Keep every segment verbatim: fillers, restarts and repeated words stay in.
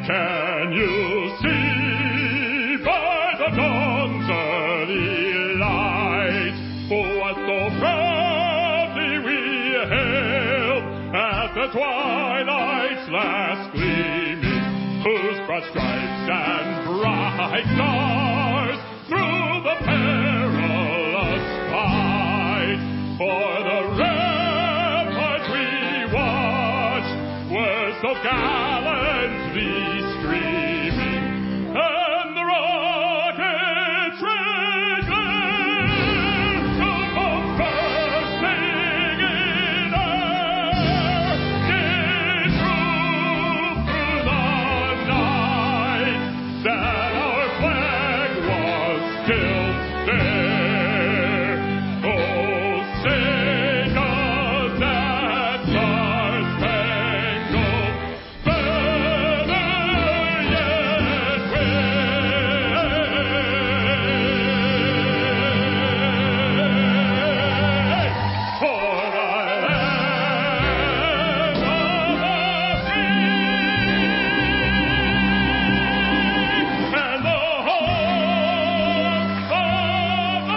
can you see by the dawn's early light what so proudly we hailed at the twilight's last gleaming, whose broad stripes and bright stars through the perilous fight for the rampart we watched were so gallantly streaming, and the rockets trailing to both bursting in air did prove through the night that our flag was still there. Oh, say does that star-spangled banner yet wave? For the land of the free and the home of the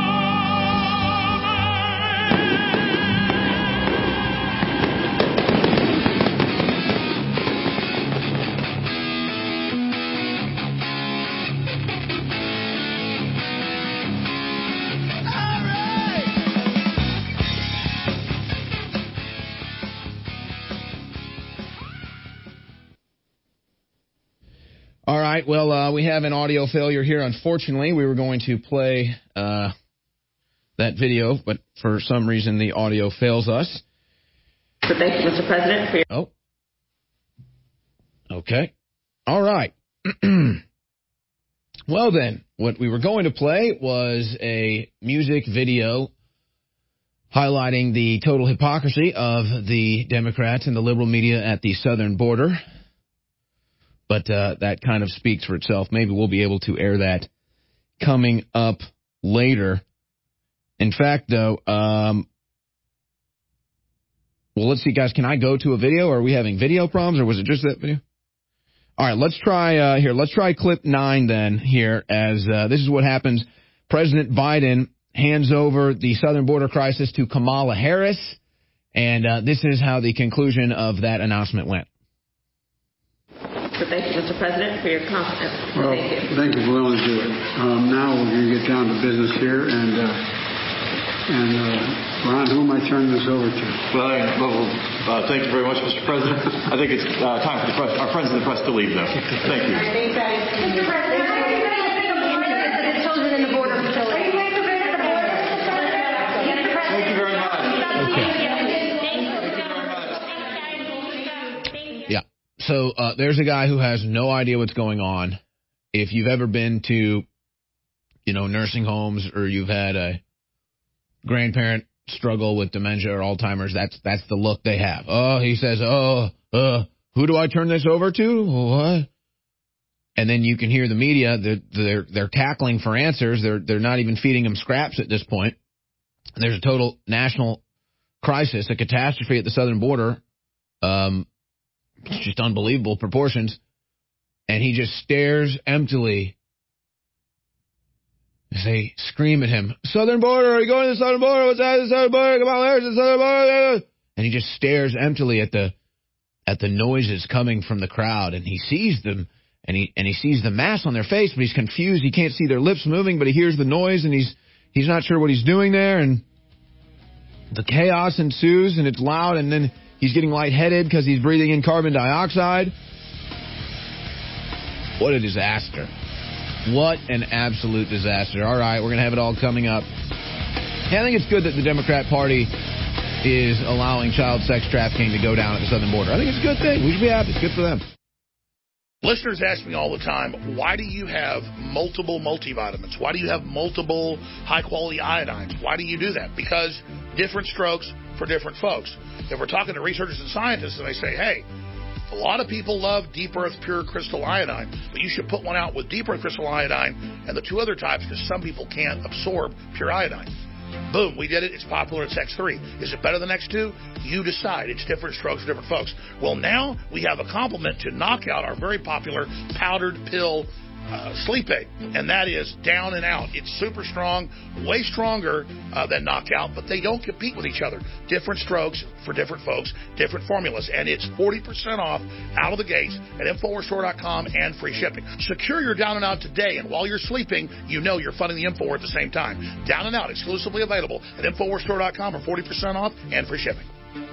All right, well, uh, we have an audio failure here, unfortunately. We were going to play uh, that video, but for some reason the audio fails us. So thank you, Mister President, for your... Oh. Okay. All right. Well, then, what we were going to play was a music video highlighting the total hypocrisy of the Democrats and the liberal media at the southern border. But uh, that kind of speaks for itself. Maybe we'll be able to air that coming up later. In fact, though, um, well, let's see, guys. Can I go to a video? Are we having video problems, or was it just that video? All right, let's try uh, here. Let's try clip nine then here, as uh, this is what happens. President Biden hands over the southern border crisis to Kamala Harris, and uh, this is how the conclusion of that announcement went. So thank you, Mister President, for your confidence. Well, thank you. Thank you for willing to do it. Um, now we're going to get down to business here, and uh, and uh, Ron, who am I turning this over to? Well, I- well uh, thank you very much, Mister President. I think it's uh, time for the press, our friends in the press to leave now. Thank you. Mister President, how are you going to make a limit to the children in the border facility? Are you going to prevent the border? Thank you very much. Yeah. So uh, there's a guy who has no idea what's going on. If you've ever been to, you know, nursing homes, or you've had a grandparent struggle with dementia or Alzheimer's, that's that's the look they have. Oh, he says, oh, uh, who do I turn this over to? What? And then you can hear the media, they're, they're, they're tackling for answers. They're, they're not even feeding him scraps at this point. There's a total national crisis, a catastrophe at the southern border. Um, it's just unbelievable proportions. And he just stares emptily as they scream at him, southern border, are you going to the southern border? What's that, the southern border? Come on, there's the southern border. And he just stares emptily at the at the noises coming from the crowd, and he sees them, and he and he sees the mask on their face, but he's confused. He can't see their lips moving, but he hears the noise, and he's he's not sure what he's doing there, and the chaos ensues, and it's loud, and then he's getting lightheaded because he's breathing in carbon dioxide. What a disaster. What an absolute disaster. All right, we're going to have it all coming up. Yeah, I think it's good that the Democrat Party is allowing child sex trafficking to go down at the southern border. I think it's a good thing. We should be happy. It's good for them. Listeners ask me all the time, why do you have multiple multivitamins? Why do you have multiple high-quality iodines? Why do you do that? Because different strokes for different folks. If we're talking to researchers and scientists and they say, hey, a lot of people love Deep Earth Pure Crystal Iodine, but you should put one out with Deep Earth Crystal Iodine and the two other types because some people can't absorb pure iodine. Boom, we did it. It's popular. It's X three. Is it better than X two? You decide. It's different strokes for different folks. Well, now we have a complement to knock out our very popular powdered pill Uh, sleep aid, and that is Down and Out. It's super strong, way stronger uh, than Knockout, but they don't compete with each other. Different strokes for different folks, different formulas, and it's forty percent off out of the gates at Infowars Store dot com and free shipping. Secure your Down and Out today, and while you're sleeping, you know you're funding the Infowar at the same time. Down and Out, exclusively available at Infowars Store dot com for forty percent off and free shipping.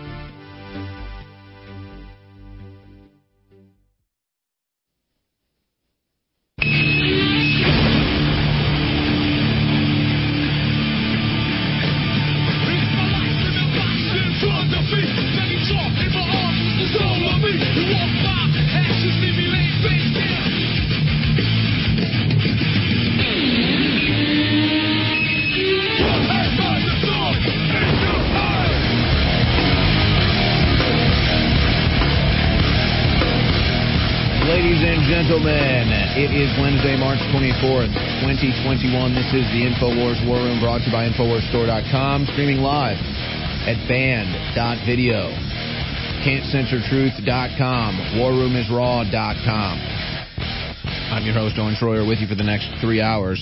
Ladies and gentlemen, it is Wednesday, March twenty-fourth, twenty twenty-one. This is the InfoWars War Room, brought to you by Infowars Store dot com, streaming live at band dot video, can't censor truth dot com, war room is raw dot com. I'm your host, Owen Schroyer, with you for the next three hours.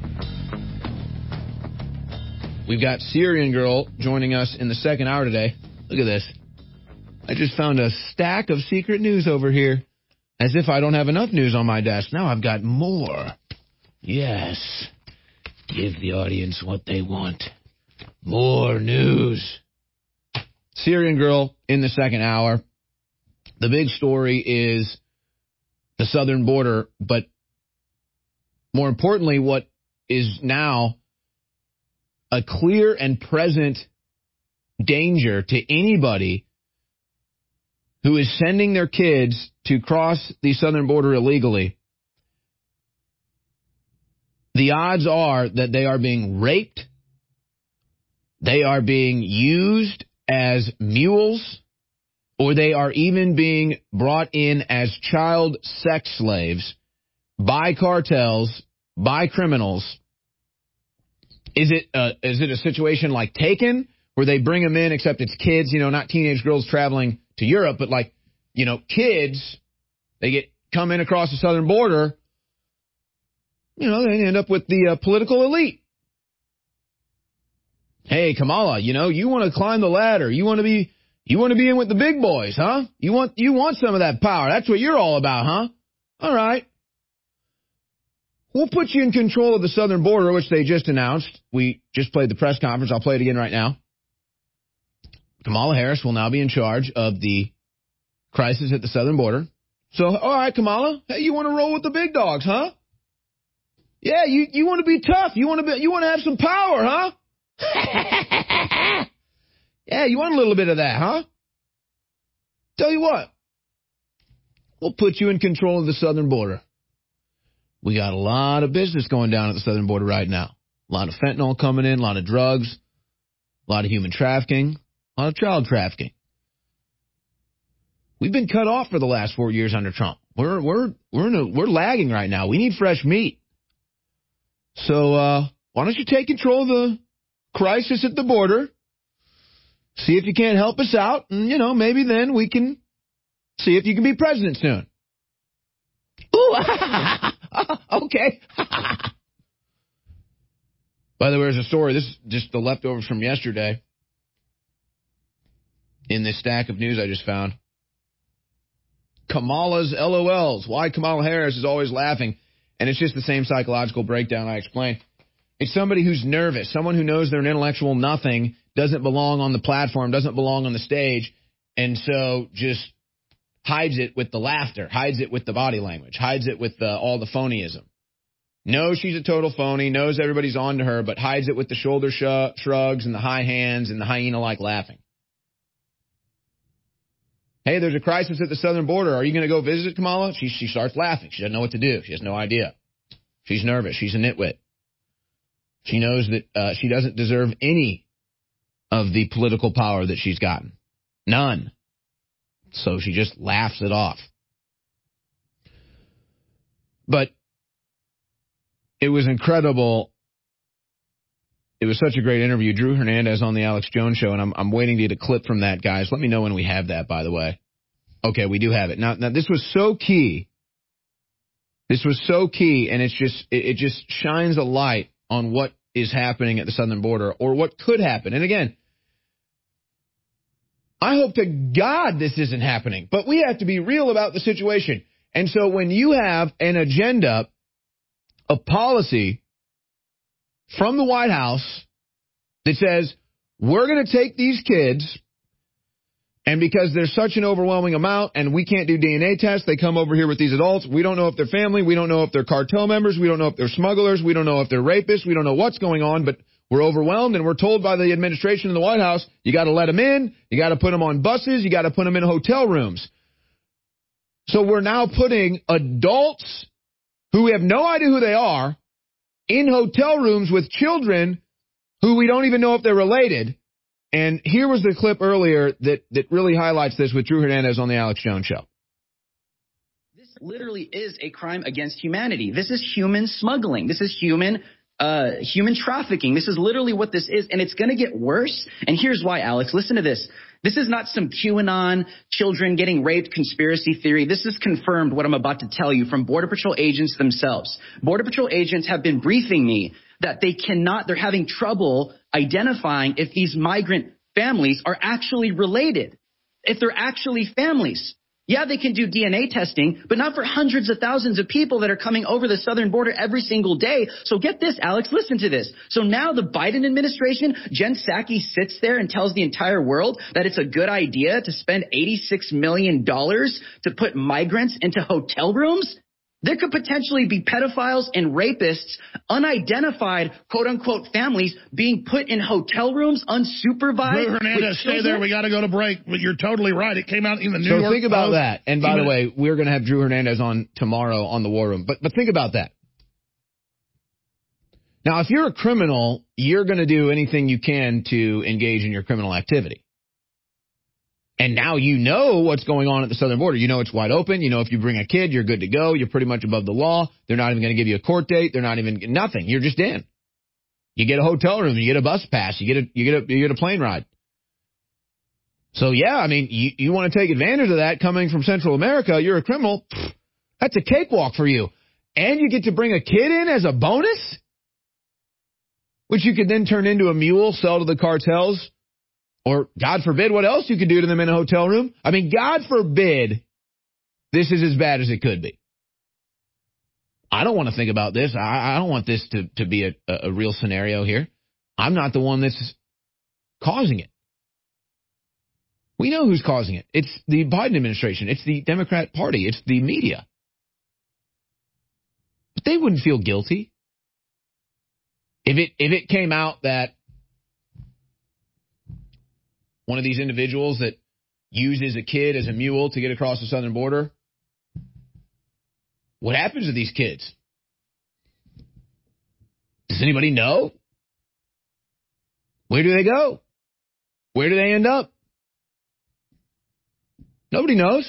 We've got Syrian Girl joining us in the second hour today. Look at this. I just found a stack of secret news over here. As if I don't have enough news on my desk. Now I've got more. Yes. Give the audience what they want. More news. Syrian Girl in the second hour. The big story is the southern border, but more importantly, what is now a clear and present danger to anybody who is sending their kids to cross the southern border illegally. The odds are that they are being raped, they are being used as mules, or they are even being brought in as child sex slaves by cartels, by criminals. Is it a, is it a situation like Taken, where they bring them in, except it's kids, you know, not teenage girls traveling to Europe, but like, you know, kids, they get come in across the southern border, you know, they end up with the uh, political elite. Hey, Kamala, you know, you want to climb the ladder. You want to be, you want to be in with the big boys, huh? You want, you want some of that power. That's what you're all about, huh? All right. We'll put you in control of the southern border, which they just announced. We just played the press conference. I'll play it again right now. Kamala Harris will now be in charge of the crisis at the southern border. So, all right, Kamala, hey, you want to roll with the big dogs, huh? Yeah, you, you want to be tough. You want to be, you want to have some power, huh? Yeah, you want a little bit of that, huh? Tell you what, we'll put you in control of the southern border. We got a lot of business going down at the southern border right now. A lot of fentanyl coming in, a lot of drugs, a lot of human trafficking. A lot of child trafficking. We've been cut off for the last four years under Trump. We're we're we're in a, we're lagging right now. We need fresh meat. So uh, why don't you take control of the crisis at the border? See if you can't help us out, and you know maybe then we can see if you can be president soon. Ooh, okay. By the way, there's a story. This is just the leftovers from yesterday. In this stack of news I just found. Kamala's L O Ls. Why Kamala Harris is always laughing. And it's just the same psychological breakdown I explained. It's somebody who's nervous. Someone who knows they're an intellectual nothing, doesn't belong on the platform, doesn't belong on the stage, and so just hides it with the laughter, hides it with the body language, hides it with the, all the phonyism. Knows she's a total phony, knows everybody's on to her, but hides it with the shoulder sh- shrugs and the high hands and the hyena-like laughing. Hey, there's a crisis at the southern border. Are you going to go visit Kamala? She, she starts laughing. She doesn't know what to do. She has no idea. She's nervous. She's a nitwit. She knows that uh, she doesn't deserve any of the political power that she's gotten. None. So she just laughs it off. But it was incredible. it was such a great interview. Drew Hernandez on the Alex Jones Show, and I'm I'm waiting to get a clip from that, guys. Let me know when we have that, by the way. Okay, we do have it. Now, now this was so key. This was so key, and it's just it, it just shines a light on what is happening at the southern border or what could happen. And again, I hope to God this isn't happening, but we have to be real about the situation. And so when you have an agenda, a policy from the White House that says, we're going to take these kids, and because there's such an overwhelming amount and we can't do D N A tests, they come over here with these adults. We don't know if they're family. We don't know if they're cartel members. We don't know if they're smugglers. We don't know if they're rapists. We don't know what's going on, but we're overwhelmed, and we're told by the administration in the White House, you got to let them in. You got to put them on buses. You got to put them in hotel rooms. So we're now putting adults who we have no idea who they are in hotel rooms with children who we don't even know if they're related. And here was the clip earlier that, that really highlights this with Drew Hernandez on the Alex Jones Show. This literally is a crime against humanity. This is human smuggling. This is human uh, human trafficking. This is literally what this is, and it's going to get worse. And here's why, Alex. Listen to this. This is not some QAnon children getting raped conspiracy theory. This is confirmed what I'm about to tell you from Border Patrol agents themselves. Border Patrol agents have been briefing me that they cannot, they're having trouble identifying if these migrant families are actually related, if they're actually families. Yeah, they can do D N A testing, but not for hundreds of thousands of people that are coming over the southern border every single day. So get this, Alex, listen to this. So now the Biden administration, Jen Psaki sits there and tells the entire world that it's a good idea to spend eighty-six million dollars to put migrants into hotel rooms. There could potentially be pedophiles and rapists, unidentified, quote-unquote, families being put in hotel rooms unsupervised. Drew Hernandez, stay there. We got to go to break. But you're totally right. It came out in the New so York So think about Post. that. And by Even the way, we're going to have Drew Hernandez on tomorrow on the War Room. But, but think about that. Now, if you're a criminal, you're going to do anything you can to engage in your criminal activity. And now you know what's going on at the southern border. You know it's wide open. You know if you bring a kid, you're good to go. You're pretty much above the law. They're not even going to give you a court date. They're not even nothing. You're just in. You get a hotel room. You get a bus pass. You get a you get a you get a plane ride. So yeah, I mean, you you want to take advantage of that coming from Central America? You're a criminal. That's a cakewalk for you. And you get to bring a kid in as a bonus, which you could then turn into a mule, sell to the cartels. Or, God forbid, what else you could do to them in a hotel room? I mean, God forbid this is as bad as it could be. I don't want to think about this. I, I don't want this to, to be a, a real scenario here. I'm not the one that's causing it. We know who's causing it. It's the Biden administration. It's the Democrat Party. It's the media. But they wouldn't feel guilty if it if it came out that one of these individuals that uses a kid as a mule to get across the southern border. What happens to these kids? Does anybody know? Where do they go? Where do they end up? Nobody knows.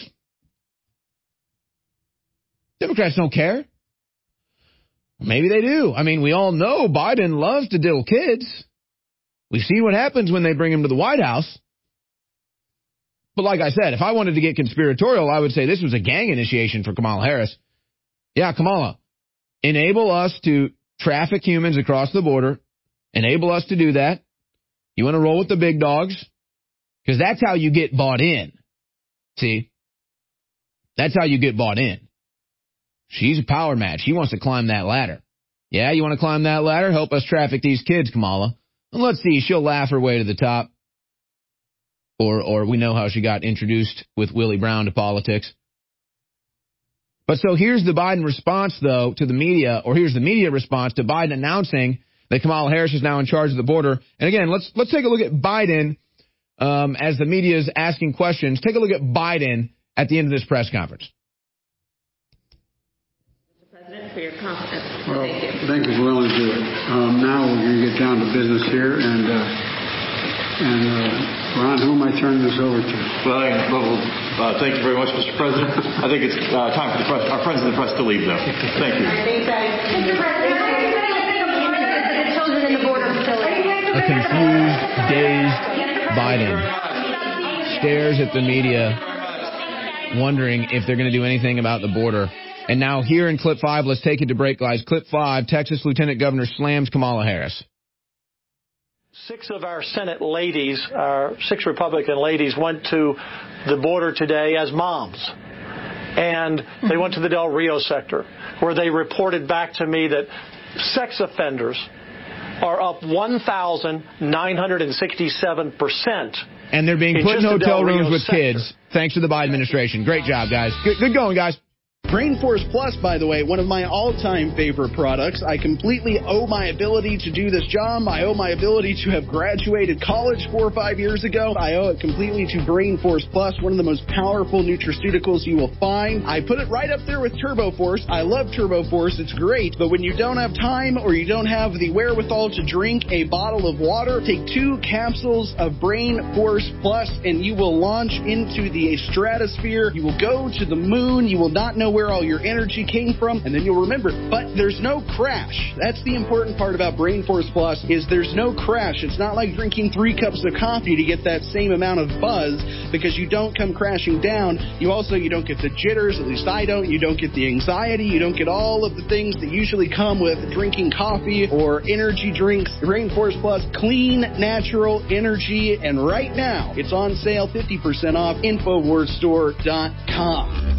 Democrats don't care. Maybe they do. I mean, we all know Biden loves to diddle kids. We've seen what happens when they bring him to the White House. But like I said, if I wanted to get conspiratorial, I would say this was a gang initiation for Kamala Harris. Yeah, Kamala, enable us to traffic humans across the border. Enable us to do that. You want to roll with the big dogs? Because that's how you get bought in. See? That's how you get bought in. She's a power match. She wants to climb that ladder. Yeah, you want to climb that ladder? Help us traffic these kids, Kamala. And let's see, she'll laugh her way to the top. Or or we know how she got introduced with Willie Brown to politics. But so here's the Biden response, though, to the media, or here's the media response to Biden announcing that Kamala Harris is now in charge of the border. And again, let's let's take a look at Biden um, as the media is asking questions. Take a look at Biden at the end of this press conference. Mister President, for your confidence. Well, Thank you. thank you for willing to do it. Um, now we're going to get down to business here, and uh, and uh, Ron, who am I turning this over to? Well, I- well, uh, thank you very much, Mister President. I think it's uh, time for the press, our friends in the press to leave now. Thank you. Mister President, how are you going to think of women that are chosen in the border facility? confused, dazed Biden stares at the media, wondering if they're going to do anything about the border. And now here in clip five, let's take it to break, guys. Clip five, Texas Lieutenant Governor slams Kamala Harris. Six of our Senate ladies, our six Republican ladies, went to the border today as moms. And they went to the Del Rio sector, where they reported back to me that sex offenders are up one thousand nine hundred sixty-seven percent. And they're being in put in just the hotel Del Rio rooms with sector. kids, thanks to the Biden administration. Great job, guys. Good, good going, guys. Brain Force Plus, by the way, one of my all-time favorite products. I completely owe my ability to do this job. I owe my ability to have graduated college four or five years ago. I owe it completely to Brain Force Plus, one of the most powerful nutraceuticals you will find. I put it right up there with Turbo Force. I love Turbo Force. It's great. But when you don't have time or you don't have the wherewithal to drink a bottle of water, take two capsules of Brain Force Plus and you will launch into the stratosphere. You will go to the moon. You will not know where all your energy came from, and then you'll remember. But there's no crash. That's the important part about Brain Force Plus, is there's no crash. It's not like drinking three cups of coffee to get that same amount of buzz, because you don't come crashing down. You also, you don't get the jitters, at least I don't. You don't get the anxiety. You don't get all of the things that usually come with drinking coffee or energy drinks. Brain Force Plus, clean, natural energy, and right now, it's on sale fifty percent off, Infowars Store dot com.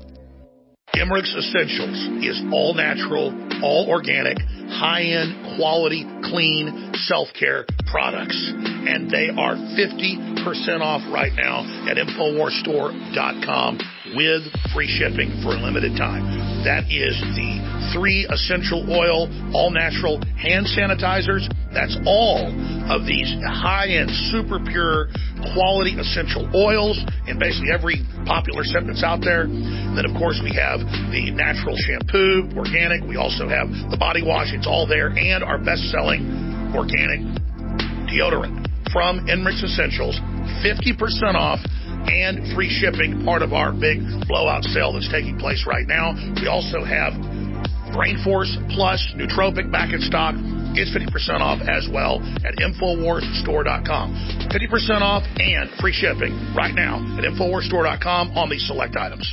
Emmerich's Essentials is all natural, all organic, high-end, quality, clean self-care products. And they are fifty percent off right now at Infowars Store dot com with free shipping for a limited time. That is the three essential oil, all-natural hand sanitizers. That's all of these high-end, super pure, quality essential oils in basically every popular scent that's out there. And then, of course, we have the natural shampoo, organic. We also have the body wash. It's all there. And our best-selling organic deodorant from Emmerich's Essentials, fifty percent off and free shipping, part of our big blowout sale that's taking place right now. We also have Brain Force Plus Nootropic back in stock. It's fifty percent off as well at Infowars Store dot com. fifty percent off and free shipping right now at Infowars Store dot com on these select items.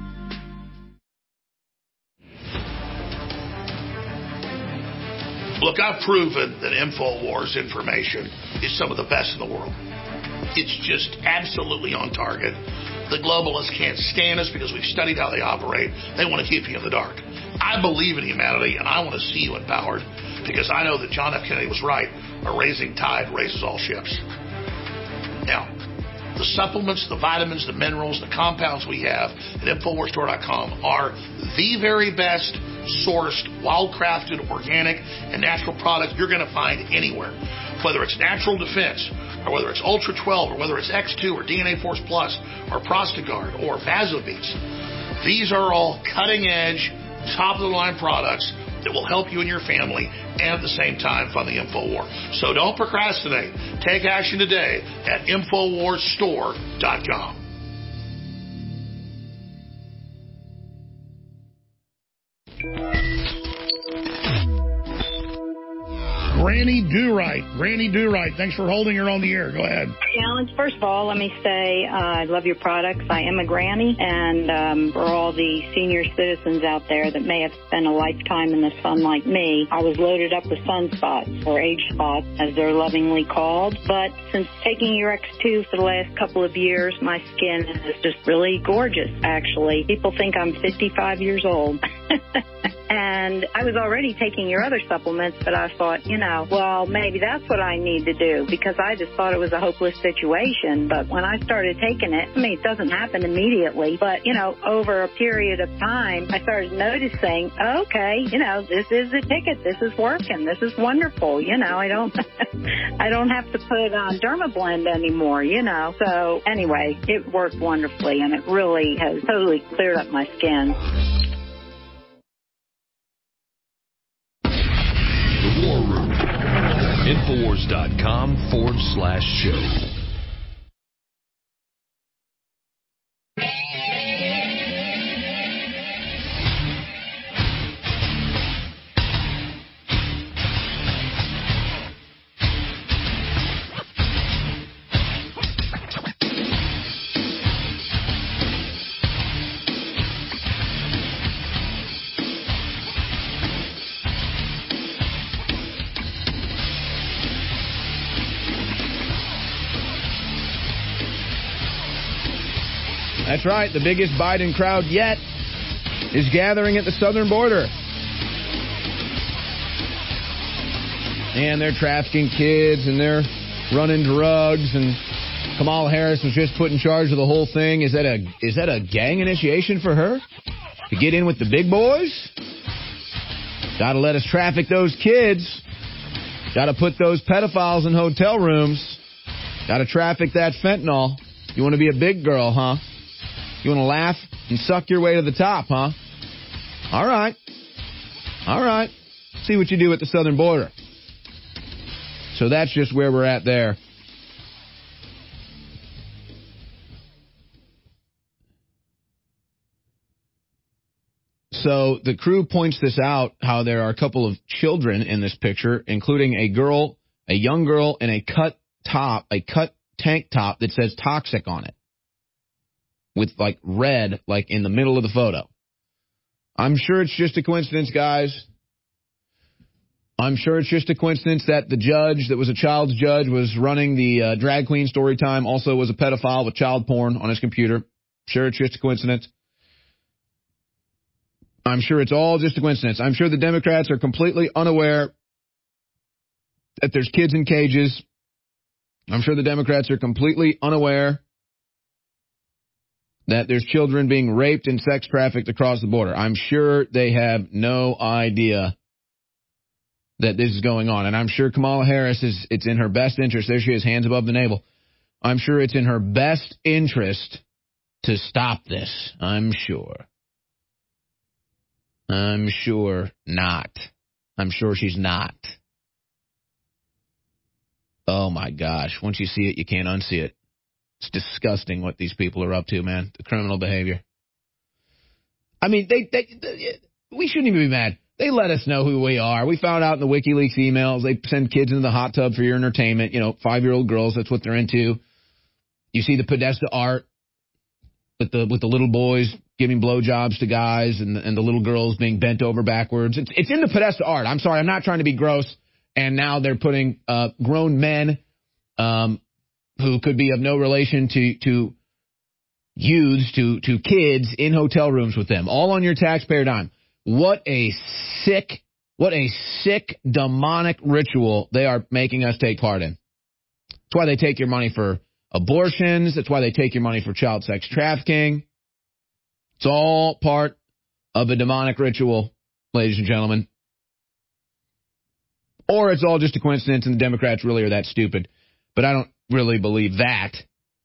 Look, I've proven that Infowars information is some of the best in the world. It's just absolutely on target. The globalists can't stand us because we've studied how they operate. They want to keep you in the dark. I believe in humanity, and I want to see you empowered because I know that John F. Kennedy was right. A raising tide raises all ships. Now, the supplements, the vitamins, the minerals, the compounds we have at Infowars Store dot com are the very best sourced, wild-crafted, organic, and natural product you're going to find anywhere. Whether it's Natural Defense, or whether it's Ultra twelve, or whether it's X two, or D N A Force Plus, or Prostagard, or Vasobeats. These are all cutting-edge, top-of-the-line products that will help you and your family and at the same time fund the InfoWar. So don't procrastinate. Take action today at Infowars Store dot com. Granny Do-Right. Granny Do-Right. Thanks for holding her on the air. Go ahead. Alan, first of all, let me say uh, I love your products. I am a granny, and um, for all the senior citizens out there that may have spent a lifetime in the sun like me, I was loaded up with sunspots, or age spots, as they're lovingly called. But since taking your X two for the last couple of years, my skin is just really gorgeous, actually. People think I'm fifty-five years old. And I was already taking your other supplements, but I thought, you know, well, maybe that's what I need to do, because I just thought it was a hopeless situation. But when I started taking it, I mean, it doesn't happen immediately, but, you know, over a period of time, I started noticing, okay, you know, this is the ticket. This is working. This is wonderful. You know, I don't, I don't have to put on Dermablend anymore, you know. So anyway, it worked wonderfully, and it really has totally cleared up my skin. War Room. Infowars dot com forward slash show. That's right. The biggest Biden crowd yet is gathering at the southern border. And they're trafficking kids, and they're running drugs, and Kamala Harris was just put in charge of the whole thing. Is that a is that a gang initiation for her? To get in with the big boys? Gotta let us traffic those kids. Gotta put those pedophiles in hotel rooms. Gotta traffic that fentanyl. You want to be a big girl, huh? You want to laugh and suck your way to the top, huh? All right. All right. See what you do at the southern border. So that's just where we're at there. So the crew points this out, how there are a couple of children in this picture, including a girl, a young girl in a cut top, a cut tank top that says toxic on it. With like red, like in the middle of the photo. I'm sure it's just a coincidence, guys. I'm sure it's just a coincidence that the judge that was a child's judge was running the uh, drag queen story time, also was a pedophile with child porn on his computer. Sure, it's just a coincidence. I'm sure it's all just a coincidence. I'm sure the Democrats are completely unaware that there's kids in cages. I'm sure the Democrats are completely unaware that there's children being raped and sex trafficked across the border. I'm sure they have no idea that this is going on. And I'm sure Kamala Harris is, it's in her best interest. There she is, hands above the navel. I'm sure it's in her best interest to stop this. I'm sure. I'm sure not. I'm sure she's not. Oh my gosh. Once you see it, you can't unsee it. It's disgusting what these people are up to, man. The criminal behavior. I mean, they, they, they we shouldn't even be mad. They let us know who we are. We found out in the WikiLeaks emails. They send kids into the hot tub for your entertainment. You know, five-year-old girls, that's what they're into. You see the Podesta art with the with the little boys giving blowjobs to guys and, and the little girls being bent over backwards. It's, it's in the Podesta art. I'm sorry, I'm not trying to be gross. And now they're putting uh, grown men um, who could be of no relation to to youths, to, to kids in hotel rooms with them, all on your taxpayer dime. What a sick, what a sick, demonic ritual they are making us take part in. That's why they take your money for abortions. That's why they take your money for child sex trafficking. It's all part of a demonic ritual, ladies and gentlemen. Or it's all just a coincidence and the Democrats really are that stupid. But I don't really believe that.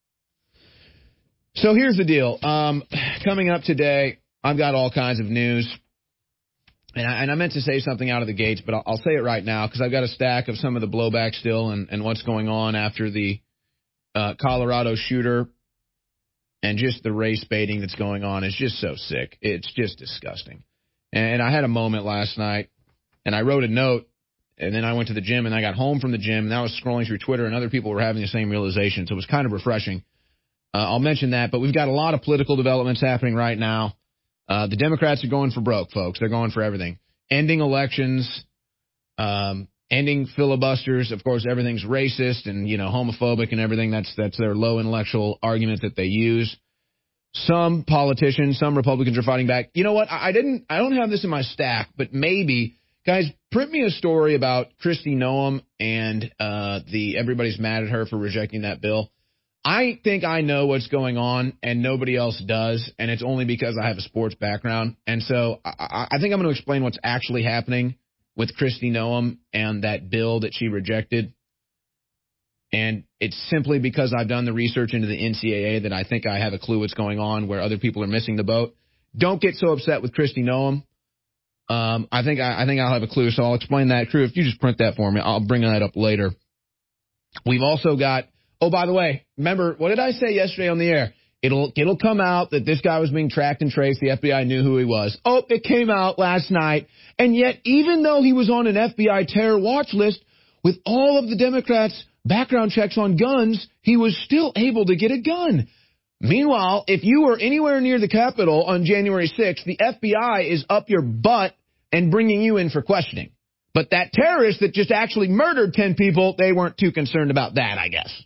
So here's the deal. Um, coming up today, I've got all kinds of news. And I, and I meant to say something out of the gates, but I'll, I'll say it right now because I've got a stack of some of the blowback still and, and what's going on after the uh, Colorado shooter and just the race baiting that's going on is just so sick. It's just disgusting. And I had a moment last night, and I wrote a note, and then I went to the gym, and I got home from the gym, and I was scrolling through Twitter, and other people were having the same realization, so it was kind of refreshing. Uh, I'll mention that, but we've got a lot of political developments happening right now. Uh, the Democrats are going for broke, folks. They're going for everything. Ending elections, um, ending filibusters. Of course, everything's racist and, you know, homophobic and everything. That's that's their low intellectual argument that they use. Some politicians, some Republicans are fighting back. You know what? I, I didn't. I don't have this in my stack, but maybe, guys, print me a story about Kristi Noem and uh, the everybody's mad at her for rejecting that bill. I think I know what's going on, and nobody else does, and it's only because I have a sports background. And so I, I think I'm going to explain what's actually happening with Kristi Noem and that bill that she rejected. And it's simply because I've done the research into the N C double A that I think I have a clue what's going on where other people are missing the boat. Don't get so upset with Kristi Noem. Um, I think I, I think I'll have a clue, so I'll explain that. Crew, if you just print that for me, I'll bring that up later. We've also got... Oh, by the way, remember, what did I say yesterday on the air? It'll it'll come out that this guy was being tracked and traced. The F B I knew who he was. Oh, it came out last night. And yet, even though he was on an F B I terror watch list, with all of the Democrats' background checks on guns, he was still able to get a gun. Meanwhile, if you were anywhere near the Capitol on January sixth, the F B I is up your butt and bringing you in for questioning. But that terrorist that just actually murdered ten people, they weren't too concerned about that, I guess.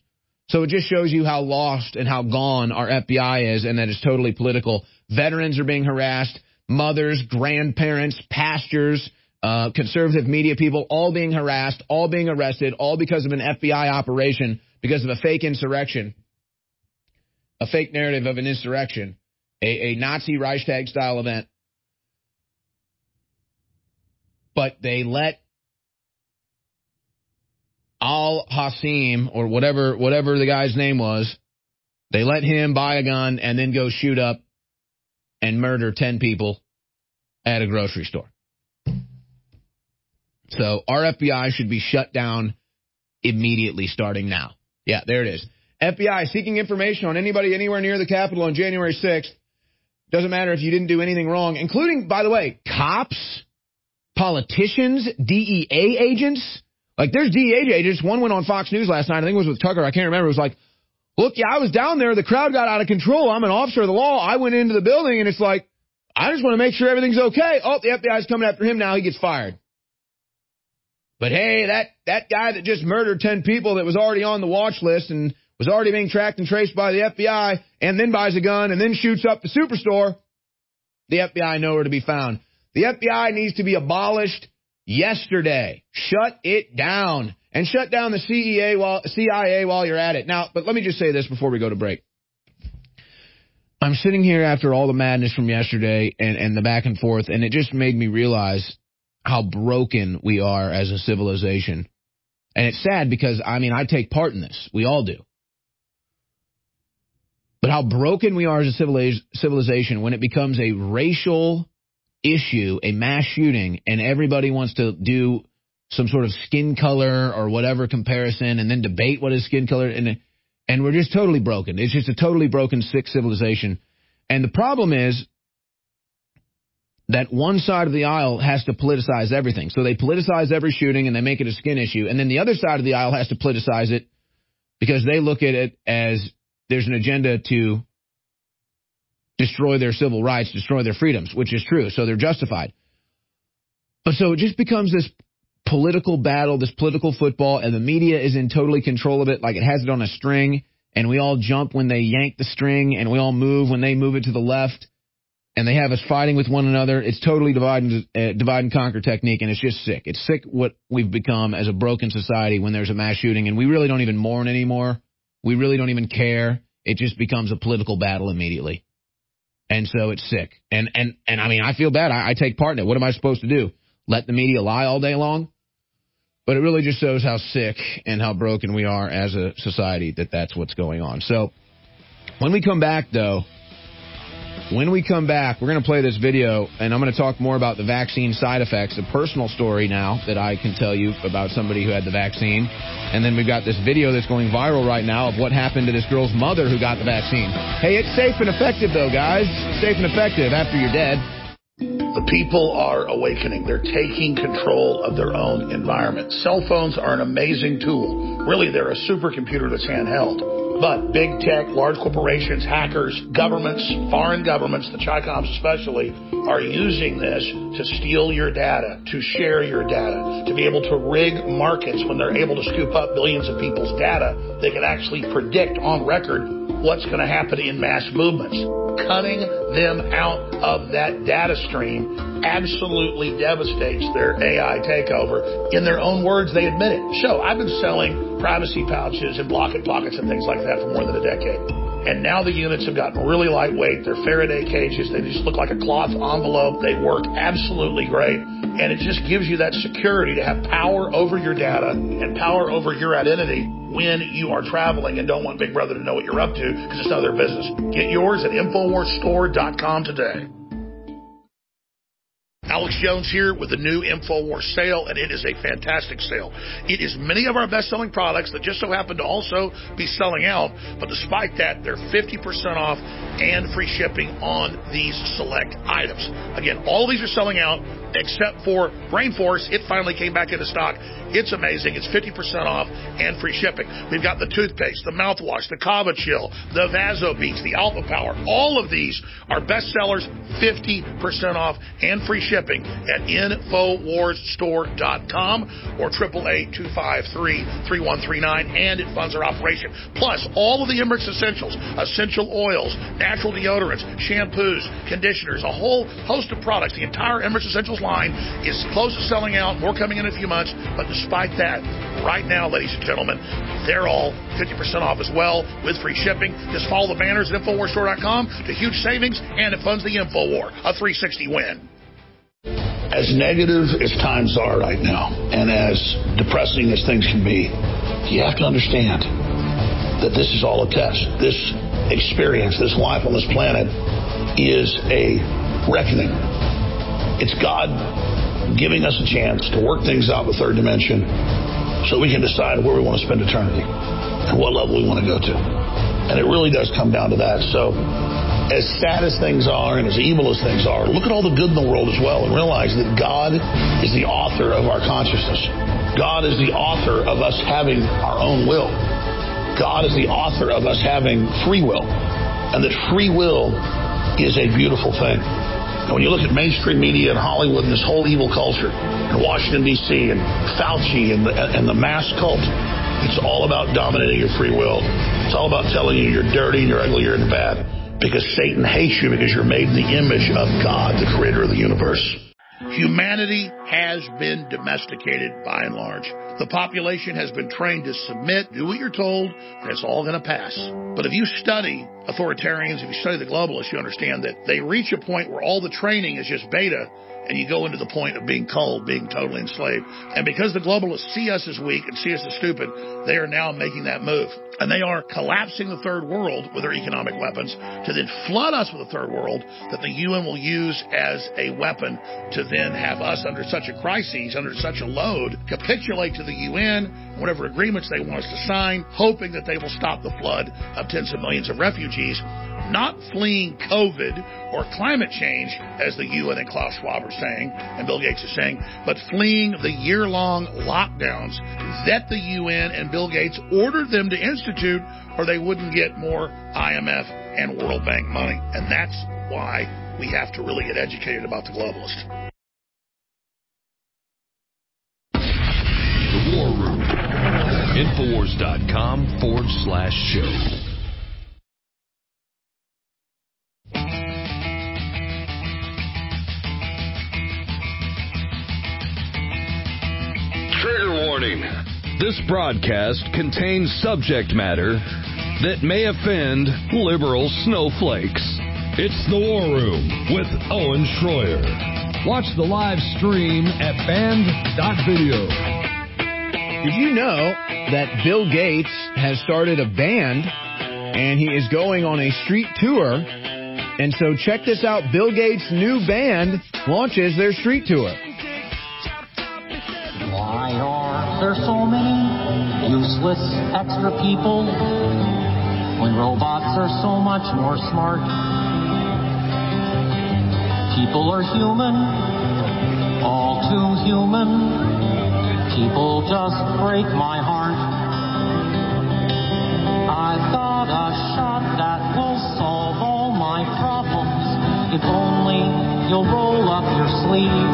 So it just shows you how lost and how gone our F B I is, and that it's totally political. Veterans are being harassed, mothers, grandparents, pastors, uh, conservative media people, all being harassed, all being arrested, all because of an F B I operation, because of a fake insurrection, a fake narrative of an insurrection, a, a Nazi Reichstag-style event. But they let Al-Hassim, or whatever whatever the guy's name was, they let him buy a gun and then go shoot up and murder ten people at a grocery store. So our F B I should be shut down immediately, starting now. Yeah, there it is. F B I seeking information on anybody anywhere near the Capitol on January sixth. Doesn't matter if you didn't do anything wrong, including, by the way, cops, politicians, D E A agents. Like, there's D E A agents. One went on Fox News last night. I think it was with Tucker. I can't remember. It was like, look, yeah, I was down there. The crowd got out of control. I'm an officer of the law. I went into the building, and it's like, I just want to make sure everything's okay. Oh, the F B I's coming after him now. He gets fired. But, hey, that, that guy that just murdered ten people that was already on the watch list and was already being tracked and traced by the F B I and then buys a gun and then shoots up the superstore, the F B I nowhere to be found. The F B I needs to be abolished yesterday. Shut it down. And shut down the C E A while, C I A while you're at it. Now, but let me just say this before we go to break. I'm sitting here after all the madness from yesterday and, and the back and forth, and it just made me realize how broken we are as a civilization. And it's sad because, I mean, I take part in this. We all do. But how broken we are as a civilization when it becomes a racial issue, a mass shooting, and everybody wants to do some sort of skin color or whatever comparison and then debate what is skin color. And, and we're just totally broken. It's just a totally broken, sick civilization. And the problem is that one side of the aisle has to politicize everything. So they politicize every shooting and they make it a skin issue. And then the other side of the aisle has to politicize it because they look at it as there's an agenda to destroy their civil rights, destroy their freedoms, which is true. So they're justified. But so it just becomes this political battle, this political football, and the media is in totally control of it, like it has it on a string, and we all jump when they yank the string, and we all move when they move it to the left, and they have us fighting with one another. It's totally divide and, uh, divide and conquer technique, and it's just sick. It's sick what we've become as a broken society when there's a mass shooting, and we really don't even mourn anymore. We really don't even care. It just becomes a political battle immediately. And so it's sick. And, and, and I mean, I feel bad. I, I take part in it. What am I supposed to do? Let the media lie all day long? But it really just shows how sick and how broken we are as a society that that's what's going on. So when we come back, though, when we come back, we're going to play this video, and I'm going to talk more about the vaccine side effects, a personal story now that I can tell you about somebody who had the vaccine. And then we've got this video that's going viral right now of what happened to this girl's mother who got the vaccine. Hey, it's safe and effective, though, guys. It's safe and effective after you're dead. The people are awakening. They're taking control of their own environment. Cell phones are an amazing tool. Really, they're a supercomputer that's handheld. But big tech, large corporations, hackers, governments, foreign governments, the Chi-Coms especially, are using this to steal your data, to share your data, to be able to rig markets when they're able to scoop up billions of people's data. They can actually predict on record what's going to happen in mass movements. Cutting them out of that data stream absolutely devastates their A I takeover. In their own words, they admit it. So I've been selling privacy pouches and Blocket Pockets and things like that for more than a decade. And now the units have gotten really lightweight. They're Faraday cages. They just look like a cloth envelope. They work absolutely great. And it just gives you that security to have power over your data and power over your identity when you are traveling and don't want Big Brother to know what you're up to because it's none of their business. Get yours at Infowars Store dot com today. Alex Jones here with the new Infowars sale, and it is a fantastic sale. It is many of our best-selling products that just so happen to also be selling out, but despite that, they're fifty percent off and free shipping on these select items. Again, all of these are selling out. except for Rainforest. It finally came back into stock. It's amazing. It's fifty percent off and free shipping. We've got the toothpaste, the mouthwash, the Kava Chill, the Vaso Beats, the Alpha Power. All of these are bestsellers, fifty percent off and free shipping at Infowars Store dot com or eight eight eight, two five three, three one three nine, and it funds our operation. Plus, all of the Emmerich Essentials, essential oils, natural deodorants, shampoos, conditioners, a whole host of products. The entire Emmerich Essentials line is close to selling out. More coming in a few months. But despite that, right now, ladies and gentlemen, they're all fifty percent off as well with free shipping. Just follow the banners at Infowars Store dot com to huge savings, and it funds the InfoWar, a three sixty win. As negative as times are right now, and as depressing as things can be, you have to understand that this is all a test. This experience, this life on this planet, is a reckoning. It's God giving us a chance to work things out with third dimension so we can decide where we want to spend eternity and what level we want to go to. And it really does come down to that. So as sad as things are and as evil as things are, look at all the good in the world as well and realize that God is the author of our consciousness. God is the author of us having our own will. God is the author of us having free will. And that free will is a beautiful thing. And when you look at mainstream media and Hollywood and this whole evil culture and Washington, D C and Fauci and the, and the mass cult, it's all about dominating your free will. It's all about telling you you're dirty and you're ugly, you're bad. Because Satan hates you because you're made in the image of God, the creator of the universe. Humanity has been domesticated by and large. The population has been trained to submit, do what you're told, and it's all going to pass. But if you study authoritarians, if you study the globalists, you understand that they reach a point where all the training is just beta, and you go into the point of being cold, being totally enslaved. And because the globalists see us as weak and see us as stupid, they are now making that move. And they are collapsing the third world with their economic weapons to then flood us with a third world that the U N will use as a weapon to then have us under such a crisis, under such a load, capitulate to the U N, whatever agreements they want us to sign, hoping that they will stop the flood of tens of millions of refugees, not fleeing COVID or climate change, as the U N and Klaus Schwab are saying, and Bill Gates is saying, but fleeing the year-long lockdowns that the U N and Bill Gates ordered them to institute, or they wouldn't get more I M F and World Bank money. And that's why we have to really get educated about the globalists. The War Room. Infowars dot com forward slash show. Trigger warning. This broadcast contains subject matter that may offend liberal snowflakes. It's The War Room with Owen Schroyer. Watch the live stream at band dot video. Did you know that Bill Gates has started a band and he is going on a street tour? And so check this out. Bill Gates' new band launches their street tour. Why are there so many useless extra people when robots are so much more smart? People are human, all too human. People just break my heart. I got a shot that will solve all my problems. If only you'll roll up your sleeve.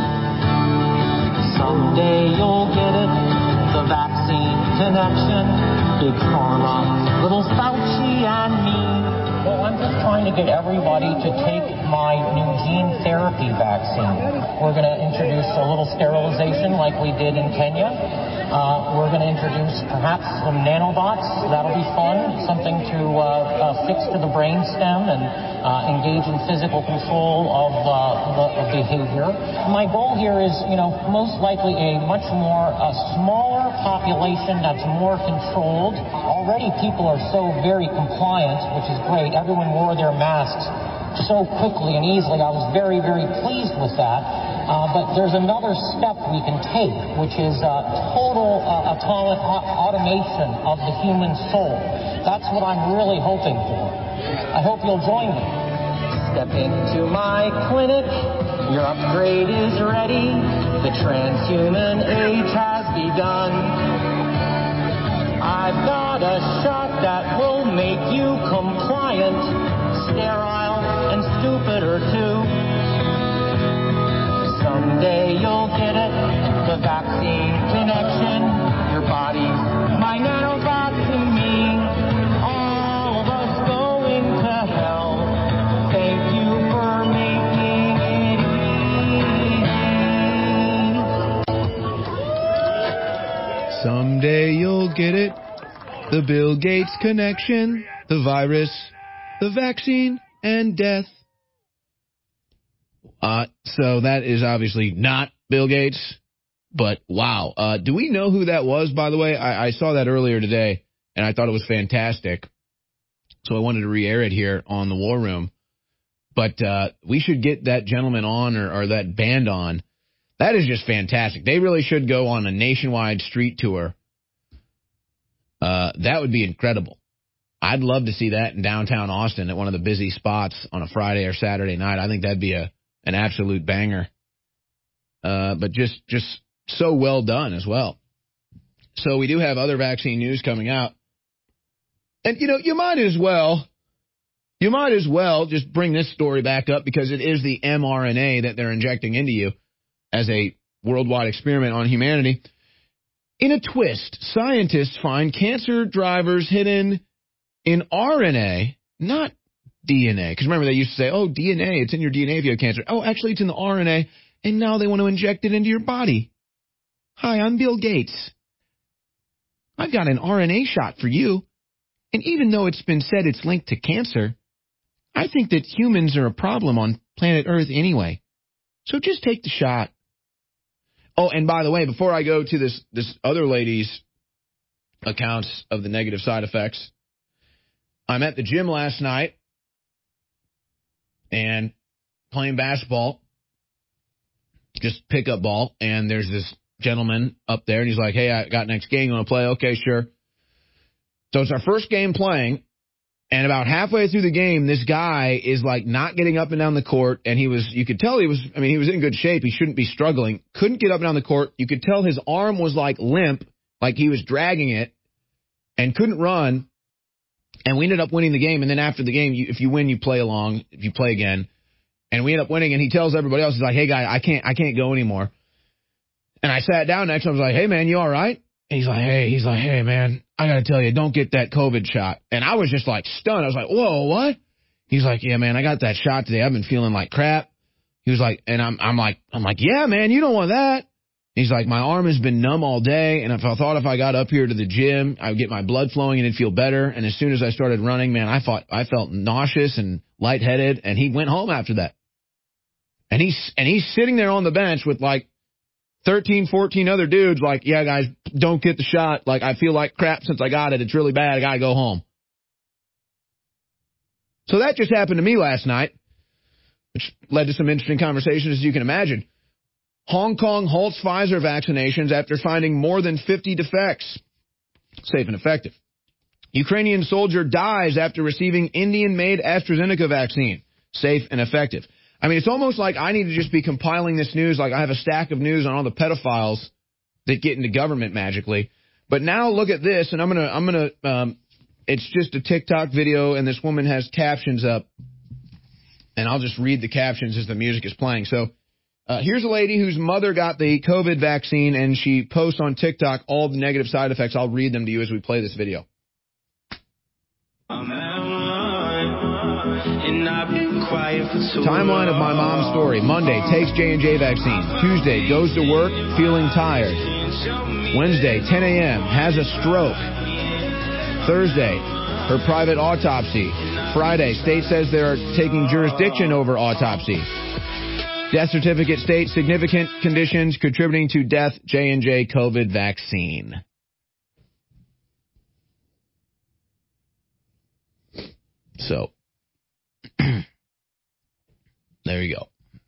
Someday you'll get it, the vaccine connection. Big Pharma, little Fauci and me. Well, I'm just trying to get everybody to take my new gene therapy vaccine. We're going to introduce a little sterilization like we did in Kenya. Uh, we're going to introduce perhaps some nanobots. That'll be fun. Something to uh, uh, fix to the brainstem and uh, engage in physical control of, uh, the, of behavior. My goal here is, you know, most likely a much more uh, smaller population that's more controlled. Already people are so very compliant, which is great. Everyone wore their masks so quickly and easily. I was very, very pleased with that. Uh, but there's another step we can take, which is uh, total uh, atomic automation of the human soul. That's what I'm really hoping for. I hope you'll join me. Step into my clinic, Your upgrade is ready. The transhuman age has begun. I've got a shot that will make you compliant, sterile, and stupider too. Someday you'll get it, the vaccine connection. Your body's my nanobots and me. All of us going to hell. Thank you for making it easy. Someday you'll get it. The Bill Gates connection, the virus, the vaccine, and death. Uh, so that is obviously not Bill Gates, but wow. Uh, do we know who that was, by the way? I, I saw that earlier today, and I thought it was fantastic. So I wanted to re-air it here on the War Room. But uh, we should get that gentleman on or, or that band on. That is just fantastic. They really should go on a nationwide street tour. Uh, that would be incredible. I'd love to see that in downtown Austin at one of the busy spots on a Friday or Saturday night. I think that'd be a an absolute banger. Uh, but just just so well done as well. So we do have other vaccine news coming out. And, you know, you might as well, you might as well just bring this story back up because it is the mRNA that they're injecting into you as a worldwide experiment on humanity. In a twist, scientists find cancer drivers hidden in R N A, not D N A. Because remember, they used to say, oh, D N A, it's in your D N A if you have cancer. Oh, actually, it's in the R N A, and now they want to inject it into your body. Hi, I'm Bill Gates. I've got an R N A shot for you. And even though it's been said it's linked to cancer, I think that humans are a problem on planet Earth anyway. So just take the shot. Oh, and by the way, before I go to this, this other lady's accounts of the negative side effects, I'm at the gym last night and playing basketball, just pickup ball, and there's this gentleman up there, and he's like, hey, I got next game, you want to play? Okay, sure. So it's our first game playing, and about halfway through the game, this guy is like not getting up and down the court, and he was, you could tell he was, I mean, he was in good shape. He shouldn't be struggling. Couldn't get up and down the court. You could tell his arm was like limp, like he was dragging it, and couldn't run. And we ended up winning the game. And then after the game, you, if you win, you play along. If you play again, and we end up winning. And he tells everybody else, he's like, "Hey, guy, I can't, I can't go anymore." And I sat down next to him. I was like, "Hey, man, you all right?" And he's like, "Hey, he's like, hey, man, I got to tell you, don't get that COVID shot." And I was just like stunned. I was like, "Whoa, what?" He's like, "Yeah, man, I got that shot today. I've been feeling like crap." He was like, and I'm, I'm like, I'm like, "Yeah, man, you don't want that." He's like, "My arm has been numb all day, and if I thought if I got up here to the gym, I would get my blood flowing and it'd feel better. And as soon as I started running, man, I thought I felt nauseous and lightheaded." And he went home after that. And he's and he's sitting there on the bench with like thirteen, fourteen other dudes like, "Yeah, guys, don't get the shot. Like, I feel like crap since I got it. It's really bad. I got to go home." So that just happened to me last night, which led to some interesting conversations, as you can imagine. Hong Kong halts Pfizer vaccinations after finding more than fifty defects. Safe and effective. Ukrainian soldier dies after receiving Indian-made AstraZeneca vaccine. Safe and effective. I mean, it's almost like I need to just be compiling this news like I have a stack of news on all the pedophiles that get into government magically. But now look at this, and I'm gonna, I'm gonna, um, it's just a TikTok video, and this woman has captions up, and I'll just read the captions as the music is playing. So uh, here's a lady whose mother got the COVID vaccine, and she posts on TikTok all the negative side effects. I'll read them to you as we play this video. Timeline of my mom's story. Monday, takes J and J vaccine. Tuesday, goes to work, feeling tired. Wednesday, ten a.m., has a stroke. Thursday, her private autopsy. Friday, state says they are taking jurisdiction over autopsy. Death certificate states significant conditions contributing to death, J and J COVID vaccine. So, there you go.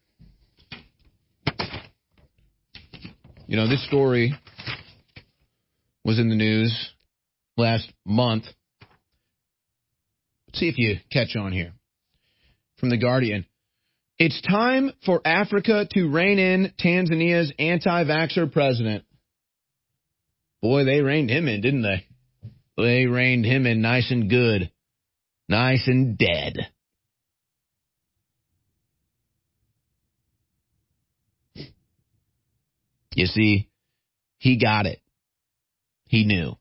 You know, this story was in the news last month. Let's see if you catch on here. From The Guardian. It's time for Africa to rein in Tanzania's anti-vaxxer president. Boy, they reined him in, didn't they? They reined him in nice and good. Nice and dead. You see, he got it. He knew.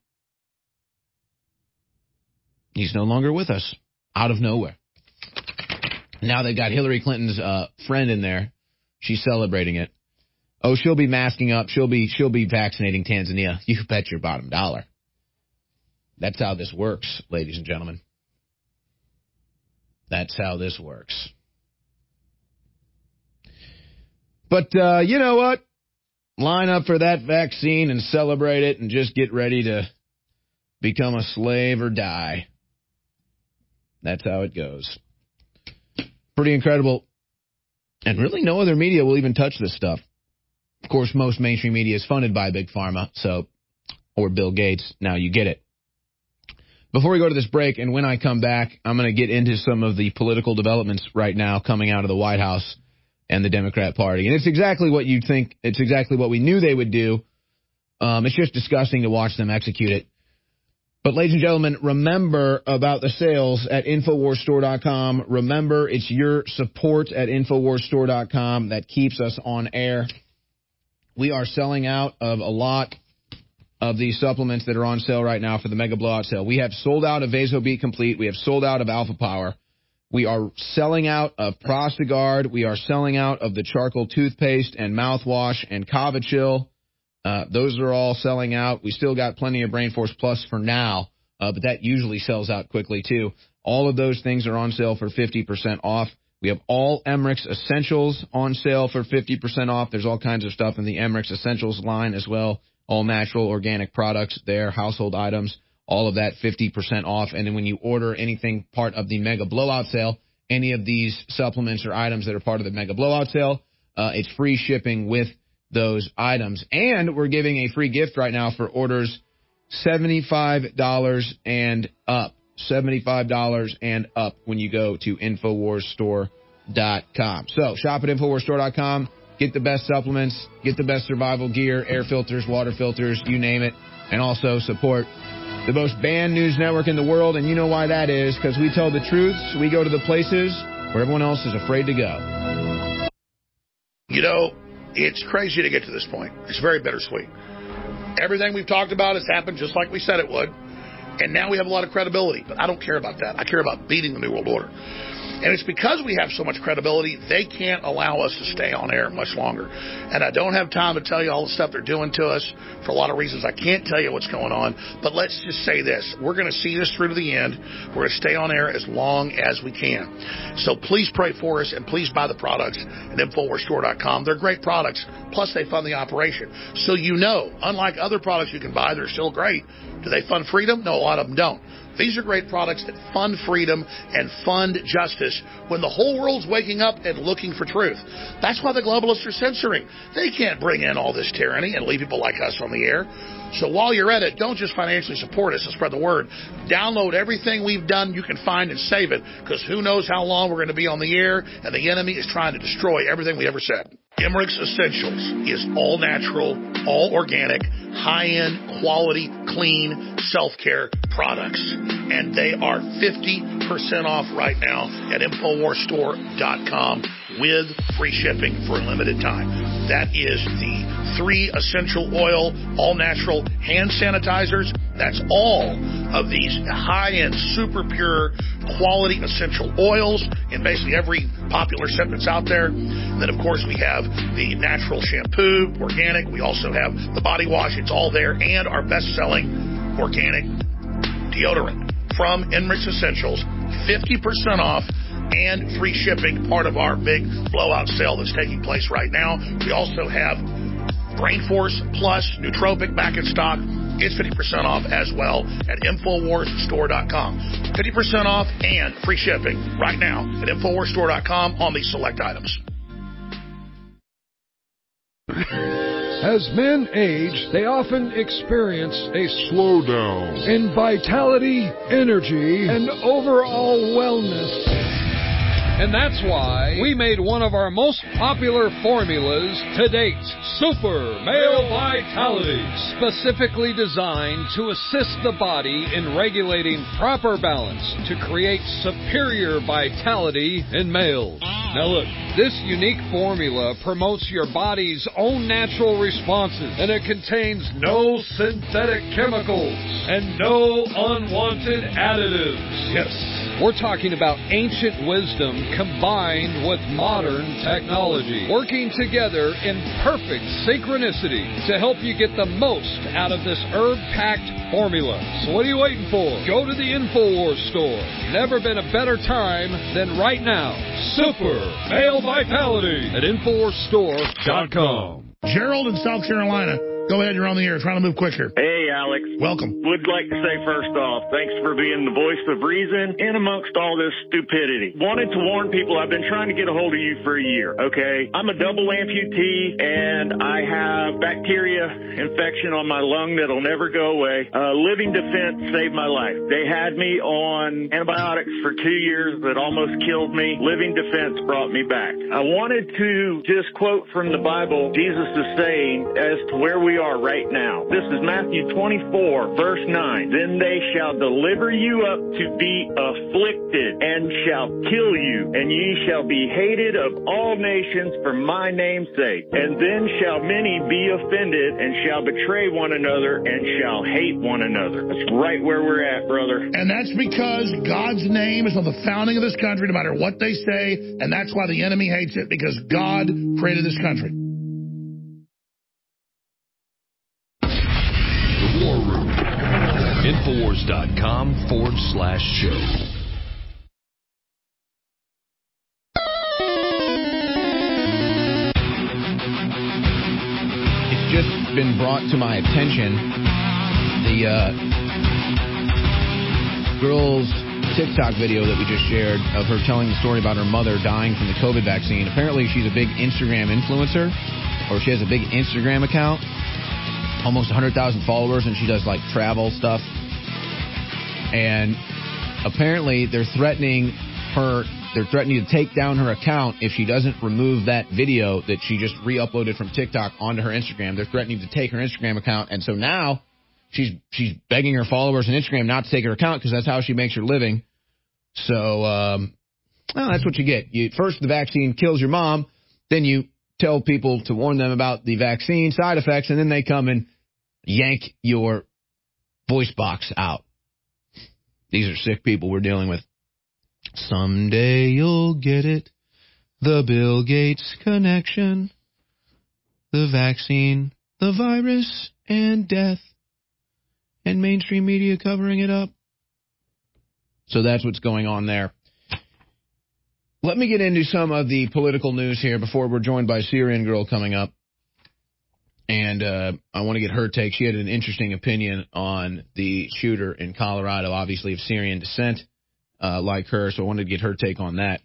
He's no longer with us. Out of nowhere. Now they've got Hillary Clinton's uh, friend in there. She's celebrating it. Oh, she'll be masking up. She'll be she'll be vaccinating Tanzania. You bet your bottom dollar. That's how this works, ladies and gentlemen. That's how this works. But uh, you know what? Line up for that vaccine and celebrate it and just get ready to become a slave or die. That's how it goes. Pretty incredible. And really no other media will even touch this stuff. Of course, most mainstream media is funded by Big Pharma, so, or Bill Gates. Now you get it. Before we go to this break, and when I come back, I'm going to get into some of the political developments right now coming out of the White House and the Democrat Party. And it's exactly what you'd think. It's exactly what we knew they would do. Um, it's just disgusting to watch them execute it. But, ladies and gentlemen, remember about the sales at Infowars Store dot com. Remember, it's your support at Infowars Store dot com that keeps us on air. We are selling out of a lot of these supplements that are on sale right now for the Mega Blowout sale. We have sold out of VasoBeat Complete. We have sold out of Alpha Power. We are selling out of Prostagard. We are selling out of the charcoal toothpaste and mouthwash and Kava Chill. Uh, those are all selling out. We still got plenty of Brain Force Plus for now, uh, but that usually sells out quickly, too. All of those things are on sale for fifty percent off. We have all Emmerich's Essentials on sale for fifty percent off. There's all kinds of stuff in the Emmerich's Essentials line as well. All natural, organic products there, household items, all of that fifty percent off. And then when you order anything part of the Mega Blowout sale, any of these supplements or items that are part of the Mega Blowout sale, uh, it's free shipping with those items. And we're giving a free gift right now for orders seventy-five dollars and up. seventy-five dollars and up when you go to Infowars Store dot com. So shop at Infowars Store dot com. Get the best supplements, get the best survival gear, air filters, water filters, you name it. And also support the most banned news network in the world. And you know why that is, because we tell the truths. We go to the places where everyone else is afraid to go. You know, it's crazy to get to this point. It's very bittersweet. Everything we've talked about has happened just like we said it would. And now we have a lot of credibility. But I don't care about that. I care about beating the New World Order. And it's because we have so much credibility, they can't allow us to stay on air much longer. And I don't have time to tell you all the stuff they're doing to us for a lot of reasons. I can't tell you what's going on. But let's just say this. We're going to see this through to the end. We're going to stay on air as long as we can. So please pray for us and please buy the products at Infowars Store dot com. They're great products. Plus, they fund the operation. So you know, unlike other products you can buy, they're still great. Do they fund freedom? No, a lot of them don't. These are great products that fund freedom and fund justice when the whole world's waking up and looking for truth. That's why the globalists are censoring. They can't bring in all this tyranny and leave people like us on the air. So while you're at it, don't just financially support us and spread the word. Download everything we've done you can find and save it, because who knows how long we're going to be on the air, and the enemy is trying to destroy everything we ever said. Emmerich's Essentials is all natural, all organic, high-end, quality, clean, self-care products. And they are fifty percent off right now at Infowars Store dot com with free shipping for a limited time. That is the three essential oil, all-natural hand sanitizers. That's all of these high-end, super pure, quality essential oils in basically every popular scent that's out there. And then, of course, we have the natural shampoo, organic. We also have the body wash. It's all there. And our best-selling organic deodorant from Emmerich's Essentials, fifty percent off and free shipping, part of our big blowout sale that's taking place right now. We also have Brain Force Plus Nootropic back in stock. It's fifty percent off as well at Infowars Store dot com. fifty percent off and free shipping right now at Infowars Store dot com on these select items. As men age, they often experience a slowdown in vitality, energy, and overall wellness. And that's why we made one of our most popular formulas to date, Super Male Vitality, specifically designed to assist the body in regulating proper balance to create superior vitality in males. Now look, this unique formula promotes your body's own natural responses, and it contains no synthetic chemicals and no unwanted additives. Yes, we're talking about ancient wisdom combined with modern technology, working together in perfect synchronicity to help you get the most out of this herb-packed formula. So what are you waiting for? Go to the InfoWars store. Never been a better time than right now. Super Male Vitality at Infowars Store dot com. Gerald in South Carolina. Go ahead, you're on the air. Trying to move quicker. Hey, Alex. Welcome. Would like to say first off, thanks for being the voice of reason in amongst all this stupidity. Wanted to warn people, I've been trying to get a hold of you for a year, okay? I'm a double amputee, and I have bacteria infection on my lung that'll never go away. Uh, Living Defense saved my life. They had me on antibiotics for two years that almost killed me. Living Defense brought me back. I wanted to just quote from the Bible, Jesus is saying, as to where we are right now. This is Matthew twenty-four, verse nine. Then they shall deliver you up to be afflicted and shall kill you, and ye shall be hated of all nations for my name's sake. And then shall many be offended and shall betray one another and shall hate one another. That's right where we're at, brother. And that's because God's name is on the founding of this country, no matter what they say, and that's why the enemy hates it, because God created this country. War Room. Infowars dot com forward slash show. It's just been brought to my attention, the uh, girl's TikTok video that we just shared of her telling the story about her mother dying from the COVID vaccine. Apparently she's a big Instagram influencer, or she has a big Instagram account. Almost one hundred thousand followers, and she does like travel stuff. And apparently they're threatening her, they're threatening to take down her account if she doesn't remove that video that she just re-uploaded from TikTok onto her Instagram. They're threatening to take her Instagram account, and so now she's she's begging her followers on Instagram not to take her account because that's how she makes her living. So, um, well, that's what you get. You, first, the vaccine kills your mom, then you tell people to warn them about the vaccine side effects, and then they come and yank your voice box out. These are sick people we're dealing with. Someday you'll get it. The Bill Gates connection. The vaccine, the virus, and death. And mainstream media covering it up. So that's what's going on there. Let me get into some of the political news here before we're joined by Syrian Girl coming up. And uh, I want to get her take. She had an interesting opinion on the shooter in Colorado, obviously of Syrian descent, uh, like her. So I wanted to get her take on that.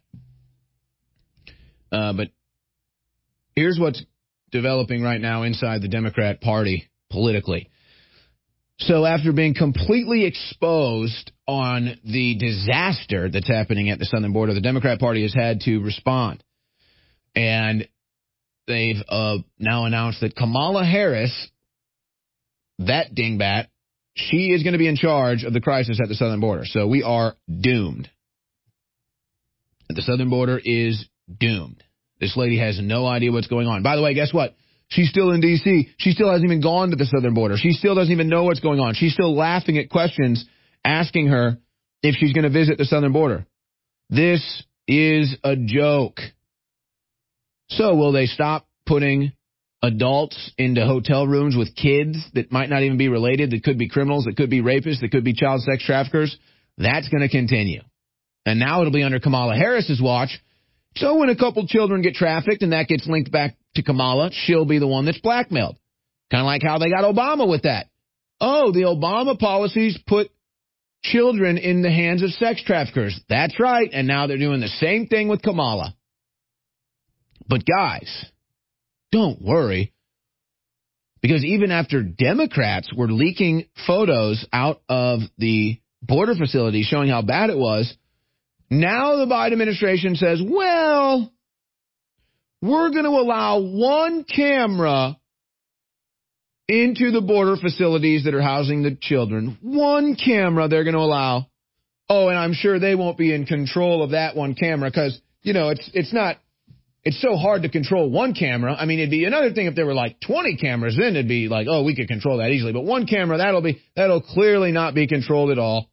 Uh, but here's what's developing right now inside the Democrat Party politically. So after being completely exposed on the disaster that's happening at the southern border, the Democrat Party has had to respond. And they've uh, now announced that Kamala Harris, that dingbat, she is going to be in charge of the crisis at the southern border. So we are doomed. The southern border is doomed. This lady has no idea what's going on. By the way, guess what? She's still in D C She still hasn't even gone to the southern border. She still doesn't even know what's going on. She's still laughing at questions asking her if she's going to visit the southern border. This is a joke. So will they stop putting adults into hotel rooms with kids that might not even be related, that could be criminals, that could be rapists, that could be child sex traffickers? That's going to continue. And now it'll be under Kamala Harris's watch. So when a couple children get trafficked and that gets linked back to Kamala, she'll be the one that's blackmailed. Kind of like how they got Obama with that. Oh, the Obama policies put children in the hands of sex traffickers. That's right. And now they're doing the same thing with Kamala. But guys, don't worry. Because even after Democrats were leaking photos out of the border facility showing how bad it was, Now the Biden administration says, well, we're going to allow one camera into the border facilities that are housing the children. One camera they're going to allow. Oh, and I'm sure they won't be in control of that one camera because, you know, it's it's not, it's so hard to control one camera. I mean, it'd be another thing if there were like twenty cameras, then it'd be like, oh, we could control that easily. But one camera, that'll be, that'll clearly not be controlled at all.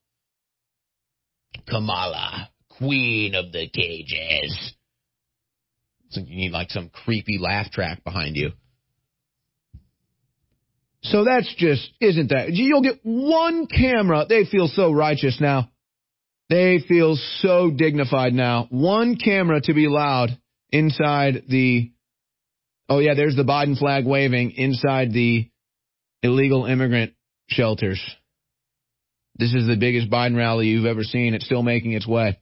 Kamala, queen of the cages. So you need like some creepy laugh track behind you. So that's just, isn't that, you'll get one camera. They feel so righteous now. They feel so dignified now. One camera to be allowed inside the, oh yeah, there's the Biden flag waving inside the illegal immigrant shelters. This is the biggest Biden rally you've ever seen. It's still making its way.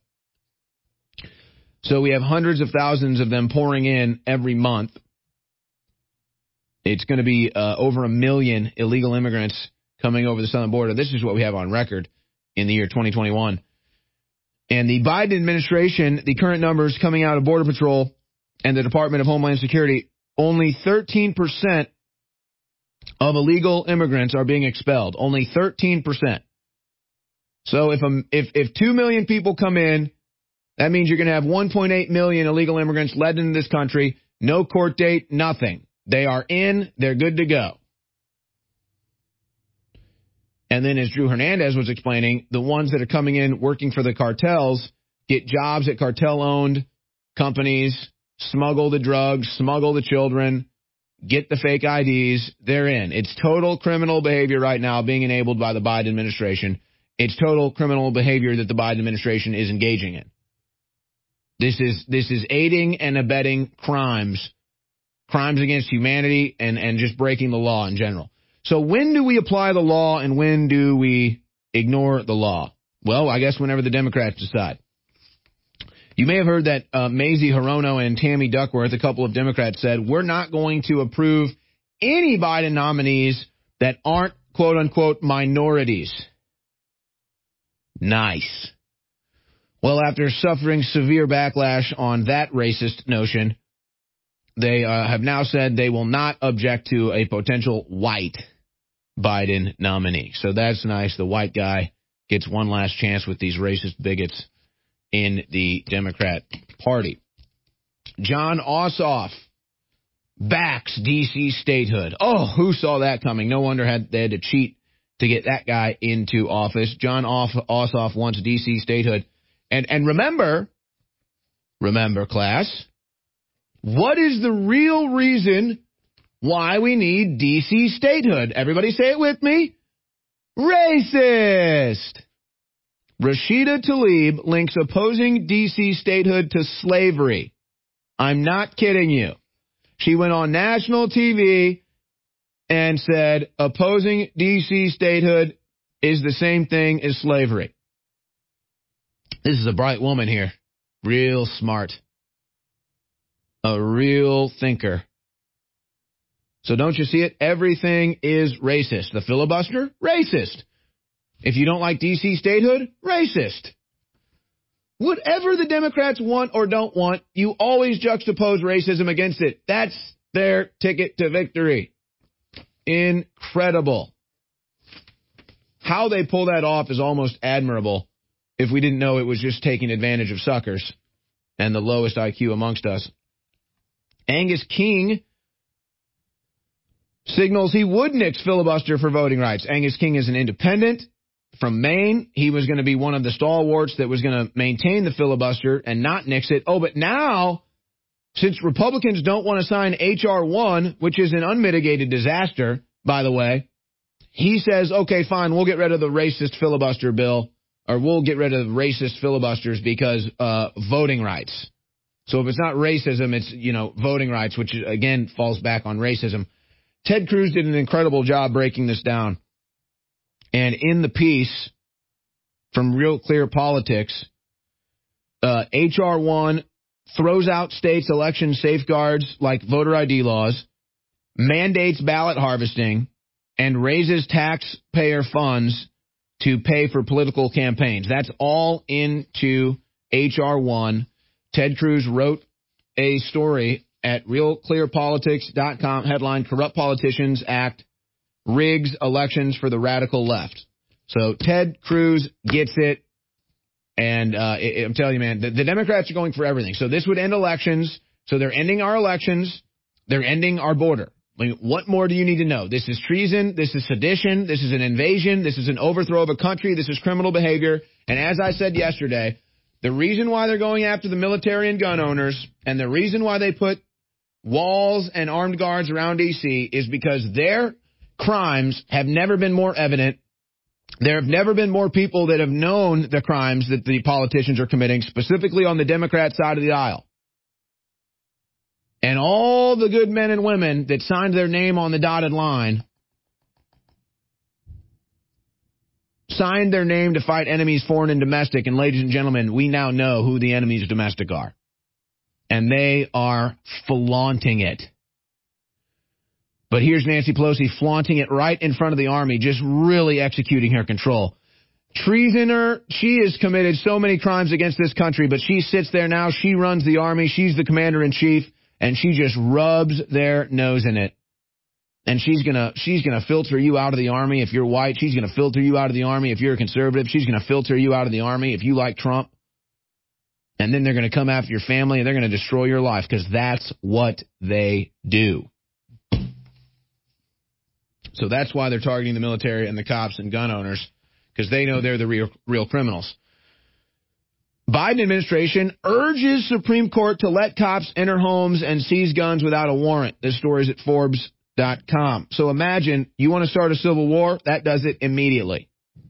So we have hundreds of thousands of them pouring in every month. It's going to be uh, over a million illegal immigrants coming over the southern border. This is what we have on record in the year twenty twenty-one. And the Biden administration, the current numbers coming out of Border Patrol and the Department of Homeland Security, only thirteen percent of illegal immigrants are being expelled. Only thirteen percent. So if, a, if, if two million people come in, that means you're going to have one point eight million illegal immigrants led into this country. No court date, nothing. They are in. They're good to go. And then, as Drew Hernandez was explaining, the ones that are coming in working for the cartels get jobs at cartel-owned companies, smuggle the drugs, smuggle the children, get the fake I Ds. They're in. It's total criminal behavior right now being enabled by the Biden administration. It's total criminal behavior that the Biden administration is engaging in. This is this is aiding and abetting crimes, crimes against humanity and, and just breaking the law in general. So when do we apply the law and when do we ignore the law? Well, I guess whenever the Democrats decide. You may have heard that uh, Mazie Hirono and Tammy Duckworth, a couple of Democrats, said, we're not going to approve any Biden nominees that aren't, quote unquote, minorities. Nice. Well, after suffering severe backlash on that racist notion, they uh, have now said they will not object to a potential white Biden nominee. So that's nice. The white guy gets one last chance with these racist bigots in the Democrat Party. John Ossoff backs D C statehood. Oh, who saw that coming? No wonder had, they had to cheat to get that guy into office. John Ossoff wants D C statehood. And and remember, remember, class, what is the real reason why we need D C statehood? Everybody say it with me. Racist. Rashida Tlaib links opposing D C statehood to slavery. I'm not kidding you. She went on national T V and said opposing D C statehood is the same thing as slavery. This is a bright woman here. Real smart. A real thinker. So don't you see it? Everything is racist. The filibuster? Racist. If you don't like D C statehood? Racist. Whatever the Democrats want or don't want, you always juxtapose racism against it. That's their ticket to victory. Incredible. How they pull that off is almost admirable if we didn't know it was just taking advantage of suckers and the lowest I Q amongst us. Angus King signals he would nix filibuster for voting rights. Angus King is an independent from Maine. He was going to be one of the stalwarts that was going to maintain the filibuster and not nix it. Oh, but now, since Republicans don't want to sign H R one, which is an unmitigated disaster, by the way, he says, okay, fine, we'll get rid of the racist filibuster bill, or we'll get rid of racist filibusters because uh, voting rights. So if it's not racism, it's, you know, voting rights, which, again, falls back on racism. Ted Cruz did an incredible job breaking this down. And in the piece from Real Clear Politics, uh, H R one throws out states' election safeguards like voter I D laws, mandates ballot harvesting, and raises taxpayer funds to pay for political campaigns. That's all into H R one. Ted Cruz wrote a story at real clear politics dot com, headline, Corrupt Politicians Act Rigs Elections for the Radical Left. So Ted Cruz gets it, and uh, it, I'm telling you, man, the, the Democrats are going for everything. So this would end elections, so they're ending our elections, they're ending our border. I mean, what more do you need to know? This is treason, this is sedition, this is an invasion, this is an overthrow of a country, this is criminal behavior, and as I said yesterday, the reason why they're going after the military and gun owners, and the reason why they put walls and armed guards around D C is because their crimes have never been more evident. There have never been more people that have known the crimes that the politicians are committing, specifically on the Democrat side of the aisle. And all the good men and women that signed their name on the dotted line signed their name to fight enemies foreign and domestic. And ladies and gentlemen, we now know who the enemies domestic are. And they are flaunting it. But here's Nancy Pelosi flaunting it right in front of the army, just really executing her control. Treasoner, she has committed so many crimes against this country, but she sits there now, she runs the army, she's the commander-in-chief, and she just rubs their nose in it. And she's gonna she's gonna filter you out of the army if you're white. She's gonna filter you out of the army if you're a conservative. She's gonna filter you out of the army if you like Trump. And then they're going to come after your family and they're going to destroy your life because that's what they do. So that's why they're targeting the military and the cops and gun owners, because they know they're the real, real criminals. Biden administration urges Supreme Court to let cops enter homes and seize guns without a warrant. This story is at Forbes dot com. So imagine you want to start a civil war. That does it immediately.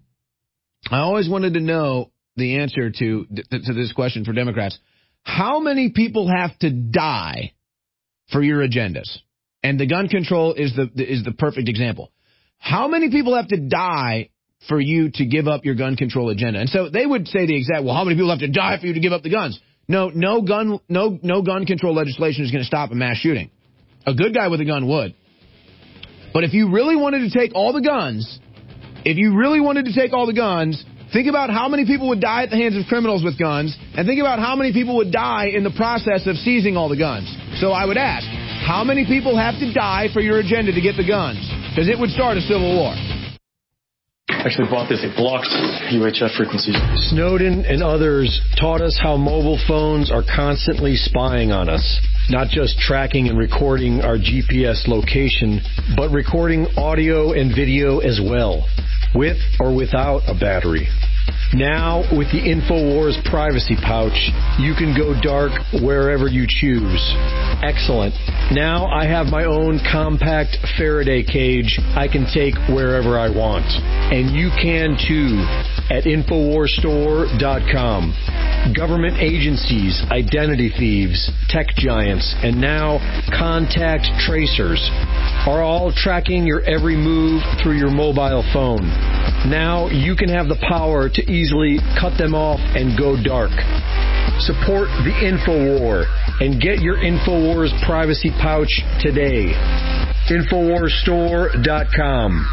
I always wanted to know the answer to to this question for Democrats. How many people have to die for your agendas? And the gun control is the is the perfect example. How many people have to die for you to give up your gun control agenda? And so they would say the exact, well, how many people have to die for you to give up the guns? No, no gun no no gun control legislation is going to stop a mass shooting. A good guy with a gun would. But if you really wanted to take all the guns, if you really wanted to take all the guns, think about how many people would die at the hands of criminals with guns, and think about how many people would die in the process of seizing all the guns. So I would ask, how many people have to die for your agenda to get the guns? Because it would start a civil war. Actually bought this. It blocks U H F frequencies. Snowden and others taught us how mobile phones are constantly spying on us. Not just tracking and recording our G P S location, but recording audio and video as well, with or without a battery. Now, with the InfoWars privacy pouch, you can go dark wherever you choose. Excellent. Now I have my own compact Faraday cage I can take wherever I want. And you can too at Infowars Store dot com. Government agencies, identity thieves, tech giants, and now contact tracers are all tracking your every move through your mobile phone. Now you can have the power to easily cut them off and go dark. Support the InfoWar and get your InfoWars privacy pouch today. Infowars Store dot com.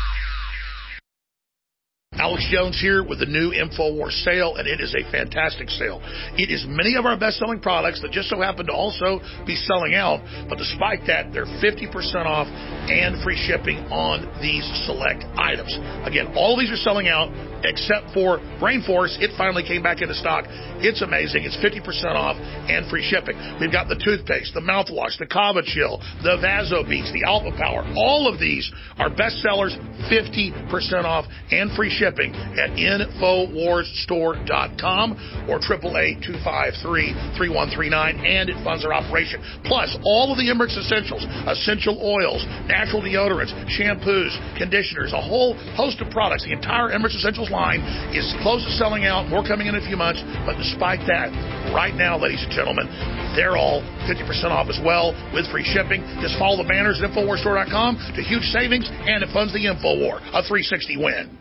Alex Jones here with the new InfoWars sale, and it is a fantastic sale. It is many of our best-selling products that just so happen to also be selling out, but despite that, they're fifty percent off and free shipping on these select items. Again, all of these are selling out except for Rainforest. It finally came back into stock. It's amazing. It's fifty percent off and free shipping. We've got the toothpaste, the mouthwash, the Kava Chill, the Vaso Beats, the Alpha Power. All of these are bestsellers, fifty percent off and free shipping at Infowars Store dot com or eight eight eight, two five three, three one three nine, and it funds our operation. Plus, all of the Emirates Essentials, essential oils, natural deodorants, shampoos, conditioners, a whole host of products. The entire Emirates Essentials line is close to selling out, more coming in a few months, but despite that, right now, ladies and gentlemen, they're all fifty percent off as well with free shipping. Just follow the banners at Infowars Store dot com to huge savings, and it funds the InfoWar, a three sixty win.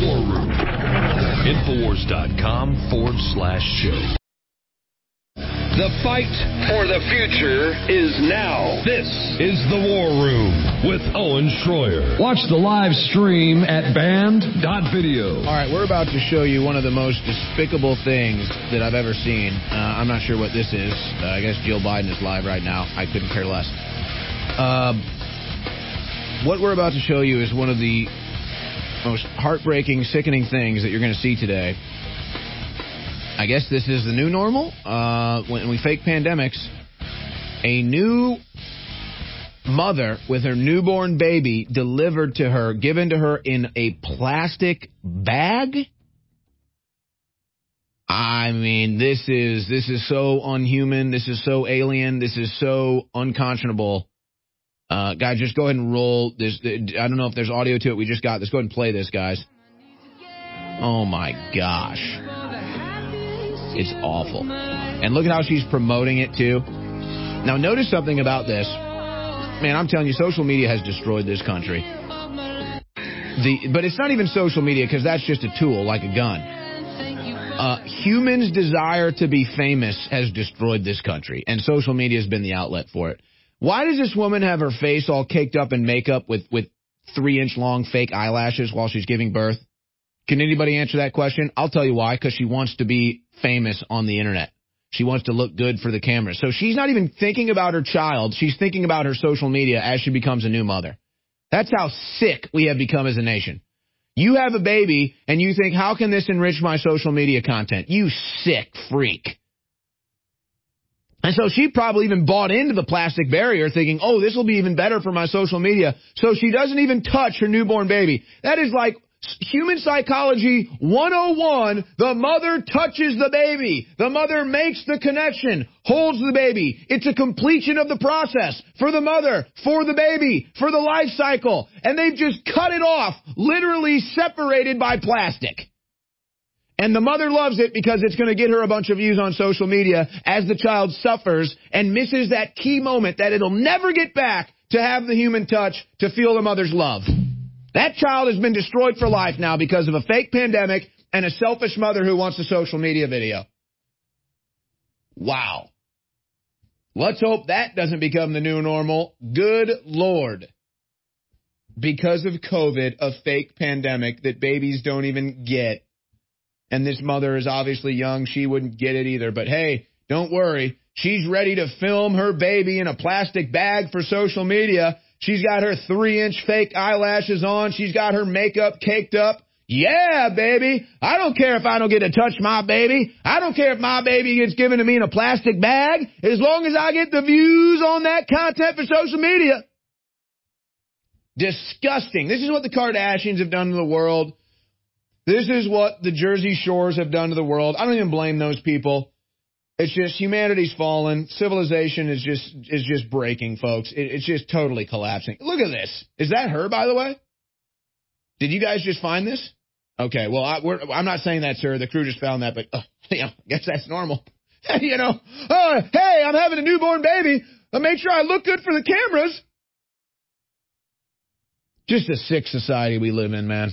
Infowars dot com forward slash show. The fight for the future is now. This is The War Room with Owen Schroyer. Watch the live stream at band dot video. All right, we're about to show you one of the most despicable things that I've ever seen. Uh, I'm not sure what this is. Uh, I guess Jill Biden is live right now. I couldn't care less. Uh, what we're about to show you is one of the most heartbreaking, sickening things that you're going to see today. I guess this is the new normal. Uh, when we fake pandemics, a new mother with her newborn baby delivered to her, given to her in a plastic bag. I mean, this is this is so unhuman. This is so alien. This is so unconscionable. Uh, guys, just go ahead and roll this. I don't know if there's audio to it. We just got this. Go ahead and play this, guys. Oh, my gosh. It's awful. And look at how she's promoting it, too. Now, notice something about this. Man, I'm telling you, social media has destroyed this country. The, but it's not even social media, because that's just a tool, like a gun. Uh, humans' desire to be famous has destroyed this country, and social media has been the outlet for it. Why does this woman have her face all caked up in makeup with, with three-inch long fake eyelashes while she's giving birth? Can anybody answer that question? I'll tell you why, because she wants to be famous on the internet. She wants to look good for the camera. So she's not even thinking about her child. She's thinking about her social media as she becomes a new mother. That's how sick we have become as a nation. You have a baby, and you think, how can this enrich my social media content? You sick freak. And so she probably even bought into the plastic barrier thinking, oh, this will be even better for my social media. So she doesn't even touch her newborn baby. That is like human psychology one oh one. The mother touches the baby. The mother makes the connection, holds the baby. It's a completion of the process for the mother, for the baby, for the life cycle. And they've just cut it off, literally separated by plastic. And the mother loves it because it's going to get her a bunch of views on social media as the child suffers and misses that key moment that it'll never get back to have the human touch, to feel the mother's love. That child has been destroyed for life now because of a fake pandemic and a selfish mother who wants a social media video. Wow. Let's hope that doesn't become the new normal. Good Lord. Because of COVID, a fake pandemic that babies don't even get. And this mother is obviously young. She wouldn't get it either. But hey, don't worry. She's ready to film her baby in a plastic bag for social media. She's got her three-inch fake eyelashes on. She's got her makeup caked up. Yeah, baby. I don't care if I don't get to touch my baby. I don't care if my baby gets given to me in a plastic bag. As long as I get the views on that content for social media. Disgusting. This is what the Kardashians have done to the world. This is what the Jersey Shores have done to the world. I don't even blame those people. It's just humanity's fallen. Civilization is just is just breaking, folks. It, it's just totally collapsing. Look at this. Is that her, by the way? Did you guys just find this? Okay, well, I, we're, I'm not saying that's her. The crew just found that, but uh, you know, I guess that's normal. you know, oh, hey, I'm having a newborn baby. I'll make sure I look good for the cameras. Just a sick society we live in, man.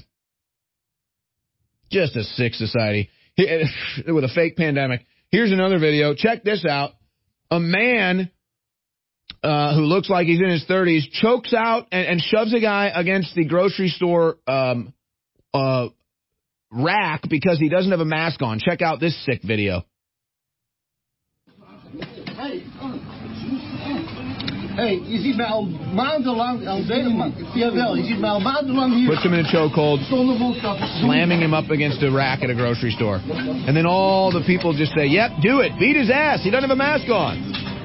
Just a sick society with a fake pandemic. Here's another video. Check this out. A man uh, who looks like he's in his thirties chokes out and, and shoves a guy against the grocery store um, uh, rack because he doesn't have a mask on. Check out this sick video. Hey, je ziet mij al maandenlang, al deze jawel, je ziet mij al maandenlang hier. Puts him in a chokehold, slamming him up against a rack at a grocery store. And then all the people just say, yep, do it, beat his ass, he doesn't have a mask on.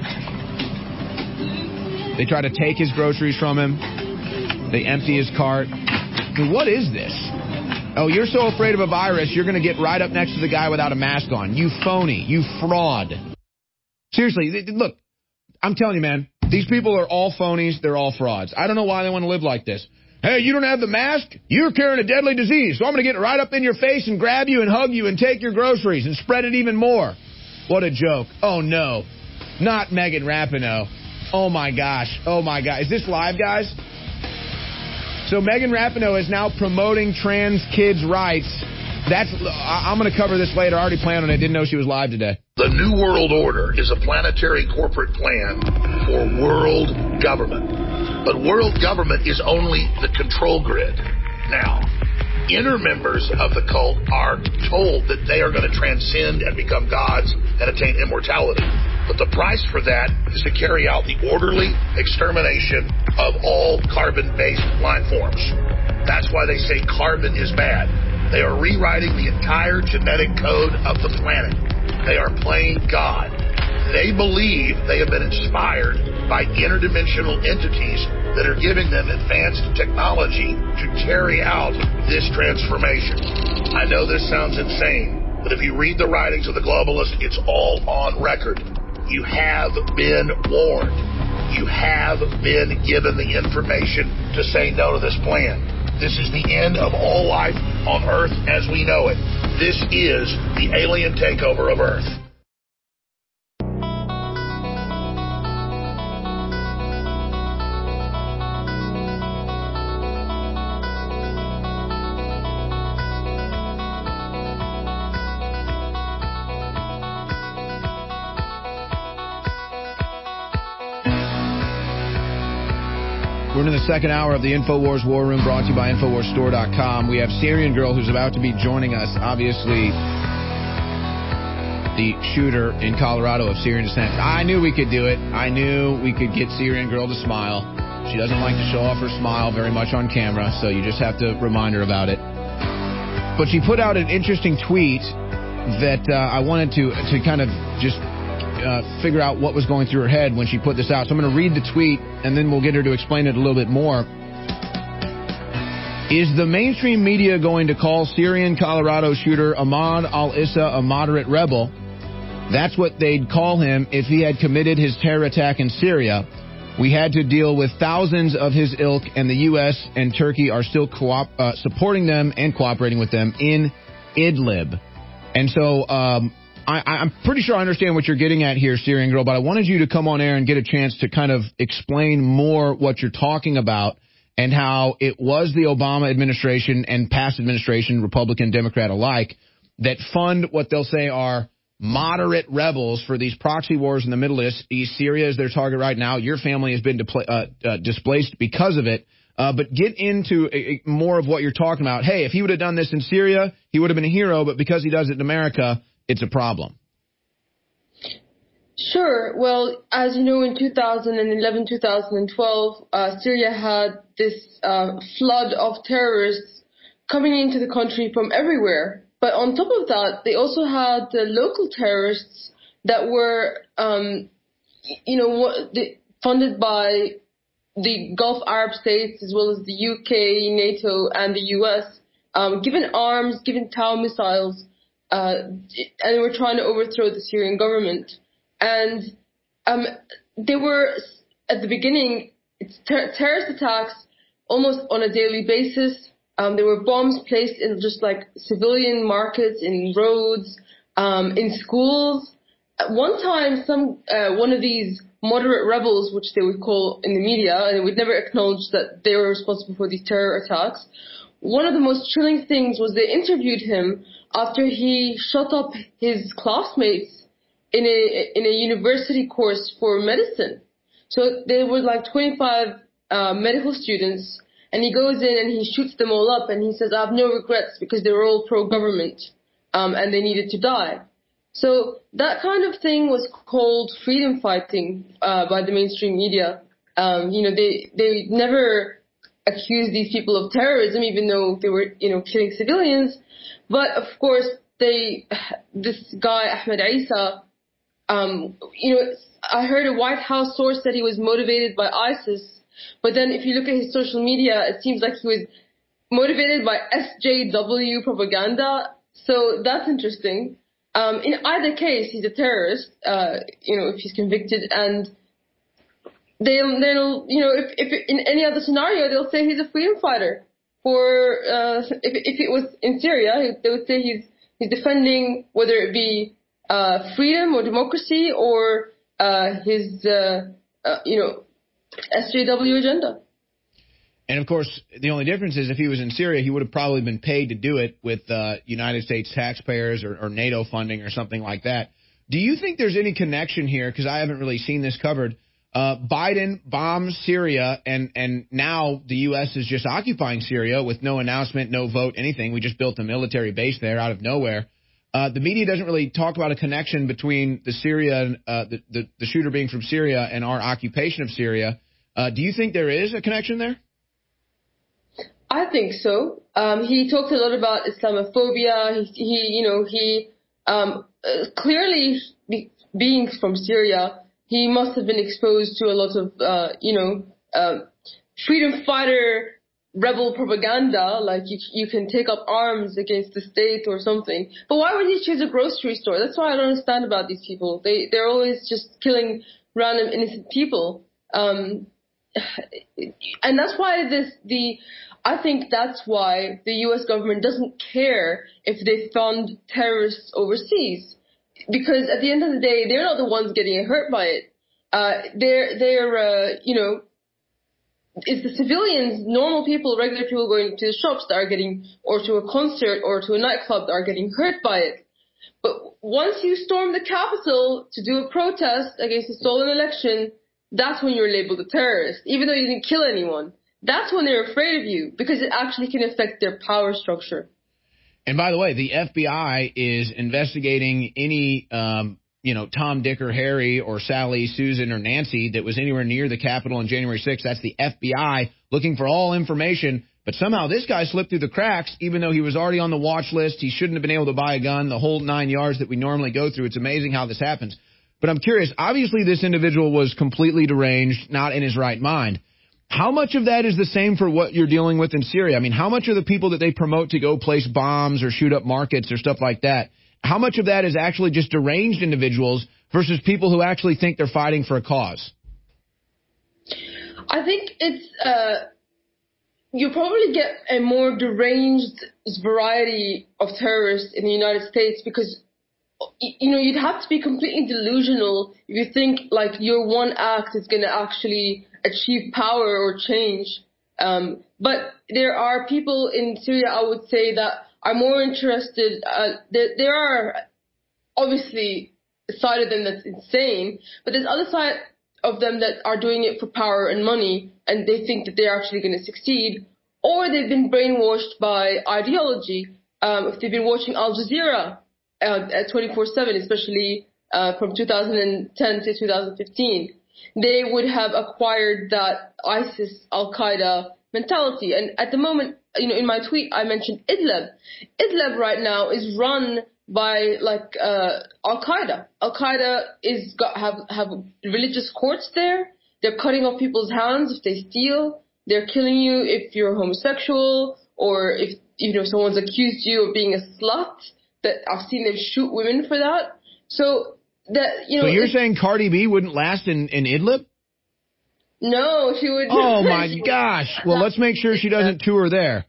They try to take his groceries from him. They empty his cart. I mean, what is this? Oh, you're so afraid of a virus, you're going to get right up next to the guy without a mask on. You phony, you fraud. Seriously, look, I'm telling you, man. These people are all phonies. They're all frauds. I don't know why they want to live like this. Hey, you don't have the mask? You're carrying a deadly disease, so I'm going to get right up in your face and grab you and hug you and take your groceries and spread it even more. What a joke. Oh, no. Not Megan Rapinoe. Oh, my gosh. Oh, my God. Is this live, guys? So Megan Rapinoe is now promoting trans kids' rights that's. I'm going to cover this later. I already planned on it. Didn't know she was live today. The New World Order is a planetary corporate plan for world government. But world government is only the control grid. Now, inner members of the cult are told that they are going to transcend and become gods and attain immortality. But the price for that is to carry out the orderly extermination of all carbon-based life forms. That's why they say carbon is bad. They are rewriting the entire genetic code of the planet. They are playing God. They believe they have been inspired by interdimensional entities that are giving them advanced technology to carry out this transformation. I know this sounds insane, but if you read the writings of the globalists, it's all on record. You have been warned. You have been given the information to say no to this plan. This is the end of all life on Earth as we know it. This is the alien takeover of Earth. We're in the second hour of the InfoWars War Room, brought to you by Infowars Store dot com. We have Syrian Girl, who's about to be joining us. Obviously, the shooter in Colorado of Syrian descent. I knew we could do it. I knew we could get Syrian Girl to smile. She doesn't like to show off her smile very much on camera, so you just have to remind her about it. But she put out an interesting tweet that uh, I wanted to to kind of just Uh, figure out what was going through her head when she put this out. So I'm going to read the tweet, and then we'll get her to explain it a little bit more. Is the mainstream media going to call Syrian Colorado shooter Ahmad al-Issa a moderate rebel? That's what they'd call him if he had committed his terror attack in Syria. We had to deal with thousands of his ilk, and the U S and Turkey are still co- uh, supporting them and cooperating with them in Idlib. And so... Um, I, I'm pretty sure I understand what you're getting at here, Syrian Girl, but I wanted you to come on air and get a chance to kind of explain more what you're talking about and how it was the Obama administration and past administration, Republican, Democrat alike, that fund what they'll say are moderate rebels for these proxy wars in the Middle East. East Syria is their target right now. Your family has been depla- uh, uh, displaced because of it. Uh, but get into a, a, more of what you're talking about. Hey, if he would have done this in Syria, he would have been a hero, but because he does it in America, it's a problem. Sure. Well, as you know, in two thousand eleven, two thousand twelve, uh, Syria had this uh, flood of terrorists coming into the country from everywhere. But on top of that, they also had the local terrorists that were, um, you know, funded by the Gulf Arab states as well as the U K, NATO, and the U S, um, given arms, given Tau missiles. Uh, and they were trying to overthrow the Syrian government. And um, they were, at the beginning, it's ter- terrorist attacks almost on a daily basis. Um, there were bombs placed in just like civilian markets, in roads, um, in schools. At one time, some uh, one of these moderate rebels, which they would call in the media, and they would never acknowledge that they were responsible for these terror attacks. One of the most chilling things was they interviewed him after he shot up his classmates in a in a university course for medicine. So there were like twenty-five uh, medical students, and he goes in and he shoots them all up, and he says, "I have no regrets because they were all pro-government, um, and they needed to die." So that kind of thing was called freedom fighting uh, by the mainstream media. Um, you know, they they never accused these people of terrorism, even though they were, you know, killing civilians. But of course, they, this guy, Ahmed Isa, um, you know, I heard a White House source said he was motivated by ISIS. But then if you look at his social media, it seems like he was motivated by S J W propaganda. So that's interesting. Um, in either case, he's a terrorist, uh, you know, if he's convicted. And they'll, they'll, you know, if, if in any other scenario, they'll say he's a freedom fighter. For uh, if if it was in Syria, they would say he's he's defending whether it be uh, freedom or democracy or uh, his uh, uh, you know S J W agenda. And, of course, the only difference is if he was in Syria, he would have probably been paid to do it with uh, United States taxpayers or, or NATO funding or something like that. Do you think there's any connection here? Because I haven't really seen this covered. Uh, Biden bombs Syria, and, and now the U S is just occupying Syria with no announcement, no vote, anything. We just built a military base there out of nowhere. Uh, the media doesn't really talk about a connection between the Syria, uh, the, the, the shooter being from Syria and our occupation of Syria. Uh, do you think there is a connection there? I think so. Um, he talked a lot about Islamophobia. He, he you know, he um, uh, clearly be, being from Syria, he must have been exposed to a lot of, uh, you know, uh, freedom fighter rebel propaganda, like you, you can take up arms against the state or something. But why would he choose a grocery store? That's what I don't understand about these people. They, they're always just killing random innocent people. Um, and that's why this, the, I think that's why the U S government doesn't care if they fund terrorists overseas. Because at the end of the day, they're not the ones getting hurt by it. Uh, they're, they're, uh, you know, it's the civilians, normal people, regular people going to the shops that are getting, or to a concert or to a nightclub that are getting hurt by it. But once you storm the Capitol to do a protest against a stolen election, that's when you're labeled a terrorist, even though you didn't kill anyone. That's when they're afraid of you, because it actually can affect their power structure. And by the way, the F B I is investigating any, um, you know, Tom, Dick, or Harry, or Sally, Susan, or Nancy that was anywhere near the Capitol on January sixth. That's the F B I looking for all information. But somehow this guy slipped through the cracks, even though he was already on the watch list. He shouldn't have been able to buy a gun, the whole nine yards that we normally go through. It's amazing how this happens. But I'm curious, obviously this individual was completely deranged, not in his right mind. How much of that is the same for what you're dealing with in Syria? I mean, how much are the people that they promote to go place bombs or shoot up markets or stuff like that? How much of that is actually just deranged individuals versus people who actually think they're fighting for a cause? I think it's, uh, you probably get a more deranged variety of terrorists in the United States because, you know, you'd have to be completely delusional if you think like your one act is going to actually achieve power or change. Um, but there are people in Syria, I would say, that are more interested. Uh, there, there are obviously a side of them that's insane, but there's other side of them that are doing it for power and money, and they think that they're actually going to succeed, or they've been brainwashed by ideology. Um, if they've been watching Al Jazeera uh, at twenty-four seven, especially uh, from two thousand ten to two thousand fifteen, they would have acquired that ISIS, Al-Qaeda mentality. And at the moment, you know, in my tweet, I mentioned Idlib. Idlib right now is run by like uh, Al-Qaeda. Al-Qaeda is got have have religious courts there. They're cutting off people's hands if they steal. They're killing you if you're homosexual, or if you know someone's accused you of being a slut. That I've seen them shoot women for that. So that you know. So you're saying Cardi B wouldn't last in, in Idlib? No, she would. Oh my gosh! Well, let's make sure she doesn't tour there.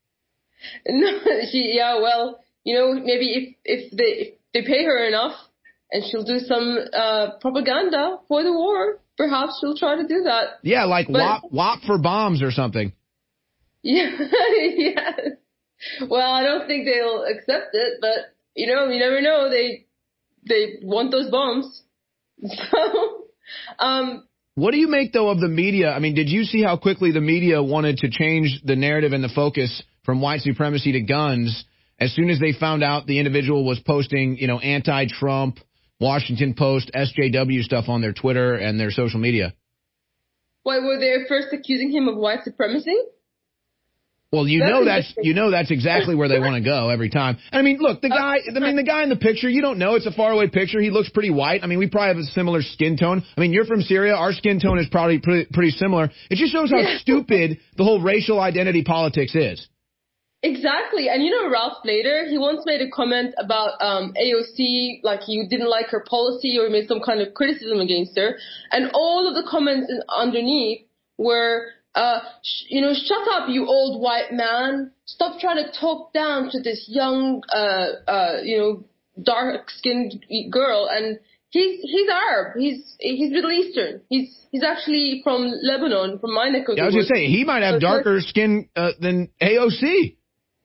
No, she. Yeah, well, you know, maybe if if they if they pay her enough, and she'll do some uh, propaganda for the war, perhaps she'll try to do that. Yeah, like but, W A P, W A P for bombs or something. Yeah, yes. Well, I don't think they'll accept it, but you know, you never know. They they want those bombs. So, um. What do you make, though, of the media? I mean, did you see how quickly the media wanted to change the narrative and the focus from white supremacy to guns as soon as they found out the individual was posting, you know, anti-Trump, Washington Post, S J W stuff on their Twitter and their social media? Why, were they first accusing him of white supremacy? Well, you that's know that's you know that's exactly where they want to go every time. I mean, look, the guy. I mean, the guy in the picture. You don't know; it's a faraway picture. He looks pretty white. I mean, we probably have a similar skin tone. I mean, you're from Syria. Our skin tone is probably pretty, pretty similar. It just shows how stupid the whole racial identity politics is. Exactly, and you know, Ralph Nader, he once made a comment about um, A O C, like he didn't like her policy or made some kind of criticism against her, and all of the comments underneath were. Uh, sh- you know, shut up, you old white man. Stop trying to talk down to this young, uh, uh, you know, dark-skinned girl. And He's he's Arab. He's he's Middle Eastern. He's he's actually from Lebanon, from my neck of the Yeah, I was woods. gonna say he might have darker skin uh, than A O C.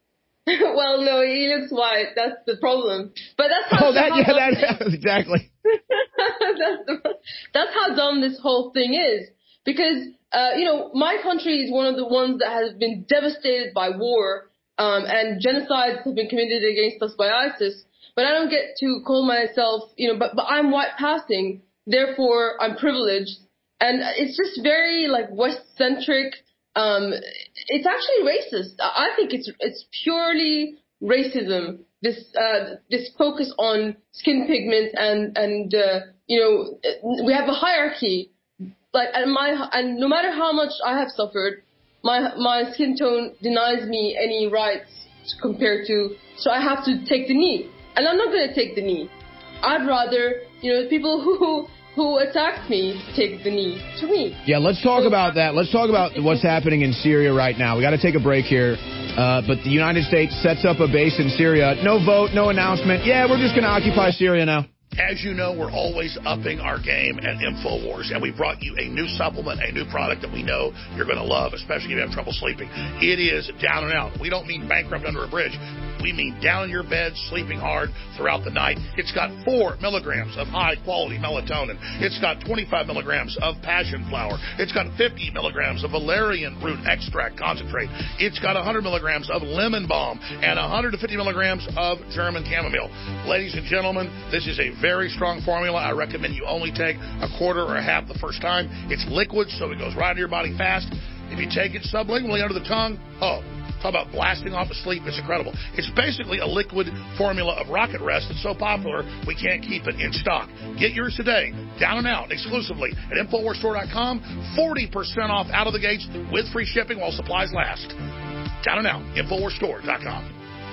Well, no, he looks white. That's the problem. But that's how. Oh, that how yeah, dumb that exactly. that's, the, that's how dumb this whole thing is. Because uh, you know, my country is one of the ones that has been devastated by war, um, and genocides have been committed against us by ISIS. But I don't get to call myself, you know, but, but I'm white passing, therefore I'm privileged. And it's just very, like, West-centric. Um, it's actually racist. I think it's it's purely racism, this uh, this focus on skin pigment and, and uh, you know, we have a hierarchy. Like, and, my, and no matter how much I have suffered, my my skin tone denies me any rights compared to, so I have to take the knee. And I'm not going to take the knee. I'd rather, you know, people who who attacked me take the knee to me. Yeah, let's talk about that. Let's talk about what's happening in Syria right now. We got to take a break here. Uh, but the United States sets up a base in Syria. No vote, no announcement. Yeah, we're just going to occupy Syria now. As you know, we're always upping our game at InfoWars, and we brought you a new supplement, a new product that we know you're going to love, especially if you have trouble sleeping. It is Down and Out. We don't mean bankrupt under a bridge. We mean down in your bed, sleeping hard throughout the night. It's got four milligrams of high-quality melatonin. It's got twenty-five milligrams of passion flower. It's got fifty milligrams of valerian root extract concentrate. It's got one hundred milligrams of lemon balm and one hundred fifty milligrams of German chamomile. Ladies and gentlemen, this is a very strong formula. I recommend you only take a quarter or a half the first time. It's liquid, so it goes right into your body fast. If you take it sublingually under the tongue, oh, talk about blasting off to sleep. It's incredible. It's basically a liquid formula of Rocket Rest. It's so popular, we can't keep it in stock. Get yours today, Down and Out, exclusively at Infowars Store dot com. forty percent off out of the gates with free shipping while supplies last. Down and Out, Infowars Store dot com.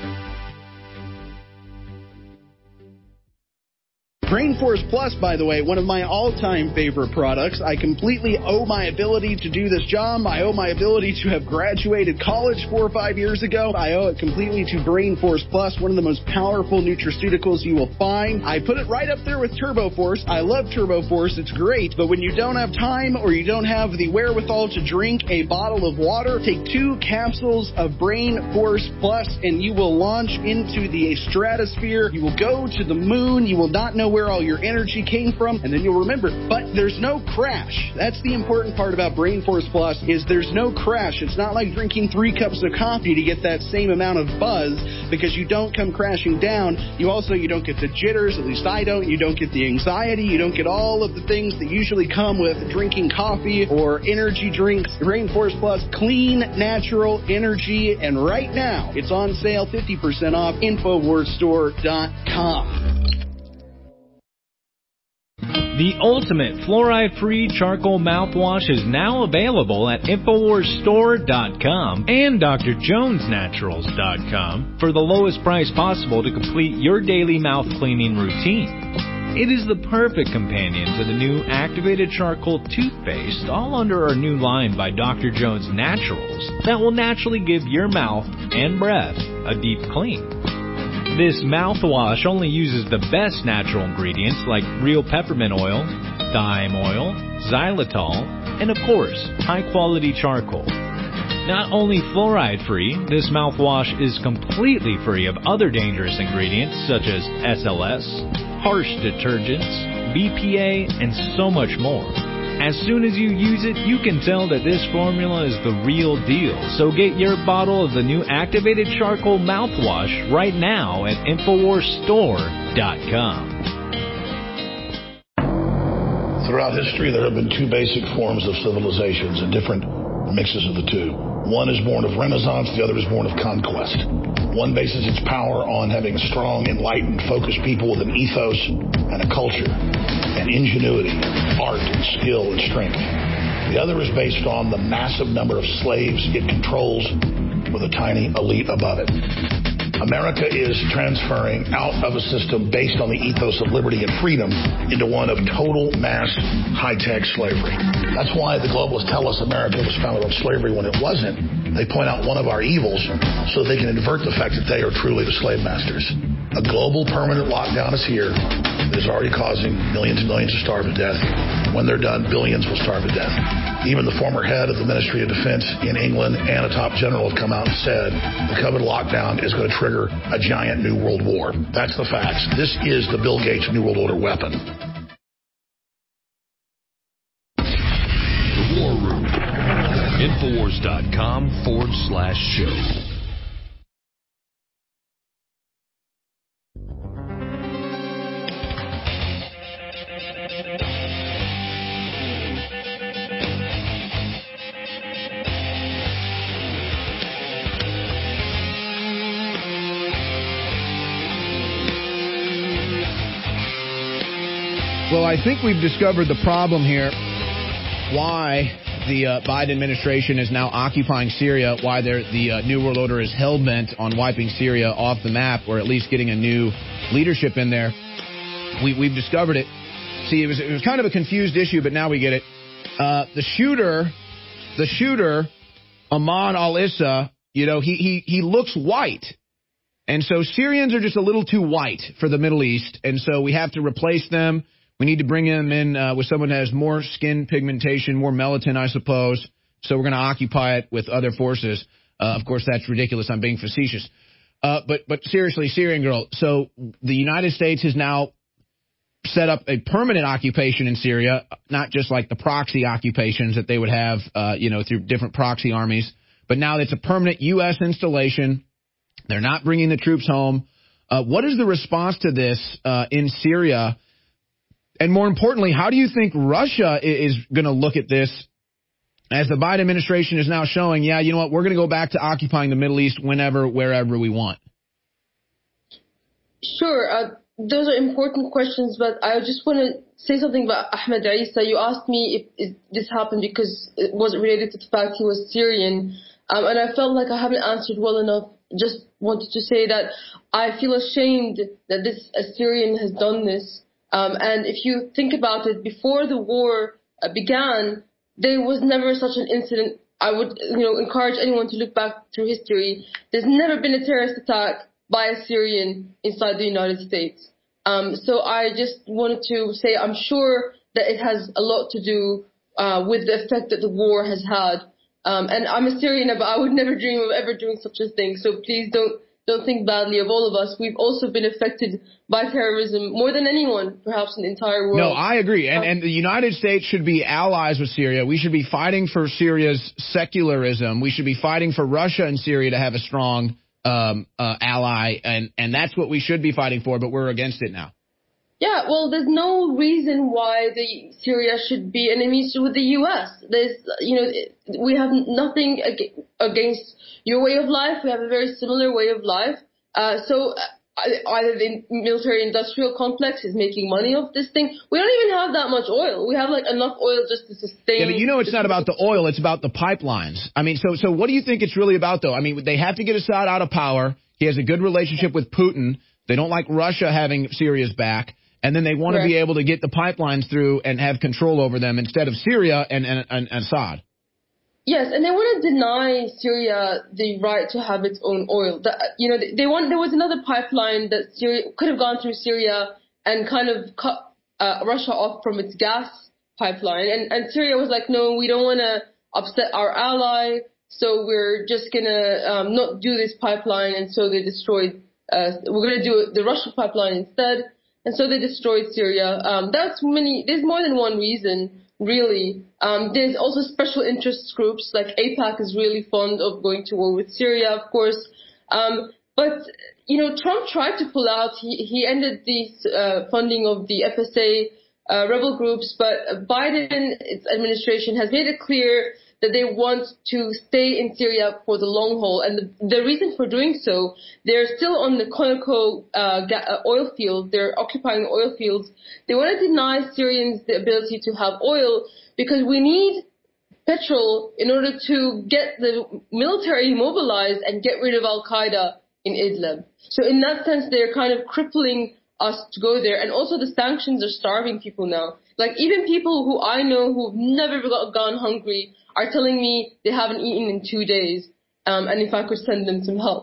Brain Force Plus, by the way, one of my all-time favorite products. I completely owe my ability to do this job. I owe my ability to have graduated college four or five years ago. I owe it completely to Brain Force Plus, one of the most powerful nutraceuticals you will find. I put it right up there with Turbo Force. I love Turbo Force. It's great. But when you don't have time or you don't have the wherewithal to drink a bottle of water, take two capsules of Brain Force Plus and you will launch into the stratosphere. You will go to the moon. You will not know where all your energy came from, and then you'll remember. But there's no crash. That's the important part about Brain Force Plus, is there's no crash. It's not like drinking three cups of coffee to get that same amount of buzz, because you don't come crashing down. You also, you don't get the jitters, at least I don't. You don't get the anxiety. You don't get all of the things that usually come with drinking coffee or energy drinks. Brain Force Plus, clean, natural energy, and right now, it's on sale, fifty percent off, Infowars Store dot com. The ultimate fluoride-free charcoal mouthwash is now available at Infowars Store dot com and D R Jones Naturals dot com for the lowest price possible to complete your daily mouth cleaning routine. It is the perfect companion to the new activated charcoal toothpaste, all under our new line by D R Jones Naturals, that will naturally give your mouth and breath a deep clean. This mouthwash only uses the best natural ingredients like real peppermint oil, thyme oil, xylitol, and of course, high-quality charcoal. Not only fluoride-free, this mouthwash is completely free of other dangerous ingredients such as S L S, harsh detergents, B P A, and so much more. As soon as you use it, you can tell that this formula is the real deal. So get your bottle of the new activated charcoal mouthwash right now at Infowars Store dot com. Throughout history, there have been two basic forms of civilizations and different mixes of the two. One is born of Renaissance, the other is born of conquest. One bases its power on having strong, enlightened, focused people with an ethos and a culture, and ingenuity, art, and skill, and strength. The other is based on the massive number of slaves it controls with a tiny elite above it. America is transferring out of a system based on the ethos of liberty and freedom into one of total mass high-tech slavery. That's why the globalists tell us America was founded on slavery when it wasn't. They point out one of our evils so they can invert the fact that they are truly the slave masters. A global permanent lockdown is here. that is already causing millions and millions to starve to death. When they're done, billions will starve to death. Even the former head of the Ministry of Defense in England and a top general have come out and said the COVID lockdown is going to trigger a giant new world war. That's the facts. This is the Bill Gates New World Order weapon. The War Room. Infowars.com forward slash show. Well, I think we've discovered the problem here, why the uh, Biden administration is now occupying Syria, why the uh, New World Order is hell-bent on wiping Syria off the map, or at least getting a new leadership in there. We, we've discovered it. See, it was, it was kind of a confused issue, but now we get it. Uh, the shooter, the shooter, Ahmad al-Issa, you know, he, he, he looks white. And so Syrians are just a little too white for the Middle East, and so we have to replace them. We need to bring him in uh, with someone that has more skin pigmentation, more melatonin, I suppose. So we're going to occupy it with other forces. Uh, of course, that's ridiculous. I'm being facetious. Uh, but but seriously, Syrian girl. So the United States has now set up a permanent occupation in Syria, not just like the proxy occupations that they would have, uh, you know, through different proxy armies. But now it's a permanent U S installation. They're not bringing the troops home. Uh, what is the response to this uh, in Syria? And more importantly, how do you think Russia is going to look at this as the Biden administration is now showing, yeah, you know what, we're going to go back to occupying the Middle East whenever, wherever we want? Sure. Uh, those are important questions, but I just want to say something about Ahmed Issa. You asked me if, if this happened because it wasn't related to the fact he was Syrian. Um, and I felt like I haven't answered well enough. Just wanted to say that I feel ashamed that this Syrian has done this. Um, and if you think about it, before the war uh, began, there was never such an incident. I would, you know, encourage anyone to look back through history. There's never been a terrorist attack by a Syrian inside the United States. Um, so I just wanted to say I'm sure that it has a lot to do uh, with the effect that the war has had. Um, and I'm a Syrian, but I would never dream of ever doing such a thing. So please don't don't think badly of all of us. We've also been affected by terrorism more than anyone, perhaps in the entire world. No, I agree. And, and the United States should be allies with Syria. We should be fighting for Syria's secularism. We should be fighting for Russia and Syria to have a strong um, uh, ally. And, and that's what we should be fighting for, but we're against it now. Yeah, well, there's no reason why the Syria should be enemies with the U S. There's, you know, we have nothing against your way of life. We have a very similar way of life. Uh, so either the military-industrial complex is making money off this thing. We don't even have that much oil. We have like enough oil just to sustain. Yeah, but you know it's not about the oil. It's about the pipelines. I mean, so so what do you think it's really about, though? I mean, they have to get Assad out of power. He has a good relationship with Putin. They don't like Russia having Syria's back. And then they want Correct. to be able to get the pipelines through and have control over them instead of Syria and, and, and Assad. Yes, and they want to deny Syria the right to have its own oil. The, you know, they want. There was another pipeline that Syria could have gone through Syria and kind of cut uh, Russia off from its gas pipeline. And, and Syria was like, no, we don't want to upset our ally, so we're just going to um, not do this pipeline. And so they destroyed, uh, we're going to do the Russian pipeline instead. And so they destroyed Syria. Um, that's many, there's more than one reason, really. Um, there's also special interest groups, like AIPAC is really fond of going to war with Syria, of course. Um, but, you know, Trump tried to pull out. He, he ended the uh, funding of the F S A uh, rebel groups, but Biden, its administration, has made it clear that they want to stay in Syria for the long haul. And the, the reason for doing so, they're still on the Conoco uh, ga- oil field. They're occupying the oil fields. They want to deny Syrians the ability to have oil because we need petrol in order to get the military mobilized and get rid of Al-Qaeda in Idlib. So in that sense, they're kind of crippling us to go there. And also the sanctions are starving people now. Like even people who I know who've never got, gone hungry are telling me they haven't eaten in two days, um, and if I could send them some help.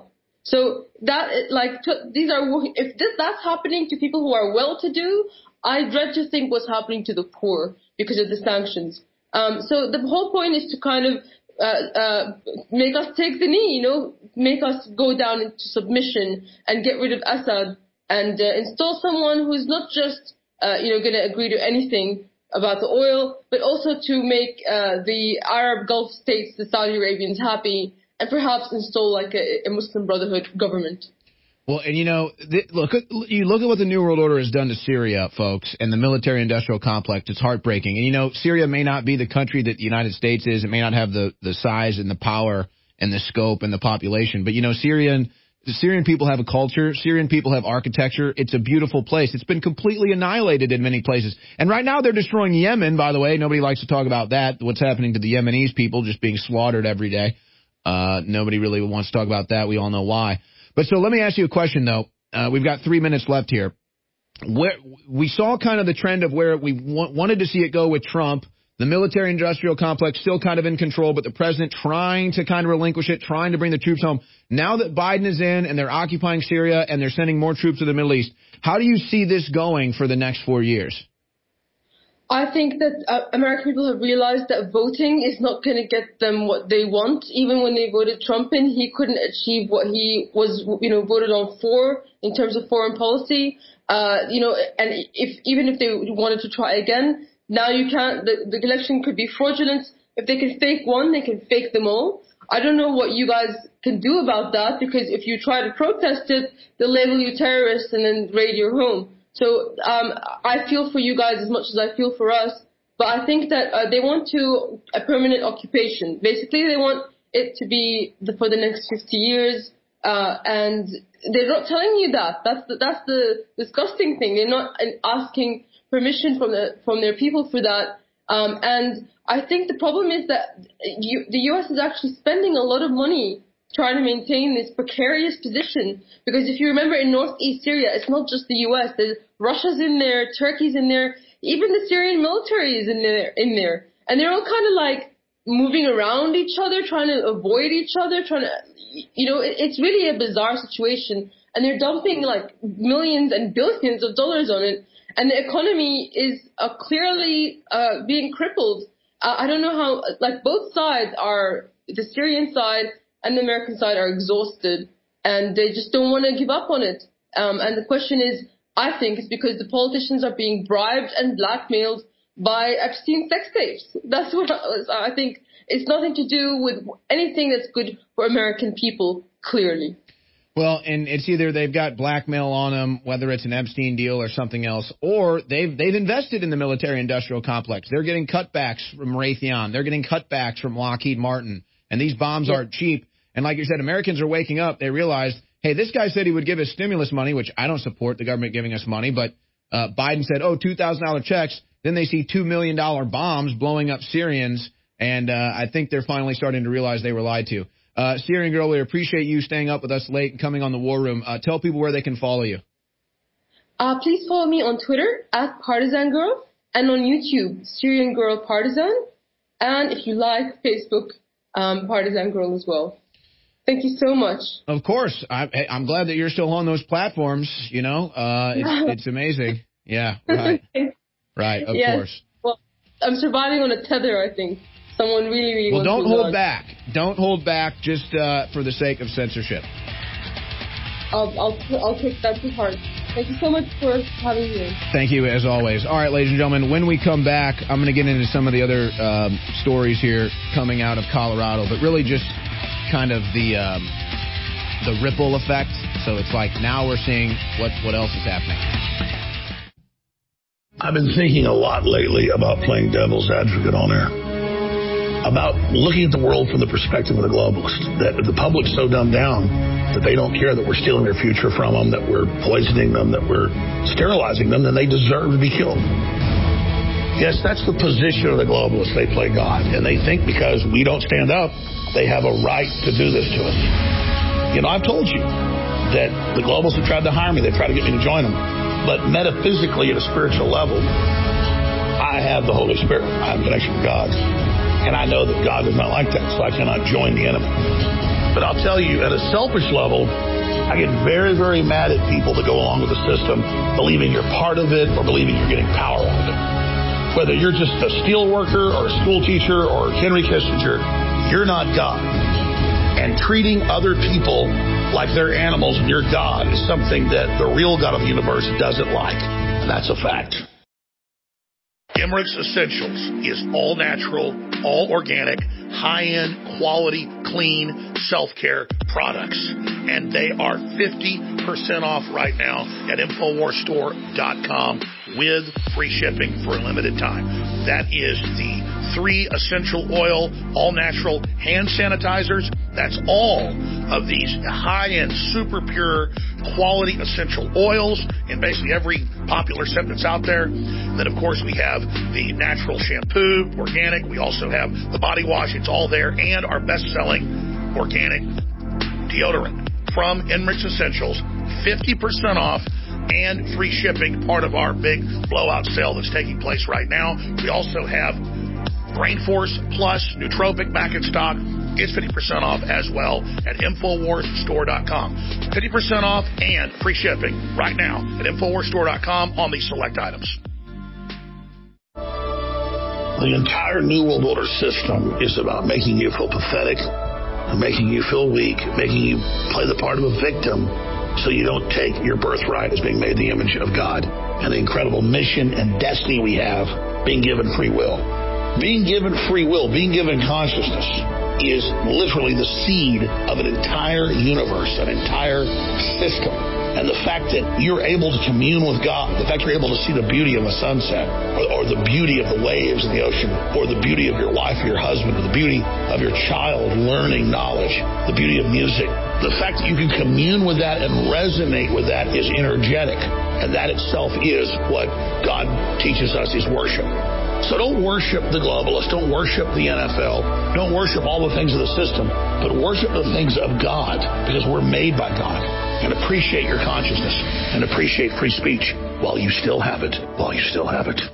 So that, like, to, these are, if this, that's happening to people who are well-to-do, I dread to think what's happening to the poor because of the sanctions. Um, so the whole point is to kind of uh, uh, make us take the knee, you know, make us go down into submission and get rid of Assad and uh, install someone who's not just, uh, you know, going to agree to anything about the oil, but also to make uh, the Arab Gulf states, the Saudi Arabians, happy, and perhaps install like a, a Muslim Brotherhood government. Well, and you know, th- look at you look at what the New World Order has done to Syria, folks, and the military-industrial complex. It's heartbreaking. And you know, Syria may not be the country that the United States is. It may not have the the size and the power and the scope and the population. But you know, Syrian the Syrian people have a culture. Syrian people have architecture. It's a beautiful place. It's been completely annihilated in many places. And right now they're destroying Yemen. By the way, nobody likes to talk about that. What's happening to the Yemenis people just being slaughtered every day. Uh, nobody really wants to talk about that. We all know why. But so let me ask you a question, though. Uh, we've got three minutes left here. Where we saw kind of the trend of where we w- wanted to see it go with Trump, the military-industrial complex still kind of in control, but the president trying to kind of relinquish it, trying to bring the troops home. Now that Biden is in and they're occupying Syria and they're sending more troops to the Middle East, how do you see this going for the next four years? I think that uh, American people have realized that voting is not going to get them what they want. Even when they voted Trump in, he couldn't achieve what he was, you know, voted on for in terms of foreign policy. Uh, you know, and if even if they wanted to try again, now you can't. The, the election could be fraudulent. If they can fake one, they can fake them all. I don't know what you guys can do about that, because if you try to protest it, they'll label you terrorists and then raid your home. So um, I feel for you guys as much as I feel for us, but I think that uh, they want to a permanent occupation. Basically, they want it to be the, for the next fifty years, uh, and they're not telling you that. That's the, that's the disgusting thing. They're not asking permission from the from their people for that. Um, and I think the problem is that you, the U S is actually spending a lot of money trying to maintain this precarious position. Because if you remember, in northeast Syria, it's not just the U S. There's Russia's in there, Turkey's in there, even the Syrian military is in there. In there, and they're all kind of like moving around each other, trying to avoid each other, trying to, you know, it, it's really a bizarre situation. And they're dumping like millions and billions of dollars on it. And the economy is uh, clearly uh, being crippled. Uh, I don't know how, like both sides are, the Syrian side and the American side are exhausted, and they just don't want to give up on it. Um, and the question is, I think it's because the politicians are being bribed and blackmailed by Epstein sex tapes. That's what I, I think. It's nothing to do with anything that's good for American people, clearly. Well, and it's either they've got blackmail on them, whether it's an Epstein deal or something else, or they've they've invested in the military-industrial complex. They're getting cutbacks from Raytheon. They're getting cutbacks from Lockheed Martin. And these bombs yeah. aren't cheap. And like you said, Americans are waking up. They realized, hey, this guy said he would give us stimulus money, which I don't support the government giving us money. But uh, Biden said, oh, two thousand dollars checks. Then they see two million dollars bombs blowing up Syrians. And uh, I think they're finally starting to realize they were lied to. Uh, Syrian Girl, we appreciate you staying up with us late and coming on the War Room. Uh, tell people where they can follow you. Uh, please follow me on Twitter at Partisan Girl, and on YouTube, Syrian Girl Partisan. And if you like, Facebook, um, Partisan Girl as well. Thank you so much. Of course. I, I'm glad that you're still on those platforms, you know. Uh, it's, it's amazing. Yeah, right. Right, of yes. course. Well, I'm surviving on a tether, I think. Someone really, really well, wants don't hold log. back. Don't hold back just uh, for the sake of censorship. I'll, I'll, I'll take that to heart. Thank you so much for having me. Thank you, as always. All right, ladies and gentlemen, when we come back, I'm going to get into some of the other um, stories here coming out of Colorado, but really just kind of the um, the ripple effect. So it's like now we're seeing what, what else is happening. I've been thinking a lot lately about playing devil's advocate on air, about looking at the world from the perspective of the globalist, that the public's so dumbed down that they don't care that we're stealing their future from them, that we're poisoning them, that we're sterilizing them, then they deserve to be killed. Yes, that's the position of the globalists. They play God, and they think because we don't stand up, they have a right to do this to us. You know, I've told you that the globalists have tried to hire me. They've tried to get me to join them. But metaphysically, at a spiritual level, I have the Holy Spirit. I have a connection with God. And I know that God is not like that, so I cannot join the enemy. But I'll tell you, at a selfish level, I get very, very mad at people that go along with the system, believing you're part of it or believing you're getting power out of it. Whether you're just a steel worker or a school teacher or Henry Kissinger, you're not God. And treating other people like they're animals and you're God is something that the real God of the universe doesn't like. And that's a fact. Emirates Essentials is all natural, all organic, high-end, quality, clean, self-care products. And they are fifty percent off right now at Infowars Store dot com with free shipping for a limited time. That is the three essential oil, all-natural hand sanitizers. That's all of these high-end, super pure, quality essential oils in basically every popular scent that's out there. Then, of course, we have the natural shampoo, organic. We also have the body wash. It's all there. And our best-selling organic deodorant from Emirates Essentials, fifty percent off and free shipping, part of our big blowout sale that's taking place right now. We also have Rainforce Plus Nootropic back in stock. It's fifty percent off as well at Infowars Store dot com. fifty percent off and free shipping right now at Infowars Store dot com on these select items. The entire New World Order system is about making you feel pathetic, and making you feel weak, making you play the part of a victim so you don't take your birthright as being made in the image of God and the incredible mission and destiny we have, being given free will. Being given free will, being given consciousness is literally the seed of an entire universe, an entire system. And the fact that you're able to commune with God, the fact you're able to see the beauty of a sunset, or, or the beauty of the waves in the ocean, or the beauty of your wife or your husband, or the beauty of your child learning knowledge, the beauty of music, the fact that you can commune with that and resonate with that is energetic. And that itself is what God teaches us is worship. So don't worship the globalists, don't worship the N F L, don't worship all the things of the system, but worship the things of God, because we're made by God. And appreciate your consciousness and appreciate free speech while you still have it, while you still have it.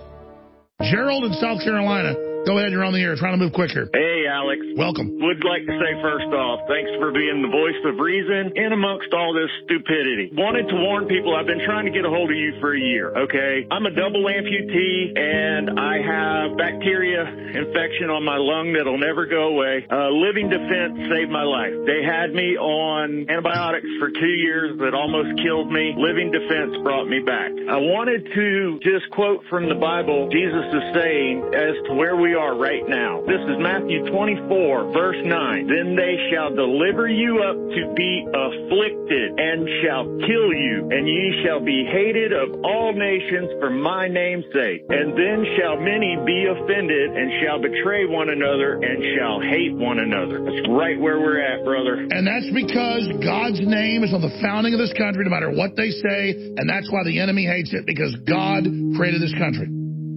Gerald in South Carolina. Go ahead, you're on the air. Trying to move quicker. Hey, Alex. Welcome. Would like to say first off, thanks for being the voice of reason in amongst all this stupidity. Wanted to warn people, I've been trying to get a hold of you for a year, okay? I'm a double amputee, and I have bacteria infection on my lung that'll never go away. Uh, Living Defense saved my life. They had me on antibiotics for two years that almost killed me. Living Defense brought me back. I wanted to just quote from the Bible, Jesus is saying, as to where we are right now. This is Matthew twenty-four, verse nine. Then they shall deliver you up to be afflicted, and shall kill you, and ye shall be hated of all nations for my name's sake. And then shall many be offended, and shall betray one another, and shall hate one another. That's right where we're at, brother. And that's because God's name is on the founding of this country, no matter what they say, and that's why the enemy hates it, because God created this country.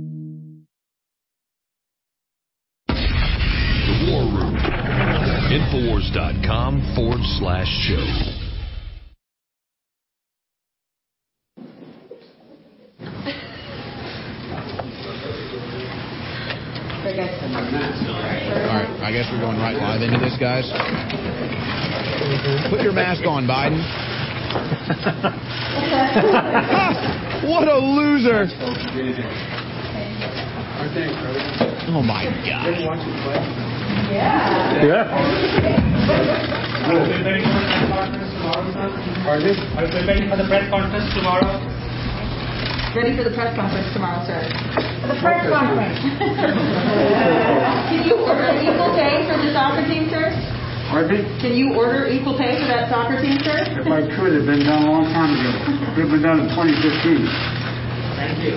War Room. Infowars dot com forward slash show. Alright, I guess we're going right live into this, guys. Put your mask on, Biden. What a loser. Oh my God. Yeah. Yeah. Are you preparing for the press conference tomorrow, sir? Pardon? Are you preparing for the press conference tomorrow? Ready for the press conference tomorrow, sir. For the press conference. Can you order equal pay for the soccer team, sir? Pardon? Can you order equal pay for that soccer team, sir? If I could, it had been done a long time ago. It would have been done in twenty fifteen. Thank you.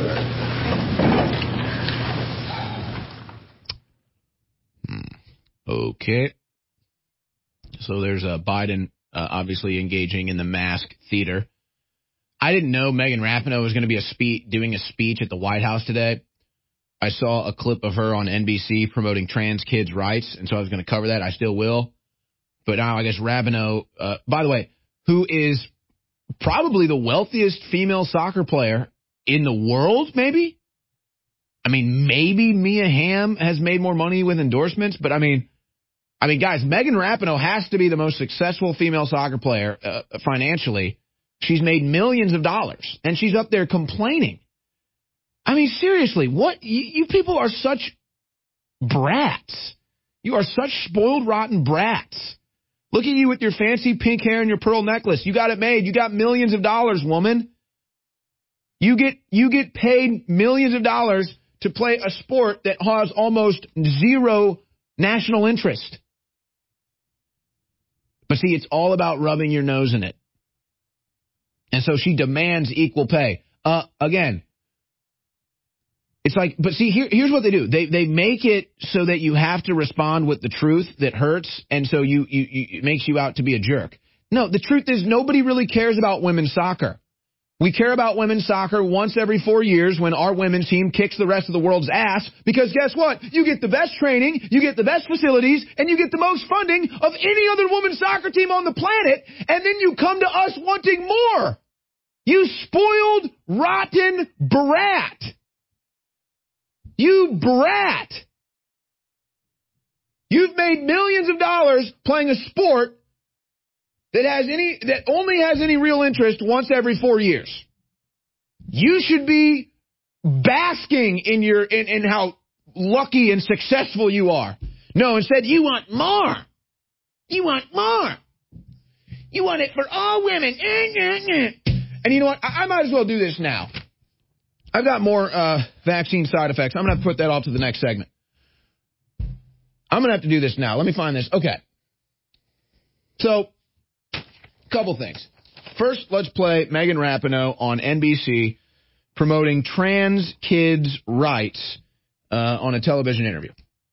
Okay. So there's uh, Biden uh, obviously engaging in the mask theater. I didn't know Megan Rapinoe was going to be a spe- doing a speech at the White House today. I saw a clip of her on N B C promoting trans kids' rights, and so I was going to cover that. I still will. But now I guess Rapinoe, uh, by the way, who is probably the wealthiest female soccer player in the world, maybe? I mean, maybe Mia Hamm has made more money with endorsements, but I mean, I mean, guys, Megan Rapinoe has to be the most successful female soccer player uh, financially. She's made millions of dollars, and she's up there complaining. I mean, seriously, what? You, you people are such brats. You are such spoiled, rotten brats. Look at you with your fancy pink hair and your pearl necklace. You got it made. You got millions of dollars, woman. You get you get paid millions of dollars to play a sport that has almost zero national interest. But see, it's all about rubbing your nose in it. And so she demands equal pay. Uh, again, it's like, but see, here, here's what they do. They they make it so that you have to respond with the truth that hurts, and so you, you, you it makes you out to be a jerk. No, the truth is nobody really cares about women's soccer. We care about women's soccer once every four years when our women's team kicks the rest of the world's ass, because guess what? You get the best training, you get the best facilities, and you get the most funding of any other women's soccer team on the planet, and then you come to us wanting more. You spoiled, rotten brat. You brat. You've made millions of dollars playing a sport that has any that only has any real interest once every four years. You should be basking in your in, in how lucky and successful you are. No, instead you want more. You want more. You want it for all women. And you know what? I, I might as well do this now. I've got more uh, vaccine side effects. I'm going to have to put that off to the next segment. I'm going to have to do this now. Let me find this. Okay. So, couple things. First, let's play Megan Rapinoe on N B C promoting trans kids' rights uh, on a television interview.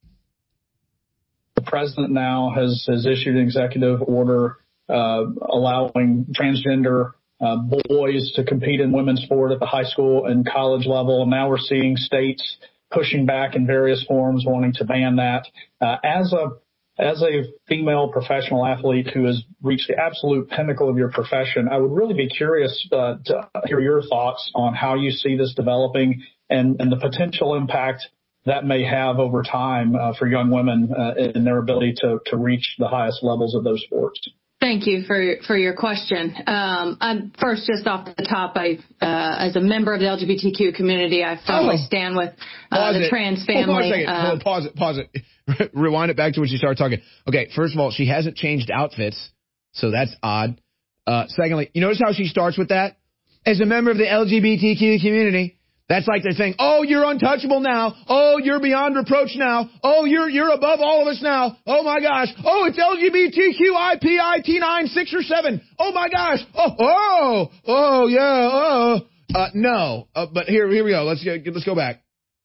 The president now has, has issued an executive order uh, allowing transgender Uh, boys to compete in women's sport at the high school and college level. And now we're seeing states pushing back in various forms, wanting to ban that. Uh, as a as a female professional athlete who has reached the absolute pinnacle of your profession, I would really be curious uh, to hear your thoughts on how you see this developing and, and the potential impact that may have over time uh, for young women uh, in their ability to, to reach the highest levels of those sports. Thank you for for your question. Um, I'm first, just off the top, I, uh, as a member of the L G B T Q community, I firmly oh. stand with uh, the it. trans family. Hold on a second. Uh, Hold, pause it. Pause it. Rewind it back to when she started talking. Okay, first of all, she hasn't changed outfits, so that's odd. Uh, secondly, you notice how she starts with that? As a member of the L G B T Q community. That's like they're saying, oh, you're untouchable now. Oh, you're beyond reproach now. Oh, you're you're above all of us now. Oh, my gosh. Oh, it's L G B T Q I P I T nine, six or seven. Oh, my gosh. Oh, oh, oh, yeah, oh. Uh, no, uh, but here here we go. Let's get, let's go back.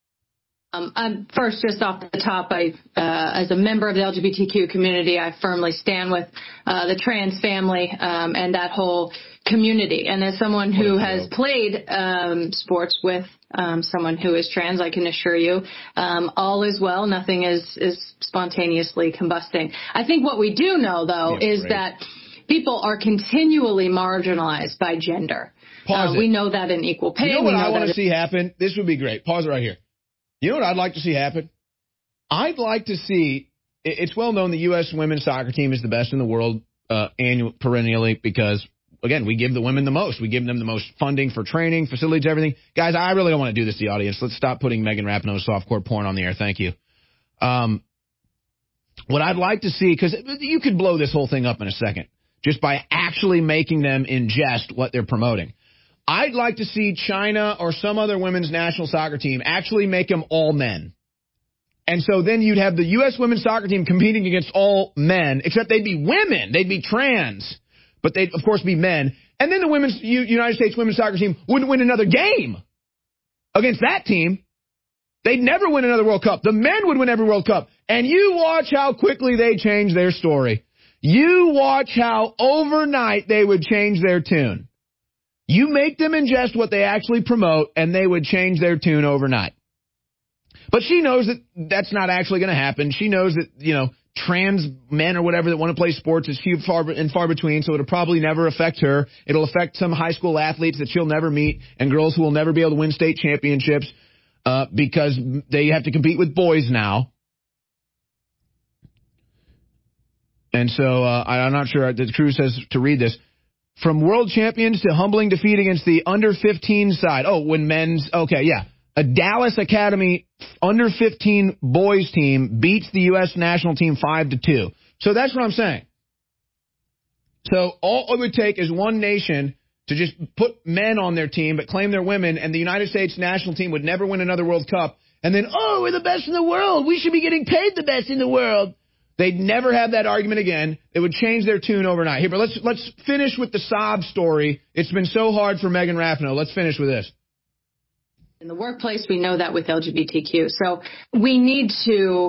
Um, I'm first, just off the top, I, uh, as a member of the L G B T Q community, I firmly stand with uh, the trans family um, and that whole community. And as someone who has played um, sports with um, someone who is trans, I can assure you, um, all is well. Nothing is, is spontaneously combusting. I think what we do know, though, yeah, is great. that people are continually marginalized by gender. Pause uh, it. We know that in equal pay. You know what we know I want to that see happen? This would be great. Pause it right here. You know what I'd like to see happen? I'd like to see, it's well known the U S women's soccer team is the best in the world uh, annual, perennially because, again, we give the women the most. We give them the most funding for training, facilities, everything. Guys, I really don't want to do this to the audience. Let's stop putting Megan Rapinoe softcore porn on the air. Thank you. Um, what I'd like to see, because you could blow this whole thing up in a second, just by actually making them ingest what they're promoting. I'd like to see China or some other women's national soccer team actually make them all men. And so then you'd have the U S women's soccer team competing against all men, except they'd be women. They'd be trans, but they'd, of course, be men. And then the women's United States women's soccer team wouldn't win another game against that team. They'd never win another World Cup. The men would win every World Cup. And you watch how quickly they change their story. You watch how overnight they would change their tune. You make them ingest what they actually promote, and they would change their tune overnight. But she knows that that's not actually going to happen. She knows that, you know, trans men or whatever that want to play sports is few far and far between, so it'll probably never affect her. It'll affect some high school athletes that she'll never meet and girls who will never be able to win state championships uh, because they have to compete with boys now. And so uh, I'm not sure. The crew says to read this. From world champions to humbling defeat against the under fifteen side. Oh, when men's, okay, yeah. A Dallas Academy under fifteen boys team beats the U S national team five to two. So that's what I'm saying. So all it would take is one nation to just put men on their team but claim they're women, and the United States national team would never win another World Cup. And then, oh, we're the best in the world. We should be getting paid the best in the world. They'd never have that argument again. It would change their tune overnight. Here, but let's let's finish with the sob story. It's been so hard for Megan Rapinoe. Let's finish with this. In the workplace, we know that with L G B T Q. So we need to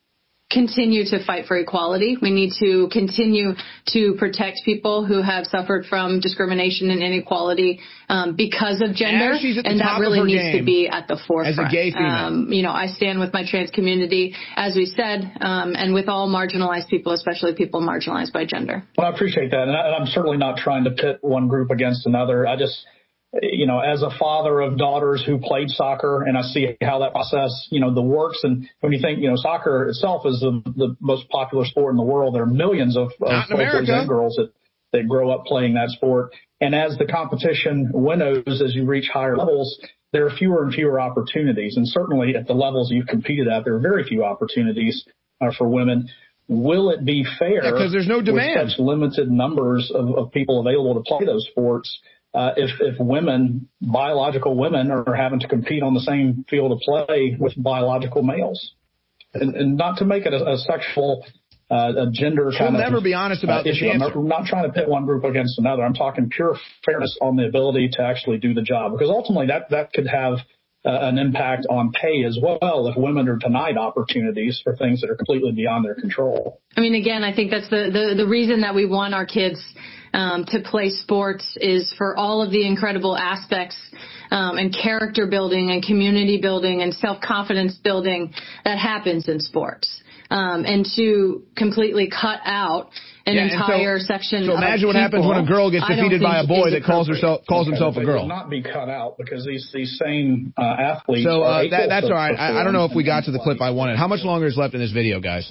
continue to fight for equality. We need to continue to protect people who have suffered from discrimination and inequality um, because of gender, and that really needs to be at the forefront. As a gay female. Um, you know, I stand with my trans community, as we said, um, and with all marginalized people, especially people marginalized by gender. Well, I appreciate that, and, I, and I'm certainly not trying to pit one group against another. I just, you know, as a father of daughters who played soccer, and I see how that process, you know, the works. And when you think, you know, soccer itself is the, the most popular sport in the world, there are millions of, of boys and girls that, that grow up playing that sport. And as the competition winnows, as you reach higher levels, there are fewer and fewer opportunities. And certainly at the levels you've competed at, there are very few opportunities uh, for women. Will it be fair? Because there's no demand. With such limited numbers of, of people available to play those sports? Uh, if, if women, biological women, are having to compete on the same field of play with biological males, and, and not to make it a, a sexual, uh, a gender She'll kind of never be honest about uh, this issue. I'm answer. not, I'm not trying to pit one group against another. I'm talking pure fairness on the ability to actually do the job, because ultimately that that could have uh, an impact on pay as well if women are denied opportunities for things that are completely beyond their control. I mean, again, I think that's the the, the reason that we want our kids Um, to play sports is for all of the incredible aspects um, and character building and community building and self-confidence building that happens in sports. Um, and to completely cut out an yeah, entire so, section so of imagine what happens when a girl gets defeated by a boy that calls herself calls okay, himself a girl. It will not be cut out because these these same uh, athletes. So uh, are that, that's all right. I, I don't know if we got to the play. clip I wanted. How much longer is left in this video, guys?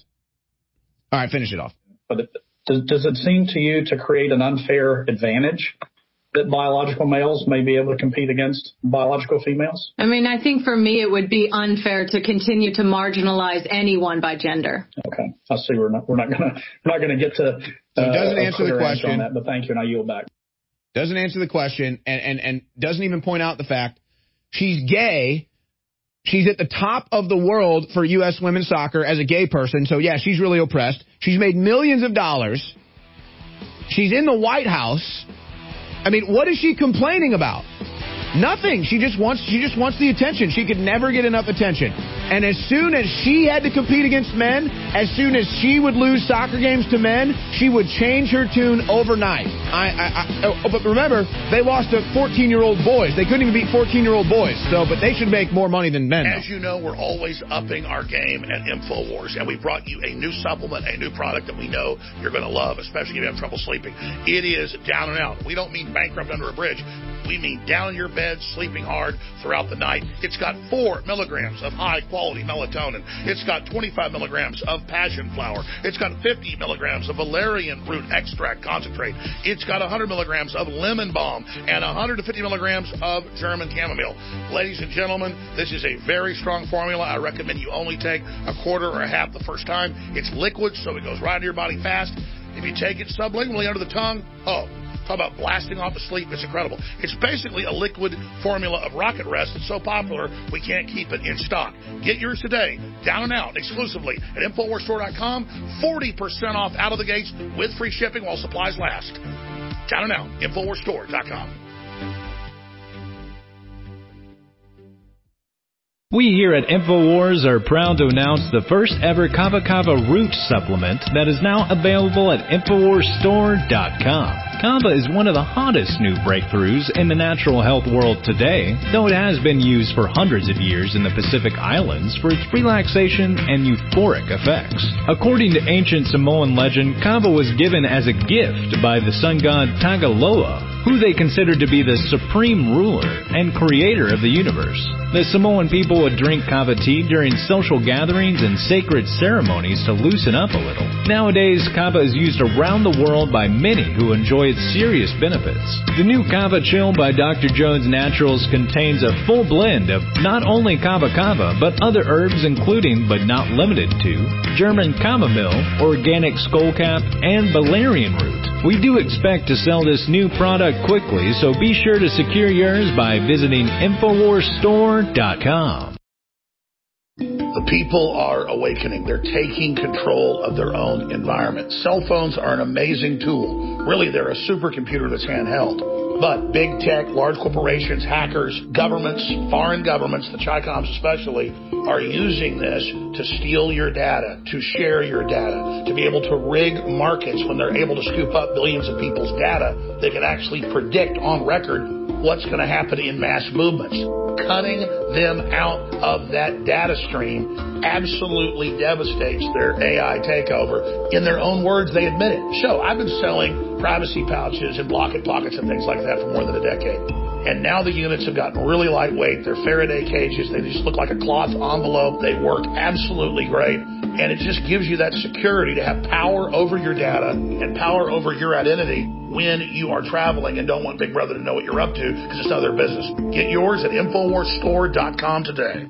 All right, finish it off. But it, does, does it seem to you to create an unfair advantage that biological males may be able to compete against biological females? I mean, I think for me it would be unfair to continue to marginalize anyone by gender. Okay, I see. We're not we're not gonna we're not gonna get to. Uh, so it doesn't answer the question. On that, but thank you, and I yield back. Doesn't answer the question, and and and doesn't even point out the fact she's gay. She's at the top of the world for U S women's soccer as a gay person. So, yeah, she's really oppressed. She's made millions of dollars. She's in the White House. I mean, what is she complaining about? Nothing. She just wants she just wants the attention. She could never get enough attention. And as soon as she had to compete against men, as soon as she would lose soccer games to men, she would change her tune overnight. I, I, I oh, but remember, they lost to fourteen-year-old boys. They couldn't even beat fourteen-year-old boys. So, but they should make more money than men. As you know, we're always upping our game at InfoWars, and we brought you a new supplement, a new product that we know you're going to love, especially if you have trouble sleeping. It is Down and Out. We don't mean bankrupt under a bridge. We mean down in your bed, sleeping hard throughout the night. It's got four milligrams of high-quality melatonin. It's got twenty-five milligrams of passion flower. It's got fifty milligrams of valerian root extract concentrate. It's got one hundred milligrams of lemon balm and one hundred fifty milligrams of German chamomile. Ladies and gentlemen, this is a very strong formula. I recommend you only take a quarter or a half the first time. It's liquid, so it goes right into your body fast. If you take it sublingually under the tongue, oh, talk about blasting off to sleep. It's incredible. It's basically a liquid formula of Rocket Rest. It's so popular, we can't keep it in stock. Get yours today, Down and Out, exclusively at Infowars Store dot com. forty percent off out of the gates with free shipping while supplies last. Down and Out, Infowars Store dot com. We here at InfoWars are proud to announce the first ever Kava Kava Root supplement that is now available at Infowars Store dot com. Kava is one of the hottest new breakthroughs in the natural health world today, though it has been used for hundreds of years in the Pacific Islands for its relaxation and euphoric effects. According to ancient Samoan legend, Kava was given as a gift by the sun god Tagaloa, who they considered to be the supreme ruler and creator of the universe. The Samoan people would drink kava tea during social gatherings and sacred ceremonies to loosen up a little. Nowadays, kava is used around the world by many who enjoy its serious benefits. The new Kava Chill by Doctor Jones Naturals contains a full blend of not only kava kava, but other herbs including, but not limited to, German chamomile, organic skullcap, and valerian root. We do expect to sell this new product quickly, so be sure to secure yours by visiting Infowars Store dot com. The people are awakening. They're taking control of their own environment. Cell phones are an amazing tool. Really, they're a supercomputer that's handheld. But big tech, large corporations, hackers, governments, foreign governments, the Chi-Coms especially, are using this to steal your data, to share your data, to be able to rig markets when they're able to scoop up billions of people's data. They can actually predict on record what's going to happen in mass movements. Cutting them out of that data stream absolutely devastates their A I takeover. In their own words, they admit it. So I've been selling privacy pouches and Blocket Pockets and things like that for more than a decade. And now the units have gotten really lightweight. They're Faraday cages. They just look like a cloth envelope. They work absolutely great. And it just gives you that security to have power over your data and power over your identity when you are traveling and don't want Big Brother to know what you're up to because it's none of their business. Get yours at Infowars Store dot com today.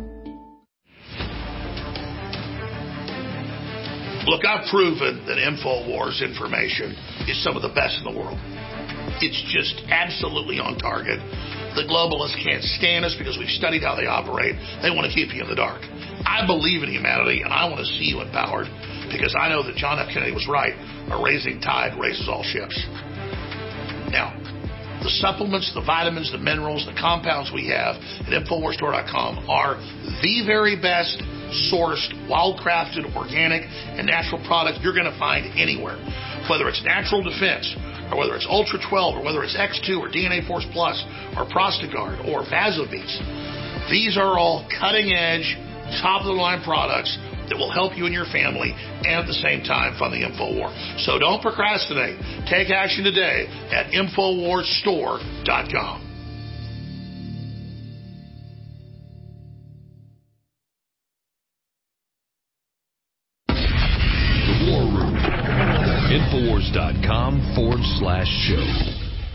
Look, I've proven that Infowars information is some of the best in the world. It's just absolutely on target. The globalists can't stand us because we've studied how they operate. They want to keep you in the dark. I believe in humanity, and I want to see you empowered because I know that John F. Kennedy was right. A raising tide raises all ships. Now, the supplements, the vitamins, the minerals, the compounds we have at Infowars Store dot com are the very best sourced, wild-crafted, organic, and natural products you're going to find anywhere. Whether it's Natural Defense, or whether it's Ultra twelve, or whether it's X two, or D N A Force Plus, or Prostagard, or Vasobeats. These are all cutting-edge, top-of-the-line products that will help you and your family and at the same time fund the InfoWar. So don't procrastinate. Take action today at Infowars Store dot com. The War Room. Infowars dot com forward slash show.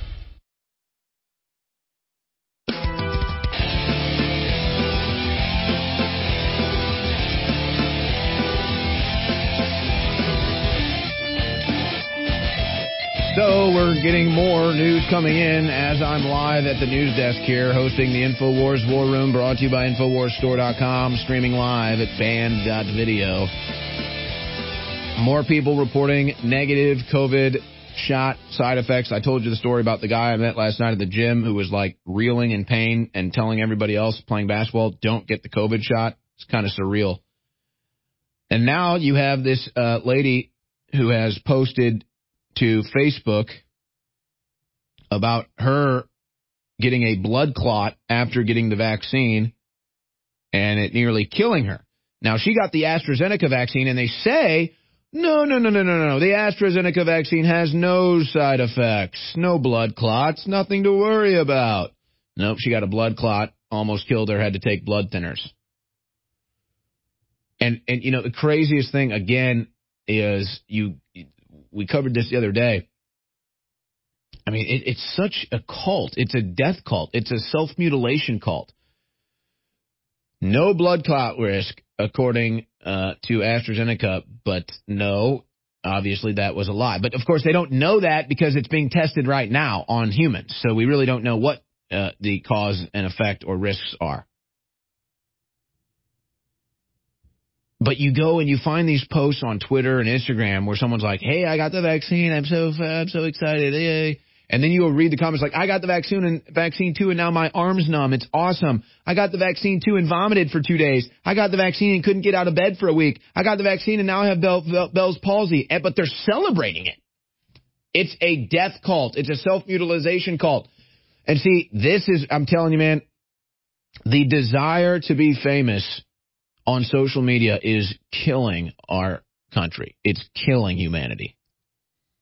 So we're getting more news coming in as I'm live at the news desk here hosting the InfoWars War Room, brought to you by Infowars Store dot com, streaming live at band dot video. More people reporting negative COVID shot side effects. I told you the story about the guy I met last night at the gym who was like reeling in pain and telling everybody else playing basketball, don't get the COVID shot. It's kind of surreal. And now you have this uh, lady who has posted to Facebook about her getting a blood clot after getting the vaccine and it nearly killing her. Now, she got the AstraZeneca vaccine, and they say, no, no, no, no, no, no. The AstraZeneca vaccine has no side effects, no blood clots, nothing to worry about. Nope, she got a blood clot, almost killed her, had to take blood thinners. And, and you know, the craziest thing, again, is you... We covered this the other day. I mean, it, it's such a cult. It's a death cult. It's a self-mutilation cult. No blood clot risk, according uh, to AstraZeneca, but no, obviously that was a lie. But, of course, they don't know that because it's being tested right now on humans. So we really don't know what uh, the cause and effect or risks are. But you go and you find these posts on Twitter and Instagram where someone's like, hey, I got the vaccine. I'm so I'm so excited. Yay. And then you will read the comments like, I got the vaccine and vaccine too, and now my arm's numb. It's awesome. I got the vaccine too and vomited for two days. I got the vaccine and couldn't get out of bed for a week. I got the vaccine and now I have Bell, Bell, Bell's palsy. But they're celebrating it. It's a death cult. It's a self-mutilation cult. And see, this is, I'm telling you, man, the desire to be famous on social media is killing our country. It's killing humanity.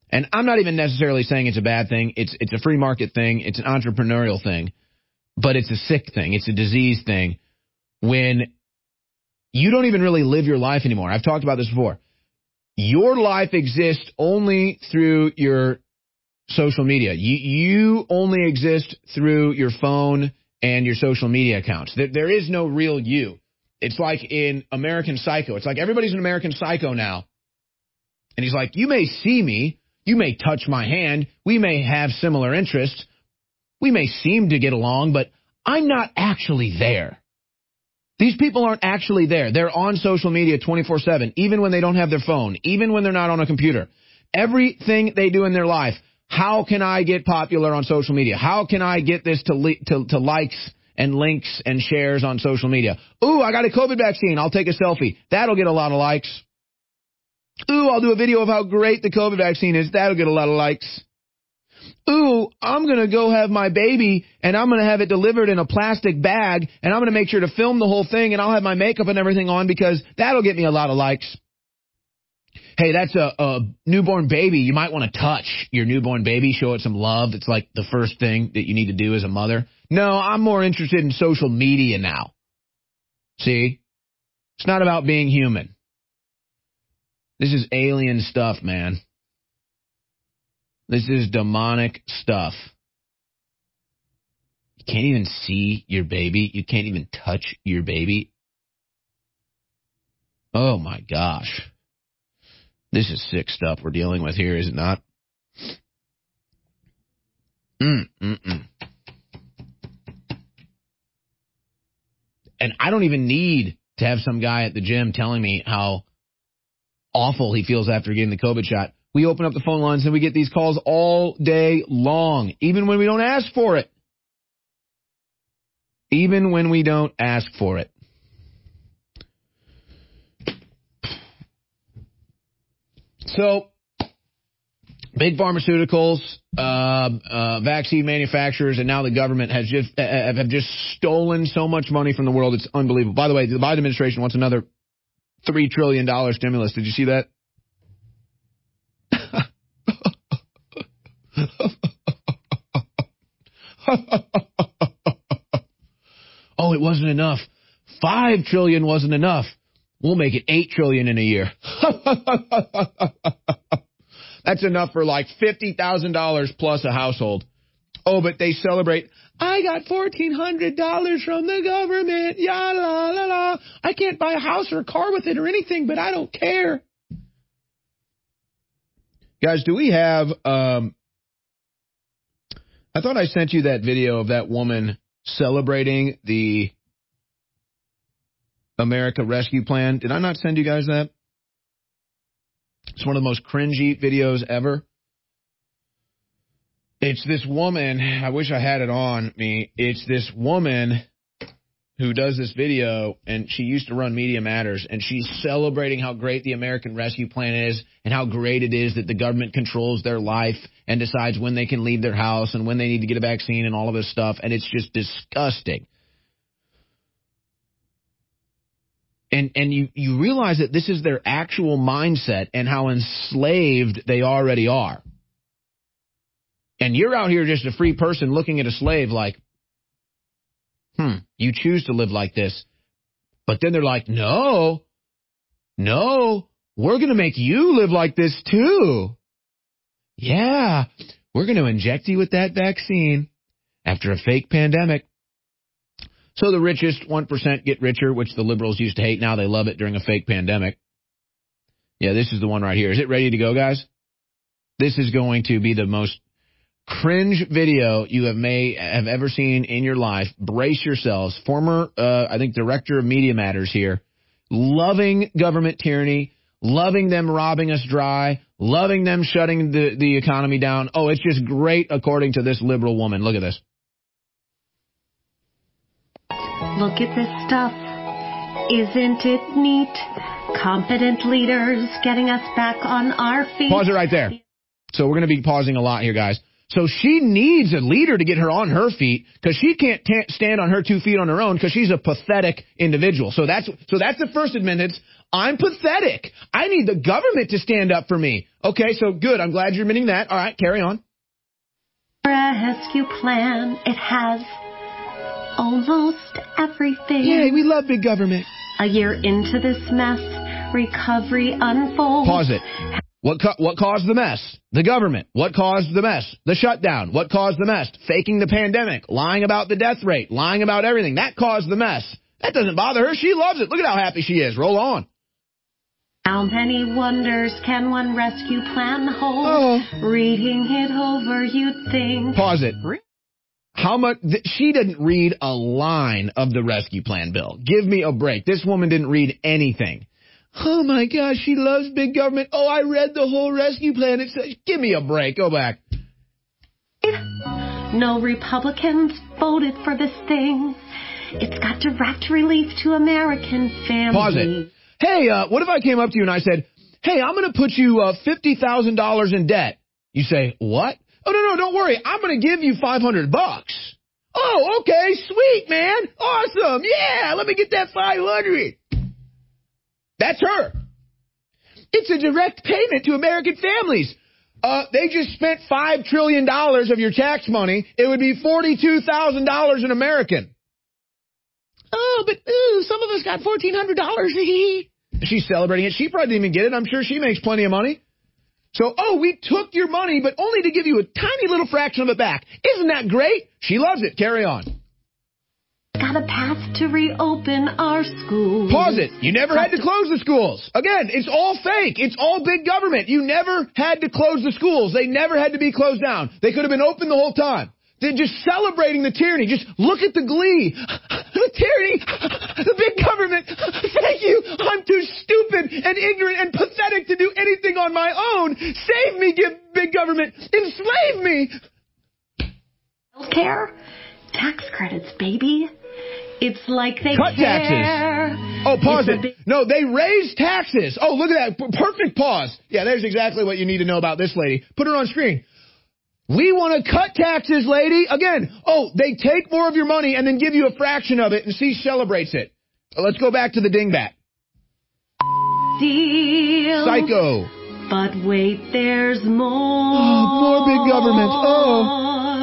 And I'm not even necessarily saying it's a bad thing. It's it's a free market thing. It's an entrepreneurial thing. But it's a sick thing. It's a disease thing when you don't even really live your life anymore. I've talked about this before. Your life exists only through your social media. You, you only exist through your phone and your social media accounts. There, there is no real you. It's like in American Psycho. It's like everybody's an American Psycho now. And he's like, you may see me. You may touch my hand. We may have similar interests. We may seem to get along, but I'm not actually there. These people aren't actually there. They're on social media twenty-four seven, even when they don't have their phone, even when they're not on a computer. Everything they do in their life, how can I get popular on social media? How can I get this to, li- to, to likes and links and shares on social media? Ooh, I got a COVID vaccine. I'll take a selfie. That'll get a lot of likes. Ooh, I'll do a video of how great the COVID vaccine is. That'll get a lot of likes. Ooh, I'm going to go have my baby, and I'm going to have it delivered in a plastic bag, and I'm going to make sure to film the whole thing, and I'll have my makeup and everything on because that'll get me a lot of likes. Hey, that's a, a newborn baby. You might want to touch your newborn baby, show it some love. It's like the first thing that you need to do as a mother. No, I'm more interested in social media now. See? It's not about being human. This is alien stuff, man. This is demonic stuff. You can't even see your baby. You can't even touch your baby. Oh, my gosh. This is sick stuff we're dealing with here, is it not? Mm, mm, mm. And I don't even need to have some guy at the gym telling me how awful he feels after getting the COVID shot. We open up the phone lines and we get these calls all day long, even when we don't ask for it. Even when we don't ask for it. So, big pharmaceuticals, uh, uh, vaccine manufacturers, and now the government has just uh, have just stolen so much money from the world. It's unbelievable. By the way, the Biden administration wants another three trillion dollars stimulus. Did you see that? Oh, it wasn't enough. Five trillion wasn't enough. We'll make it eight trillion in a year. That's enough for like fifty thousand dollars plus a household. Oh, but they celebrate. I got fourteen hundred dollars from the government. Ya la la la. I can't buy a house or a car with it or anything, but I don't care. Guys, do we have, um, I thought I sent you that video of that woman celebrating the America Rescue Plan. Did I not send you guys that? It's one of the most cringy videos ever. It's this woman, I wish I had it on me. It's this woman who does this video, and she used to run Media Matters, and she's celebrating how great the American Rescue Plan is and how great it is that the government controls their life and decides when they can leave their house and when they need to get a vaccine and all of this stuff, and it's just disgusting. And and you, you realize that this is their actual mindset and how enslaved they already are. And you're out here just a free person looking at a slave like, hmm, you choose to live like this. But then they're like, no, no, we're going to make you live like this too. Yeah, we're going to inject you with that vaccine after a fake pandemic. So the richest one percent get richer, which the liberals used to hate. Now they love it during a fake pandemic. Yeah, this is the one right here. Is it ready to go, guys? This is going to be the most cringe video you have may have ever seen in your life. Brace yourselves. Former, uh, I think, director of Media Matters here, loving government tyranny, loving them robbing us dry, loving them shutting the, the economy down. Oh, it's just great according to this liberal woman. Look at this. Look at this stuff. Isn't it neat? Competent leaders getting us back on our feet. Pause it right there. So we're going to be pausing a lot here, guys. So she needs a leader to get her on her feet because she can't t- stand on her two feet on her own because she's a pathetic individual. So that's so that's the first admittance. I'm pathetic. I need the government to stand up for me. Okay, so good. I'm glad you're admitting that. All right, carry on. Rescue plan. It has almost everything. Yay, we love big government. A year into this mess, recovery unfolds. Pause it. What co- what caused the mess? The government. What caused the mess? The shutdown. What caused the mess? Faking the pandemic, lying about the death rate, lying about everything. That caused the mess. That doesn't bother her. She loves it. Look at how happy she is. Roll on. How many wonders can one rescue plan hold? Oh. Reading it over, you'd think. Pause it. How much? Th- she didn't read a line of the rescue plan bill. Give me a break. This woman didn't read anything. Oh, my gosh, she loves big government. Oh, I read the whole rescue plan. It says, give me a break. Go back. No Republicans voted for this thing. It's got direct relief to American families. Pause it. Hey, uh, what if I came up to you and I said, hey, I'm going to put you uh, fifty thousand dollars in debt? You say, what? Oh, no, no, don't worry. I'm going to give you five hundred bucks. Oh, okay, sweet, man. Awesome. Yeah, let me get that five hundred. That's her. It's a direct payment to American families. Uh, they just spent five trillion dollars of your tax money. It would be forty-two thousand dollars an American. Oh, but ooh, some of us got fourteen hundred dollars. She's celebrating it. She probably didn't even get it. I'm sure she makes plenty of money. So, oh, we took your money, but only to give you a tiny little fraction of it back. Isn't that great? She loves it. Carry on. Got a path to reopen our schools. Pause it. You never had to close the schools. Again, it's all fake. It's all big government. You never had to close the schools. They never had to be closed down. They could have been open the whole time. They're just celebrating the tyranny. Just look at the glee. The tyranny. The big government. Thank you. I'm too stupid and ignorant and pathetic to do anything on my own. Save me, give big government. Enslave me. Healthcare? Tax credits, baby. It's like they Cut care. taxes. Oh, pause It's it. No, they raised taxes. Oh, look at that. P- perfect pause. Yeah, there's exactly what you need to know about this lady. Put her on screen. We want to cut taxes, lady. Again, oh, they take more of your money and then give you a fraction of it, and she celebrates it. Let's go back to the dingbat. Deal. Psycho. But wait, there's more. Oh, poor big government. Oh.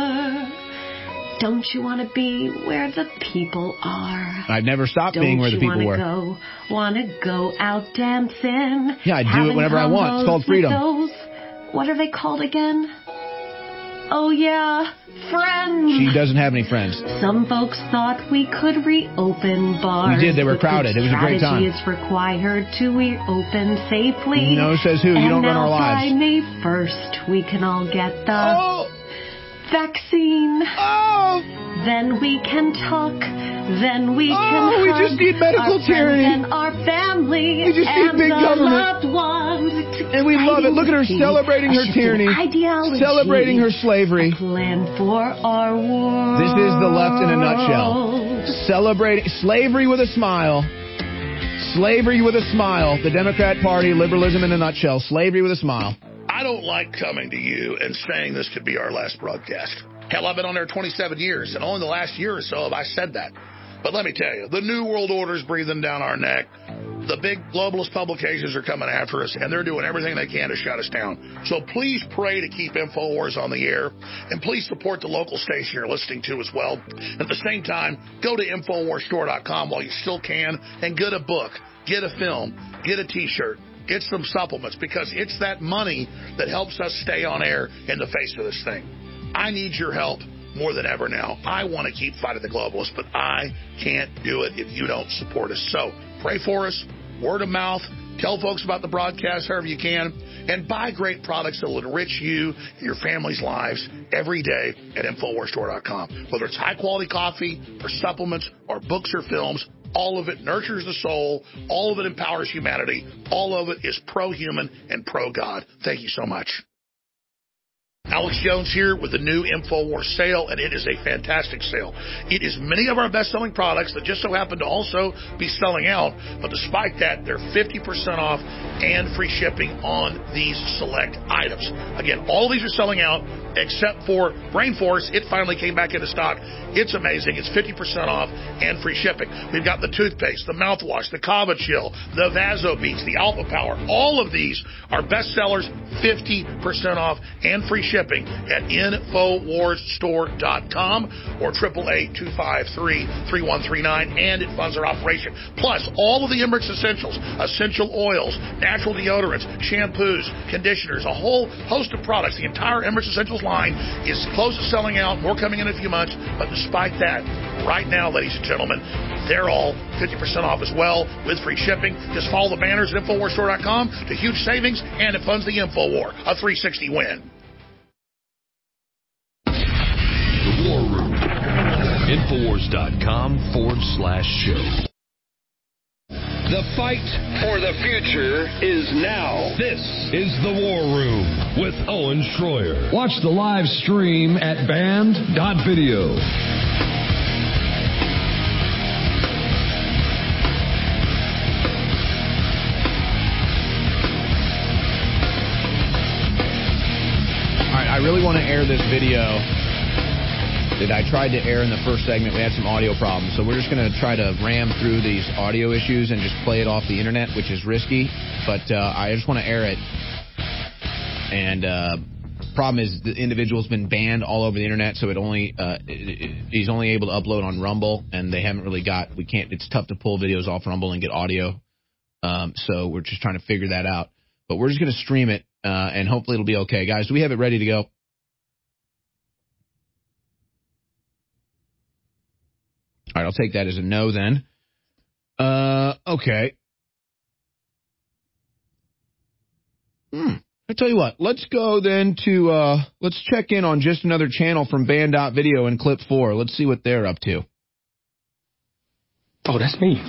Don't you want to be where the people are? I've never stopped Don't being where the people you were. Go, want to go out dancing? Yeah, I do it whenever I want. It's called freedom. Those, what are they called again? Oh, yeah, friends. She doesn't have any friends. Some folks thought we could reopen bars. We did. They were crowded. It was a great time. Strategy is required to reopen safely. No, says who? You and don't run our lives. By May first, we can all get the oh. vaccine. Oh. Then we can talk. Then we oh, can we hug just need medical our tyranny. And our family. We just and need big the government. Loved ones. And we love it. Look at her celebrating her tyranny. Ideology. Celebrating her slavery. A plan for our world. This is the left in a nutshell. Celebrating slavery with a smile. Slavery with a smile. The Democrat Party, liberalism in a nutshell. Slavery with a smile. I don't like coming to you and saying this could be our last broadcast. Hell, I've been on there twenty-seven years, and only the last year or so have I said that. But let me tell you, the New World Order is breathing down our neck. The big globalist publications are coming after us, and they're doing everything they can to shut us down. So please pray to keep InfoWars on the air, and please support the local station you're listening to as well. At the same time, go to Infowars Store dot com while you still can, and get a book, get a film, get a T-shirt. Get some supplements, because it's that money that helps us stay on air in the face of this thing. I need your help more than ever now. I want to keep fighting the globalists, but I can't do it if you don't support us. So pray for us, word of mouth, tell folks about the broadcast however you can, and buy great products that will enrich you and your family's lives every day at Infowars Store dot com. Whether it's high-quality coffee or supplements or books or films, all of it nurtures the soul. All of it empowers humanity. All of it is pro-human and pro-God. Thank you so much. Alex Jones here with the new InfoWars sale, and it is a fantastic sale. It is many of our best-selling products that just so happen to also be selling out, but despite that, they're fifty percent off and free shipping on these select items. Again, all of these are selling out. except for Rainforest. It finally came back into stock. It's amazing. It's fifty percent off and free shipping. We've got the toothpaste, the mouthwash, the Kava Chill, the Vaso Beats, the Alpha Power. All of these are best sellers, fifty percent off and free shipping at infowars store dot com or eight eight eight, two five three, three one three nine, and it funds our operation. Plus, all of the Emmerich's Essentials, essential oils, natural deodorants, shampoos, conditioners, a whole host of products. The entire Emmerich's Essentials line is close to selling out, more coming in a few months, but despite that, right now, ladies and gentlemen, they're all fifty percent off as well with free shipping. Just follow the banners at infowars store dot com to huge savings, and it funds the InfoWar, a three sixty win. The War Room. Infowars dot com forward slash show. The fight for the future is now. This is The War Room with Owen Schroyer. Watch the live stream at band dot video. All right, I really want to air this video that I tried to air in the first segment. We had some audio problems, so we're just going to try to ram through these audio issues and just play it off the internet, which is risky, but uh, I just want to air it. And uh, problem is the individual's been banned all over the internet, so it only uh, it, it, he's only able to upload on Rumble, and they haven't really got, we can't, it's tough to pull videos off Rumble and get audio, um, so we're just trying to figure that out. But we're just going to stream it, uh, and hopefully it'll be okay. Guys, do we have it ready to go? All right, I'll take that as a no then. Uh, okay. Hmm. I tell you what, let's go then to, uh, let's check in on just another channel from band dot video and clip four. Let's see what they're up to. Oh, that's me.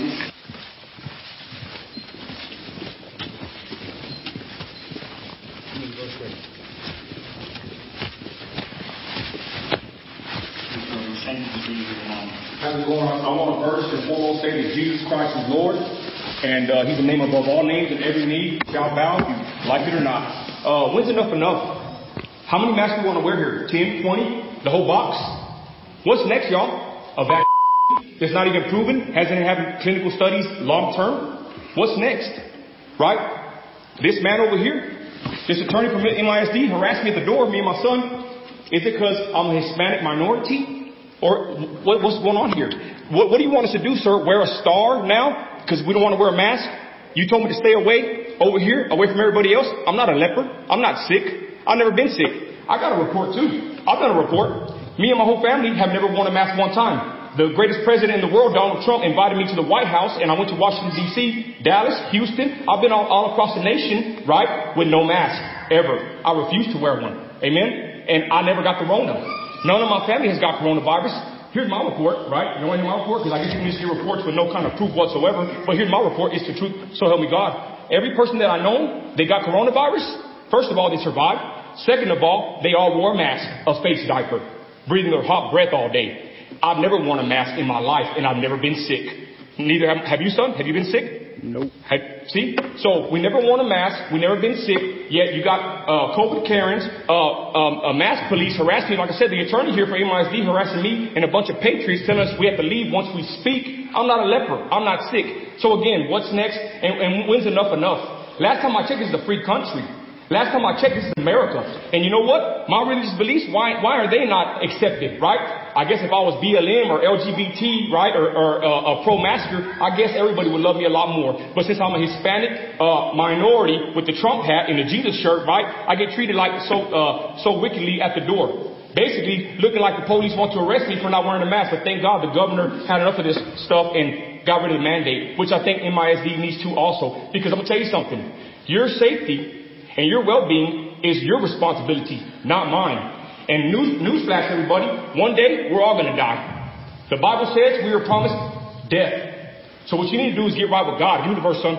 How's it going? I want to first and foremost say that Jesus Christ is Lord, and uh, He's the name above all names, and every knee shall bow, you like it or not. Uh, when's enough enough? How many masks do we want to wear here? ten, twenty? The whole box? What's next, y'all? A vaccine that's not even proven? Hasn't had clinical studies long term? What's next? Right? This man over here, this attorney from M I S D harassed me at the door, me and my son. Is it because I'm a Hispanic minority? Or what, what's going on here? What, what do you want us to do, sir? Wear a star now because we don't want to wear a mask? You told me to stay away over here, away from everybody else. I'm not a leper. I'm not sick. I've never been sick. I got a report too. I've done a report. Me and my whole family have never worn a mask one time. The greatest president in the world, Donald Trump, invited me to the White House, and I went to Washington, D C, Dallas, Houston. I've been all, all across the nation, right, with no mask, ever. I refuse to wear one. Amen? And I never got the Rona. None of my family has got coronavirus. Here's my report, right? You want to hear my report? Because I get you these reports with no kind of proof whatsoever. But here's my report. It's the truth. So help me God. Every person that I know, they got coronavirus. First of all, they survived. Second of all, they all wore a mask, a face diaper, breathing their hot breath all day. I've never worn a mask in my life, and I've never been sick. Neither have, have you, son? Have you been sick? Nope. Have, see? So we never worn a mask. We never been sick. Yet you got uh, COVID Karens, uh, um, uh, mask police harassing me. Like I said, the attorney here for M I S D harassing me and a bunch of patriots telling us we have to leave once we speak. I'm not a leper. I'm not sick. So again, what's next? And, and when's enough enough? Last time I checked, this is a free country. Last time I checked, this is America. And you know what? My religious beliefs, why why are they not accepted, right? I guess if I was B L M or L G B T, right, or, or uh, a pro-masker, I guess everybody would love me a lot more. But since I'm a Hispanic uh, minority with the Trump hat and the Jesus shirt, right, I get treated like so uh, so wickedly at the door. Basically, looking like the police want to arrest me for not wearing a mask. But thank God the governor had enough of this stuff and got rid of the mandate, which I think M I S D needs to also. Because I'm going to tell you something. Your safety and your well-being is your responsibility, not mine. And news, newsflash, everybody, one day we're all going to die. The Bible says we are promised death. So what you need to do is get right with God. Give me the verse, son.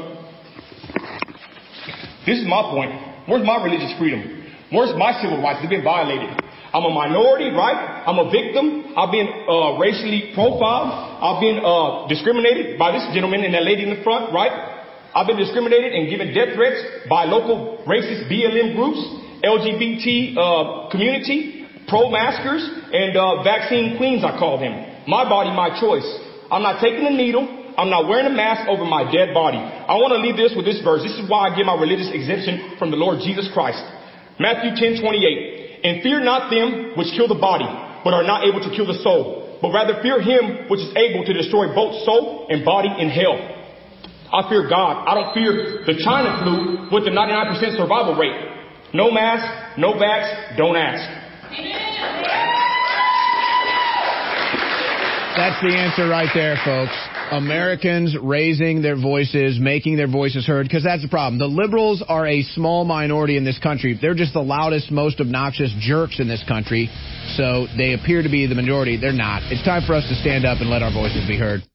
This is my point. Where's my religious freedom? Where's my civil rights? They've been violated. I'm a minority, right? I'm a victim. I've been uh, racially profiled. I've been uh, discriminated by this gentleman and that lady in the front, right? I've been discriminated and given death threats by local racist B L M groups. L G B T uh, community, pro-maskers, and uh, vaccine queens, I call them. My body, my choice. I'm not taking a needle. I'm not wearing a mask over my dead body. I want to leave this with this verse. This is why I get my religious exemption from the Lord Jesus Christ. Matthew ten twenty-eight. And fear not them which kill the body, but are not able to kill the soul, but rather fear him which is able to destroy both soul and body in hell. I fear God. I don't fear the China flu with the ninety-nine percent survival rate. No mask, no vax, don't ask. That's the answer right there, folks. Americans raising their voices, making their voices heard, because that's the problem. The liberals are a small minority in this country. They're just the loudest, most obnoxious jerks in this country, so they appear to be the majority. They're not. It's time for us to stand up and let our voices be heard.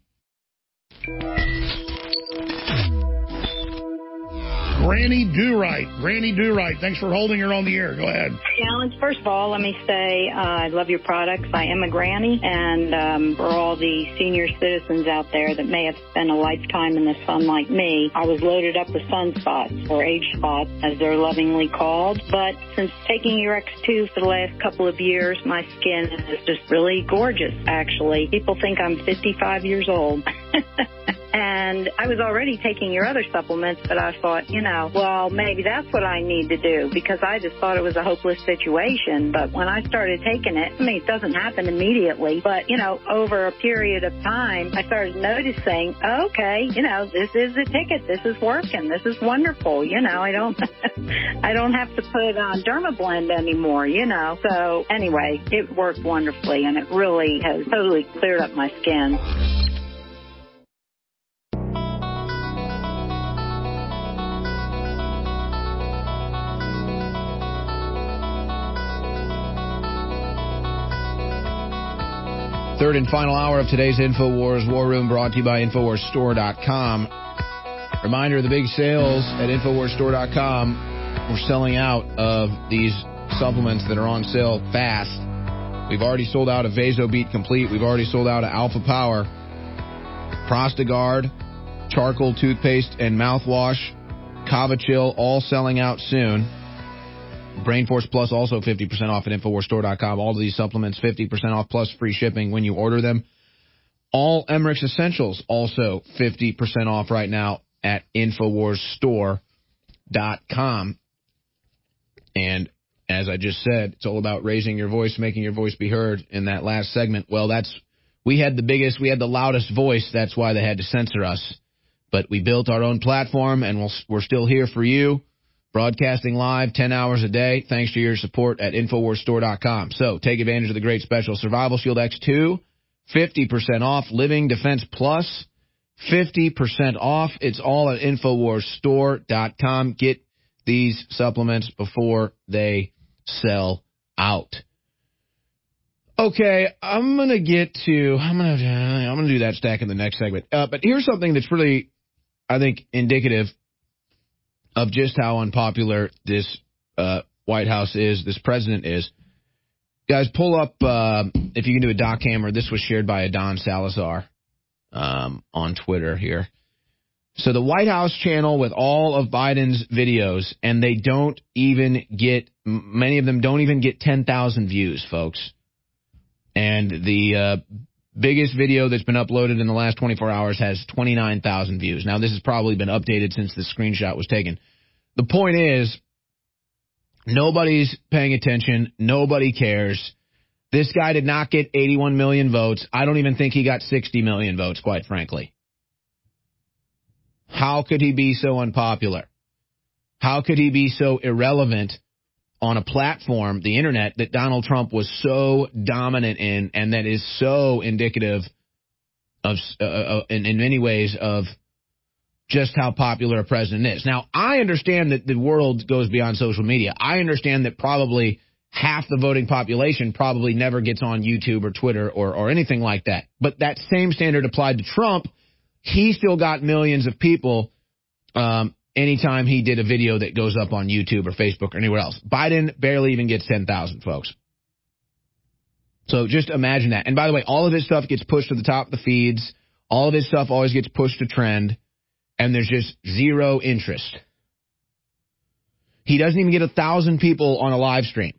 Granny Do Right. Granny Do Right. Thanks for holding her on the air. Go ahead. Alan, first of all, let me say uh, I love your products. I am a granny, and um, for all the senior citizens out there that may have spent a lifetime in the sun like me, I was loaded up with sunspots, or age spots, as they're lovingly called. But since taking your X two for the last couple of years, my skin is just really gorgeous, actually. People think I'm fifty-five years old. And I was already taking your other supplements, but I thought, you know, well, maybe that's what I need to do, because I just thought it was a hopeless situation. But when I started taking it, I mean, it doesn't happen immediately, but, you know, over a period of time, I started noticing, okay, you know, this is the ticket. This is working. This is wonderful. You know, I don't, I don't have to put on Dermablend anymore, you know. So anyway, it worked wonderfully, and it really has totally cleared up my skin. Third and final hour of today's InfoWars War Room, brought to you by InfoWars Store dot com. Reminder of the big sales at InfoWars Store dot com. We're selling out of these supplements that are on sale fast. We've already sold out of VasoBeat Complete. We've already sold out of Alpha Power, Prostagard, charcoal toothpaste and mouthwash, Kava Chill, all selling out soon. Brain Force Plus also fifty percent off at InfoWars Store dot com. All of these supplements fifty percent off plus free shipping when you order them. All Emmerich's Essentials also fifty percent off right now at InfoWars Store dot com. And as I just said, it's all about raising your voice, making your voice be heard in that last segment. Well, that's we had the biggest, we had the loudest voice. That's why they had to censor us. But we built our own platform, and we'll, we're still here for you. Broadcasting live ten hours a day, thanks to your support at InfoWars Store dot com. So take advantage of the great special. Survival Shield X two, fifty percent off. Living Defense Plus, fifty percent off. It's all at InfoWars Store dot com. Get these supplements before they sell out. Okay, I'm going to get to, I'm going to I'm gonna do that stack in the next segment. Uh, but here's something that's really, I think, indicative of just how unpopular this uh, White House is, this president is. Guys, pull up, uh, if you can do a doc camera. This was shared by Adon Salazar um, on Twitter here. So the White House channel with all of Biden's videos, and they don't even get, many of them don't even get ten thousand views, folks. And the uh, biggest video that's been uploaded in the last twenty-four hours has twenty-nine thousand views. Now, this has probably been updated since the screenshot was taken. The point is, nobody's paying attention. Nobody cares. This guy did not get eighty-one million votes. I don't even think he got sixty million votes, quite frankly. How could he be so unpopular? How could he be so irrelevant on a platform, the internet, that Donald Trump was so dominant in, and that is so indicative of, uh, uh, in, in many ways, of just how popular a president is. Now, I understand that the world goes beyond social media. I understand that probably half the voting population probably never gets on YouTube or Twitter or, or anything like that. But that same standard applied to Trump. He still got millions of people um, anytime he did a video that goes up on YouTube or Facebook or anywhere else. Biden barely even gets ten thousand, folks. So just imagine that. And by the way, all of his stuff gets pushed to the top of the feeds. All of his stuff always gets pushed to trend. And there's just zero interest. He doesn't even get a thousand people on a live stream.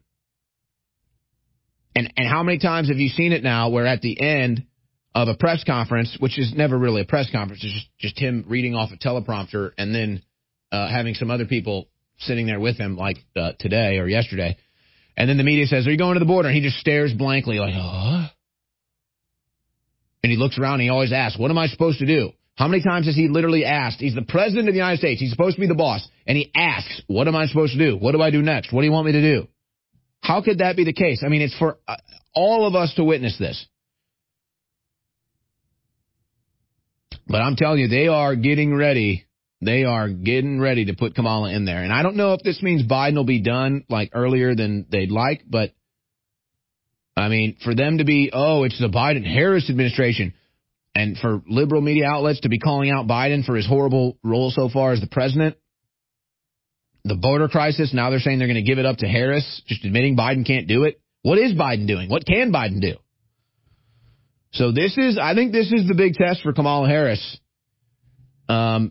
And and how many times have you seen it now where at the end of a press conference, which is never really a press conference, it's just, just him reading off a teleprompter and then uh, having some other people sitting there with him like uh, today or yesterday. And then the media says, are you going to the border? And he just stares blankly like, oh. And he looks around and he always asks, what am I supposed to do? How many times has he literally asked? He's the president of the United States. He's supposed to be the boss. And he asks, what am I supposed to do? What do I do next? What do you want me to do? How could that be the case? I mean, it's for uh, all of us to witness this. But I'm telling you, they are getting ready. They are getting ready to put Kamala in there. And I don't know if this means Biden will be done like earlier than they'd like. But, I mean, for them to be, oh, it's the Biden-Harris administration. And for liberal media outlets to be calling out Biden for his horrible role so far as the president. The border crisis, now they're saying they're going to give it up to Harris, just admitting Biden can't do it. What is Biden doing? What can Biden do? So this is, I think this is the big test for Kamala Harris. Um,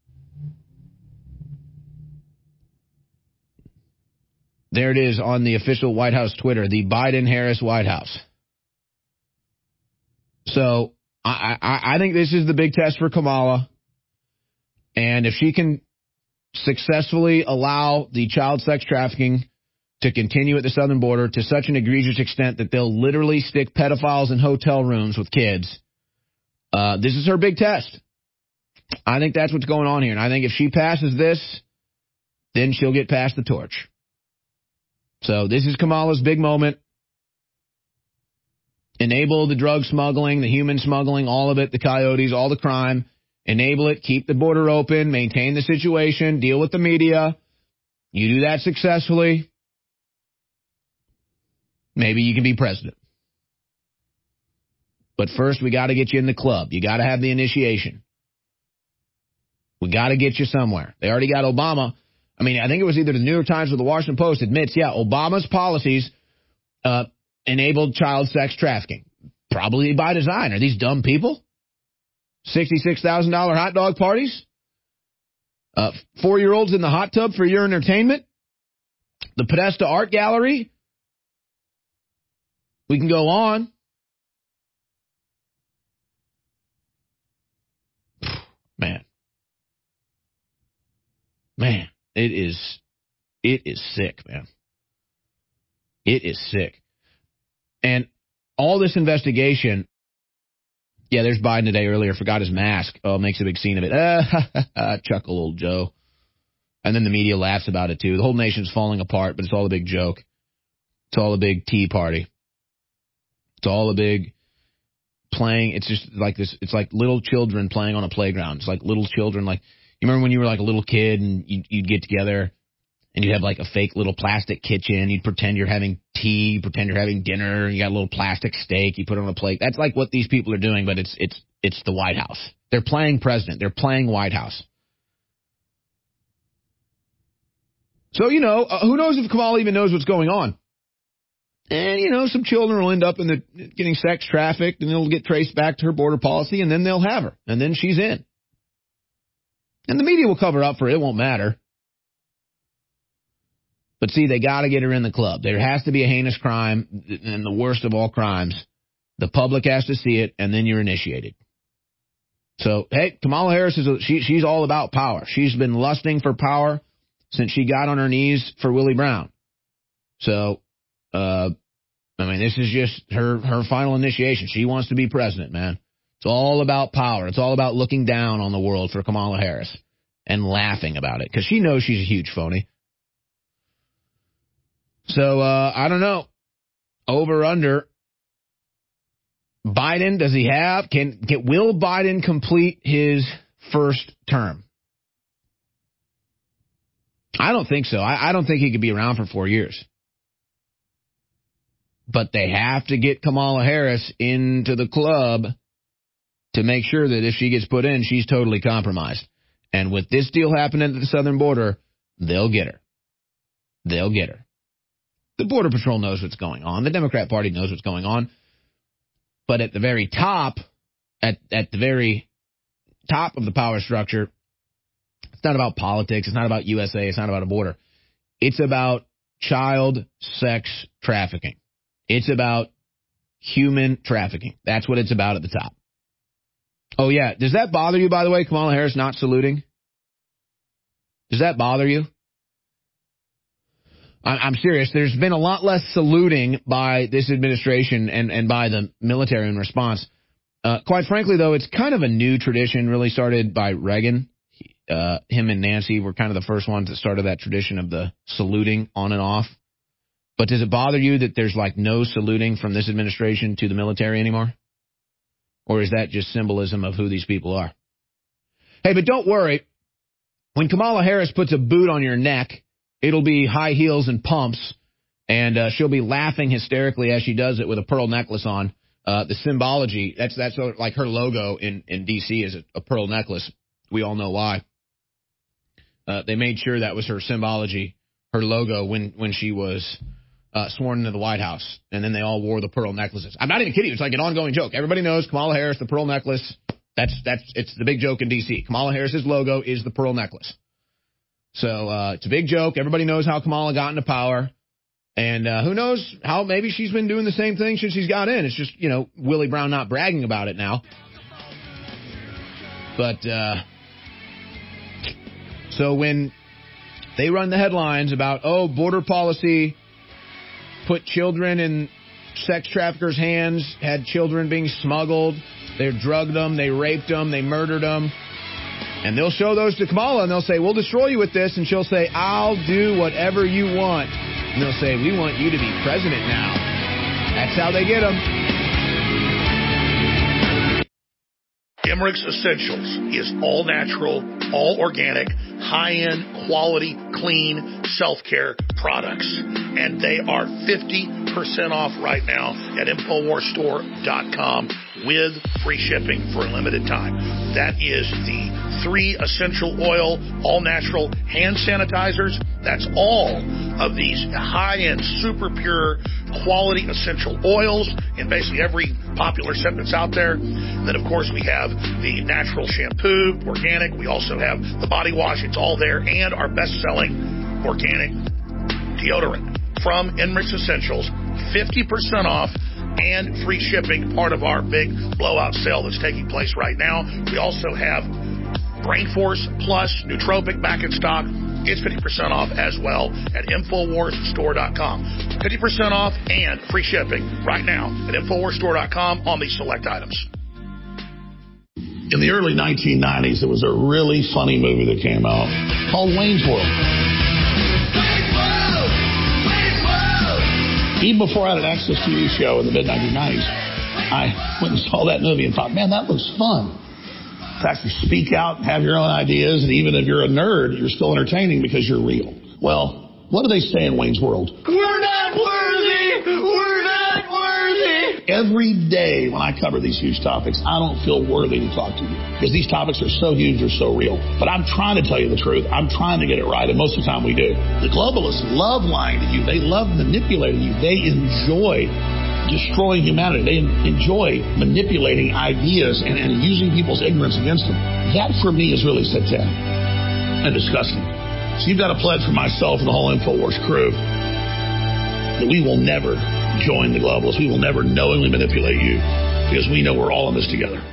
there it is on the official White House Twitter, the Biden-Harris White House. So I, I, I think this is the big test for Kamala. And if she can successfully allow the child sex trafficking to continue at the southern border to such an egregious extent that they'll literally stick pedophiles in hotel rooms with kids, uh, this is her big test. I think that's what's going on here. And I think if she passes this, then she'll get past the torch. So this is Kamala's big moment. Enable the drug smuggling, the human smuggling, all of it, the coyotes, all the crime. Enable it, keep the border open, maintain the situation, deal with the media. You do that successfully, maybe you can be president. But first, we got to get you in the club. You got to have the initiation. We got to get you somewhere. They already got Obama. I mean, I think it was either the New York Times or the Washington Post admits, yeah, Obama's policies uh, enabled child sex trafficking. Probably by design. Are these dumb people? sixty-six thousand dollars hot dog parties? Uh, four-year-olds in the hot tub for your entertainment? The Podesta Art Gallery? We can go on. Man. Man, it is, it is sick, man. It is sick. And all this investigation, yeah, there's Biden today earlier, forgot his mask. Oh, makes a big scene of it. Ah, chuckle, old Joe. And then the media laughs about it, too. The whole nation's falling apart, but it's all a big joke. It's all a big tea party. It's all a big playing. It's just like this. It's like little children playing on a playground. It's like little children. Like, you remember when you were like a little kid and you'd, you'd get together and you'd have like a fake little plastic kitchen. You'd pretend you're having tea, pretend you're having dinner. You got a little plastic steak. You put it on a plate. That's like what these people are doing, but it's it's it's the White House. They're playing president. They're playing White House. So, you know, uh, who knows if Kamala even knows what's going on? And, you know, some children will end up in the getting sex trafficked and it'll get traced back to her border policy and then they'll have her. And then she's in. And the media will cover up for it. It won't matter. But see, they got to get her in the club. There has to be a heinous crime, and the worst of all crimes. The public has to see it, and then you're initiated. So, hey, Kamala Harris, is a, she, she's all about power. She's been lusting for power since she got on her knees for Willie Brown. So, uh, I mean, this is just her, her final initiation. She wants to be president, man. It's all about power. It's all about looking down on the world for Kamala Harris and laughing about it because she knows she's a huge phony. So, uh, I don't know. Over, under. Biden, does he have? Can, can will Biden complete his first term? I don't think so. I, I don't think he could be around for four years. But they have to get Kamala Harris into the club to make sure that if she gets put in, she's totally compromised. And with this deal happening at the southern border, they'll get her. They'll get her. The Border Patrol knows what's going on. The Democrat Party knows what's going on. But at the very top, at, at the very top of the power structure, it's not about politics. It's not about U S A. It's not about a border. It's about child sex trafficking. It's about human trafficking. That's what it's about at the top. Oh, yeah. Does that bother you, by the way, Kamala Harris not saluting? Does that bother you? I'm serious. There's been a lot less saluting by this administration and, and by the military in response. Uh, quite frankly, though, it's kind of a new tradition really started by Reagan. Uh, him and Nancy were kind of the first ones that started that tradition of the saluting on and off. But does it bother you that there's like no saluting from this administration to the military anymore? Or is that just symbolism of who these people are? Hey, but don't worry. When Kamala Harris puts a boot on your neck, it'll be high heels and pumps, and uh, she'll be laughing hysterically as she does it with a pearl necklace on. Uh, the symbology, that's that's like her logo in, in D C is a, a pearl necklace. We all know why. Uh, they made sure that was her symbology, her logo, when, when she was uh, sworn into the White House. And then they all wore the pearl necklaces. I'm not even kidding you. It's like an ongoing joke. Everybody knows Kamala Harris, the pearl necklace. That's that's it's the big joke in D C. Kamala Harris's logo is the pearl necklace. So uh, it's a big joke. Everybody knows how Kamala got into power. And uh, who knows how maybe she's been doing the same thing since she's got in. It's just, you know, Willie Brown not bragging about it now. But uh, so when they run the headlines about, oh, border policy put children in sex traffickers' hands, had children being smuggled, they drugged them, they raped them, they murdered them. And they'll show those to Kamala, and they'll say, we'll destroy you with this. And she'll say, I'll do whatever you want. And they'll say, we want you to be president now. That's how they get them. Emmerich's Essentials is all natural, all organic, high-end, quality, clean self-care products. And they are fifty percent off right now at Infowars Store dot com with free shipping for a limited time. That is the three essential oil, all-natural hand sanitizers. That's all of these high-end, super pure, quality essential oils in basically every popular scent that's out there. Then, of course, we have the natural shampoo, organic. We also have the body wash. It's all there. And our best-selling organic deodorant from Emmerich's Essentials, fifty percent off and free shipping, part of our big blowout sale that's taking place right now. We also have Brain Force Plus Nootropic back in stock. It's fifty percent off as well at Infowars Store dot com. fifty percent off and free shipping right now at Infowars Store dot com on these select items. In the early nineteen nineties, there was a really funny movie that came out called Wayne's World. Even before I had an Access T V show in the mid nineteen nineties, I went and saw that movie and thought, man, that looks fun. To actually speak out and have your own ideas, and even if you're a nerd, you're still entertaining because you're real. Well, what do they say in Wayne's World? We're not worthy! We're not worthy! Every day when I cover these huge topics, I don't feel worthy to talk to you because these topics are so huge, they're so real. But I'm trying to tell you the truth. I'm trying to get it right, and most of the time we do. The globalists love lying to you. They love manipulating you. They enjoy destroying humanity. They enjoy manipulating ideas and, and using people's ignorance against them. That, for me, is really satanic and disgusting. So you've got to pledge for myself and the whole InfoWars crew that we will never join the globalists. We will never knowingly manipulate you because we know we're all in this together.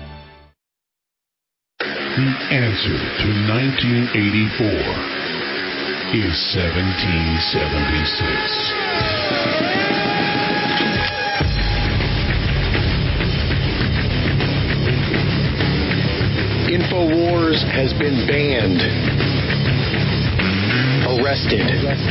The answer to nineteen eighty-four is seventeen seventy-six. InfoWars has been banned, arrested,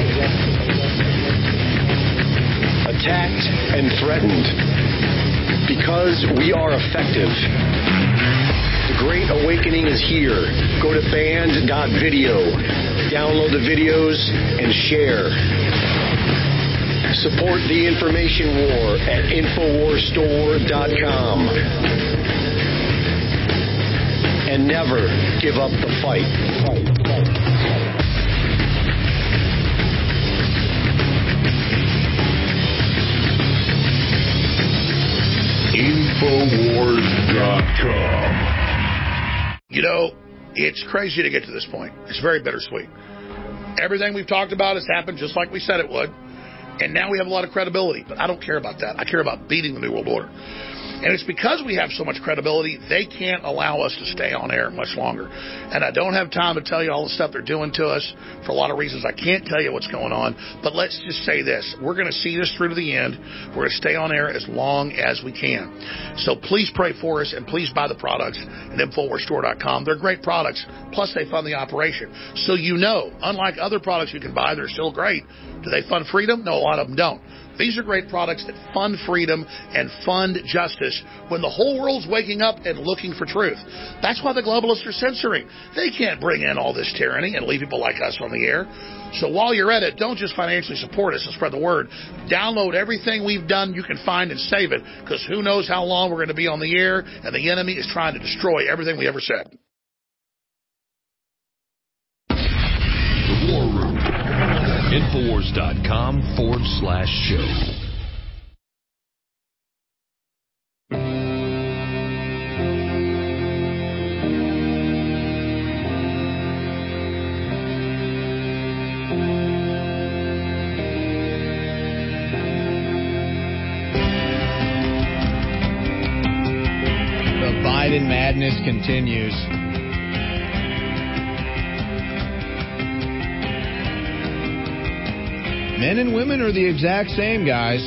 attacked, and threatened because we are effective. The Great Awakening is here. Go to banned dot video, download the videos, and share. Support the information war at Infowars Store dot com. And never give up the fight. Infowars dot com. You know, it's crazy to get to this point. It's very bittersweet. Everything we've talked about has happened just like we said it would. And now we have a lot of credibility. But I don't care about that. I care about beating the New World Order. And it's because we have so much credibility, they can't allow us to stay on air much longer. And I don't have time to tell you all the stuff they're doing to us for a lot of reasons. I can't tell you what's going on. But let's just say this. We're going to see this through to the end. We're going to stay on air as long as we can. So please pray for us and please buy the products at Infowars Store dot com. They're great products. Plus, they fund the operation. So you know, unlike other products you can buy, they're still great. Do they fund freedom? No, a lot of them don't. These are great products that fund freedom and fund justice when the whole world's waking up and looking for truth. That's why the globalists are censoring. They can't bring in all this tyranny and leave people like us on the air. So while you're at it, don't just financially support us and spread the word. Download everything we've done you can find and save it, because who knows how long we're going to be on the air, and the enemy is trying to destroy everything we ever said. The War Room. Infowars dot com forward slash show. The Biden madness continues. Men and women are the exact same, guys.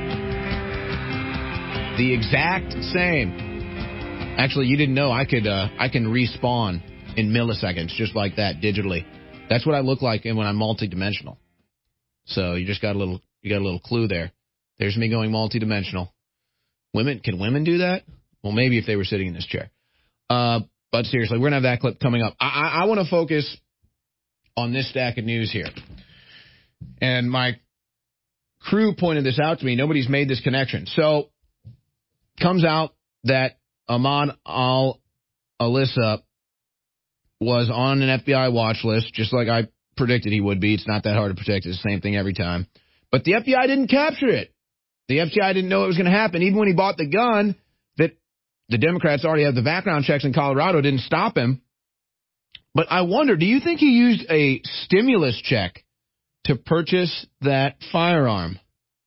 The exact same. Actually, you didn't know I could uh, I can respawn in milliseconds just like that digitally. That's what I look like when I'm multidimensional. So you just got a little you got a little clue there. There's me going multidimensional. Women, can women do that? Well, maybe if they were sitting in this chair. Uh, but seriously, we're gonna have that clip coming up. I, I, I want to focus on this stack of news here. And my crew pointed this out to me. Nobody's made this connection. So, comes out that Ahmad al-Alissa was on an F B I watch list, just like I predicted he would be. It's not that hard to predict. It's the same thing every time. But the F B I didn't capture it. The F B I didn't know it was going to happen. Even when he bought the gun, that the Democrats already have the background checks in Colorado, didn't stop him. But I wonder, do you think he used a stimulus check to purchase that firearm?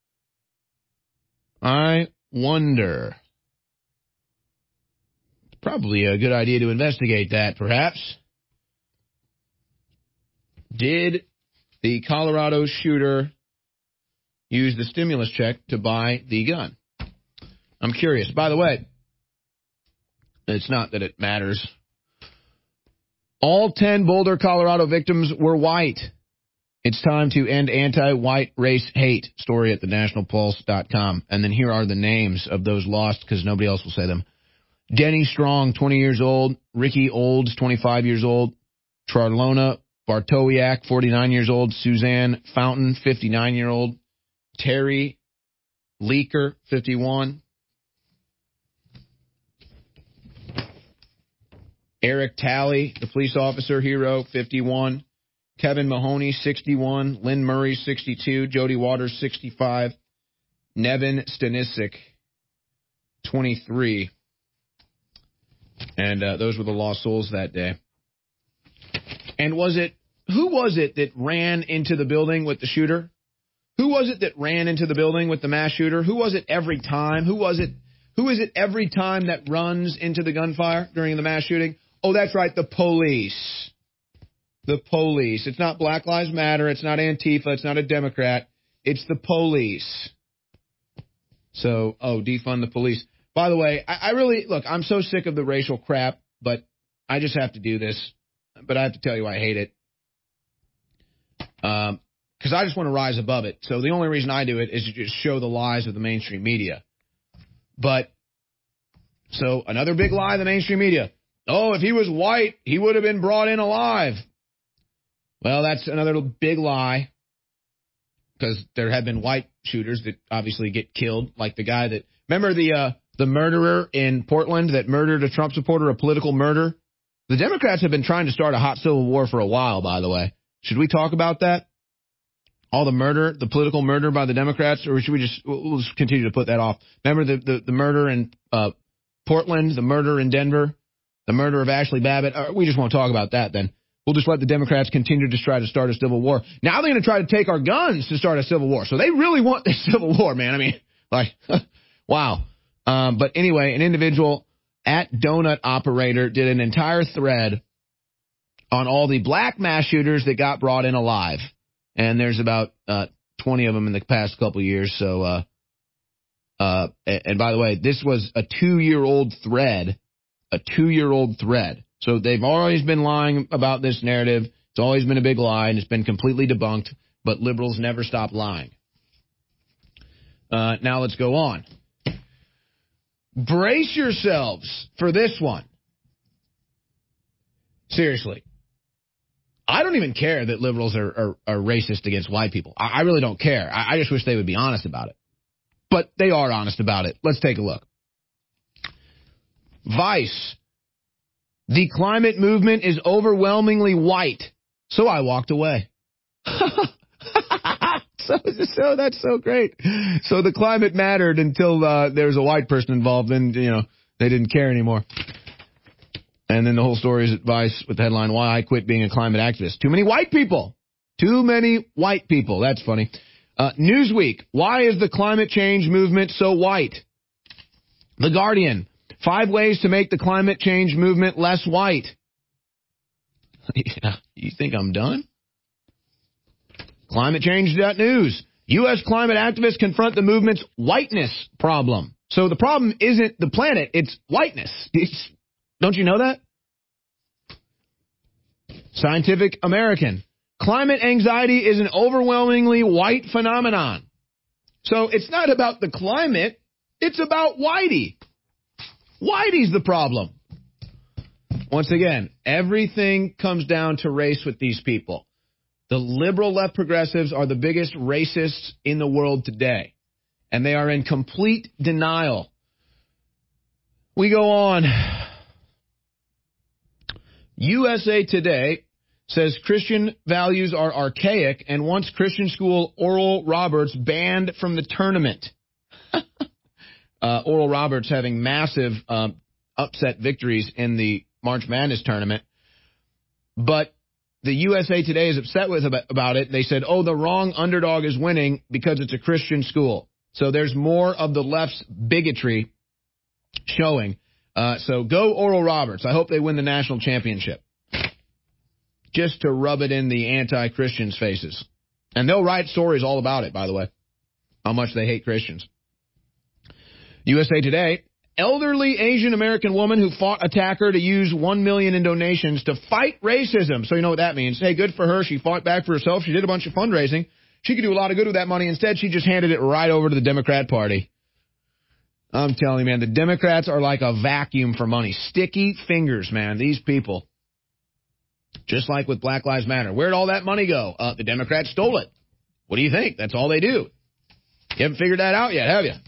I wonder. It's probably a good idea to investigate that, perhaps. Did the Colorado shooter use the stimulus check to buy the gun? I'm curious. By the way, it's not that it matters. All ten Boulder, Colorado victims were white. It's time to end anti-white race hate. Story at the national pulse dot com. And then here are the names of those lost, because nobody else will say them. Denny Strong, twenty years old. Ricky Olds, twenty-five years old. Charlona Bartowiak, forty-nine years old. Suzanne Fountain, fifty-nine-year-old. Terry Leaker, fifty-one. Eric Talley, the police officer hero, fifty-one. Kevin Mahoney, sixty-one. Lynn Murray, sixty-two. Jody Waters, sixty-five. Nevin Stanisic, twenty-three. And uh, those were the lost souls that day. And was it, who was it that ran into the building with the shooter? Who was it that ran into the building with the mass shooter? Who was it every time? Who was it? Who is it every time that runs into the gunfire during the mass shooting? Oh, that's right, the police. The police. It's not Black Lives Matter. It's not Antifa. It's not a Democrat. It's the police. So, oh, defund the police. By the way, I, I really, look, I'm so sick of the racial crap, but I just have to do this. But I have to tell you I hate it. Um, because I just want to rise above it. So the only reason I do it is to just show the lies of the mainstream media. But, so another big lie of the mainstream media. Oh, if he was white, he would have been brought in alive. Well, that's another big lie, because there have been white shooters that obviously get killed, like the guy that, remember the uh, the murderer in Portland that murdered a Trump supporter, a political murder? The Democrats have been trying to start a hot civil war for a while, by the way. Should we talk about that? All the murder, the political murder by the Democrats, or should we just, we'll just continue to put that off? Remember the, the, the murder in uh, Portland, the murder in Denver, the murder of Ashley Babbitt? Uh, we just won't talk about that then. We'll just let the Democrats continue to try to start a civil war. Now they're going to try to take our guns to start a civil war. So they really want this civil war, man. I mean, like, wow. Um, but anyway, an individual at Donut Operator did an entire thread on all the black mass shooters that got brought in alive. And there's about uh, twenty of them in the past couple of years. So, uh, uh, and by the way, this was a two-year-old thread, a two-year-old thread. So they've always been lying about this narrative. It's always been a big lie, and it's been completely debunked, but liberals never stop lying. Uh, now let's go on. Brace yourselves for this one. Seriously. I don't even care that liberals are, are, are racist against white people. I, I really don't care. I, I just wish they would be honest about it. But they are honest about it. Let's take a look. Vice. The climate movement is overwhelmingly white, so I walked away. so, so that's so great. So the climate mattered until uh, there was a white person involved, and you know they didn't care anymore. And then the whole story is at Vice with the headline, "Why I Quit Being a Climate Activist." Too many white people. Too many white people. That's funny. Uh, Newsweek. Why is the climate change movement so white? The Guardian. Five ways to make the climate change movement less white. Yeah, you think I'm done? Climate Change News. U S climate activists confront the movement's whiteness problem. So the problem isn't the planet, it's whiteness. It's, don't you know that? Scientific American. Climate anxiety is an overwhelmingly white phenomenon. So it's not about the climate, it's about Whitey. Whitey's the problem. Once again, everything comes down to race with these people. The liberal left progressives are the biggest racists in the world today, and they are in complete denial. We go on. U S A Today says Christian values are archaic and wants Christian school Oral Roberts banned from the tournament. Uh, Oral Roberts having massive um, upset victories in the March Madness tournament. But the U S A Today is upset with about it. They said, oh, the wrong underdog is winning because it's a Christian school. So there's more of the left's bigotry showing. Uh, so go Oral Roberts. I hope they win the national championship. Just to rub it in the anti-Christians' faces. And they'll write stories all about it, by the way, how much they hate Christians. U S A Today, elderly Asian American woman who fought attacker to use one million dollars in donations to fight racism. So you know what that means. Hey, good for her. She fought back for herself. She did a bunch of fundraising. She could do a lot of good with that money. Instead, she just handed it right over to the Democrat Party. I'm telling you, man, the Democrats are like a vacuum for money. Sticky fingers, man, these people. Just like with Black Lives Matter. Where'd all that money go? Uh, the Democrats stole it. What do you think? That's all they do. You haven't figured that out yet, have you?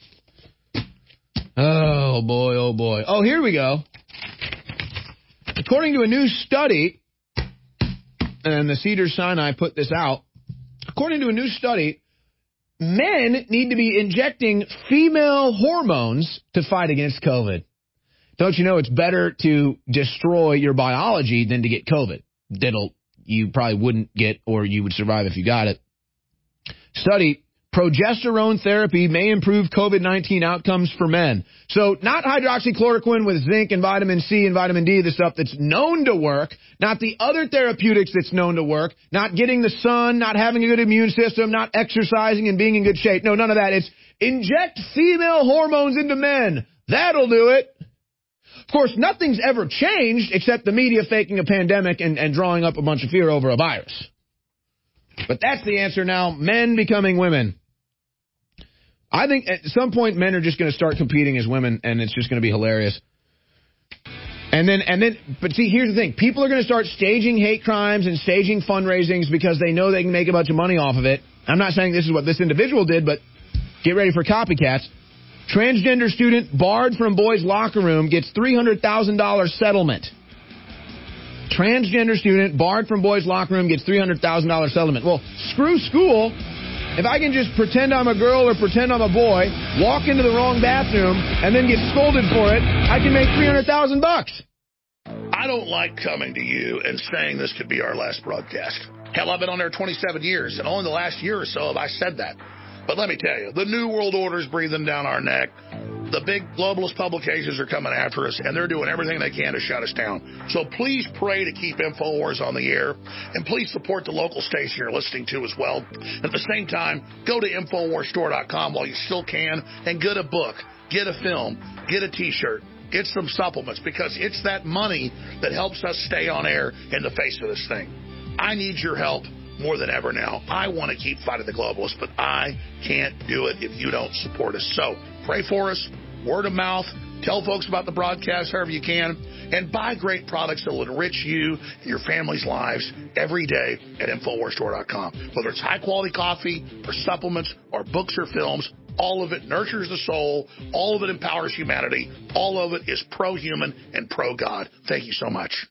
Oh, boy, oh, boy. Oh, here we go. According to a new study, and the Cedars-Sinai put this out, according to a new study, men need to be injecting female hormones to fight against COVID. Don't you know it's better to destroy your biology than to get COVID? That'll you probably wouldn't get, or you would survive if you got it. Study. Progesterone therapy may improve COVID nineteen outcomes for men. So not hydroxychloroquine with zinc and vitamin C and vitamin D, the stuff that's known to work, not the other therapeutics that's known to work, not getting the sun, not having a good immune system, not exercising and being in good shape. No, none of that. It's inject female hormones into men. That'll do it. Of course, nothing's ever changed except the media faking a pandemic and, and drawing up a bunch of fear over a virus. But that's the answer now, men becoming women. I think at some point men are just going to start competing as women, and it's just going to be hilarious. And then, and then, but see, here's the thing. People are going to start staging hate crimes and staging fundraisings because they know they can make a bunch of money off of it. I'm not saying this is what this individual did, but get ready for copycats. Transgender student barred from boys' locker room gets three hundred thousand dollars settlement. Transgender student barred from boys' locker room gets three hundred thousand dollars settlement. Well, screw school. If I can just pretend I'm a girl or pretend I'm a boy, walk into the wrong bathroom, and then get scolded for it, I can make three hundred thousand bucks. I I don't like coming to you and saying this could be our last broadcast. Hell, I've been on there twenty-seven years, and only the last year or so have I said that. But let me tell you, the New World Order is breathing down our neck. The big globalist publications are coming after us, and they're doing everything they can to shut us down. So please pray to keep InfoWars on the air, and please support the local station you're listening to as well. At the same time, go to Infowars Store dot com while you still can, and get a book, get a film, get a T-shirt, get some supplements, because it's that money that helps us stay on air in the face of this thing. I need your help more than ever now. I want to keep fighting the globalists, but I can't do it if you don't support us. So pray for us, word of mouth, tell folks about the broadcast however you can, and buy great products that will enrich you and your family's lives every day at Infowars Store dot com. Whether it's high-quality coffee or supplements or books or films, all of it nurtures the soul, all of it empowers humanity, all of it is pro-human and pro-God. Thank you so much.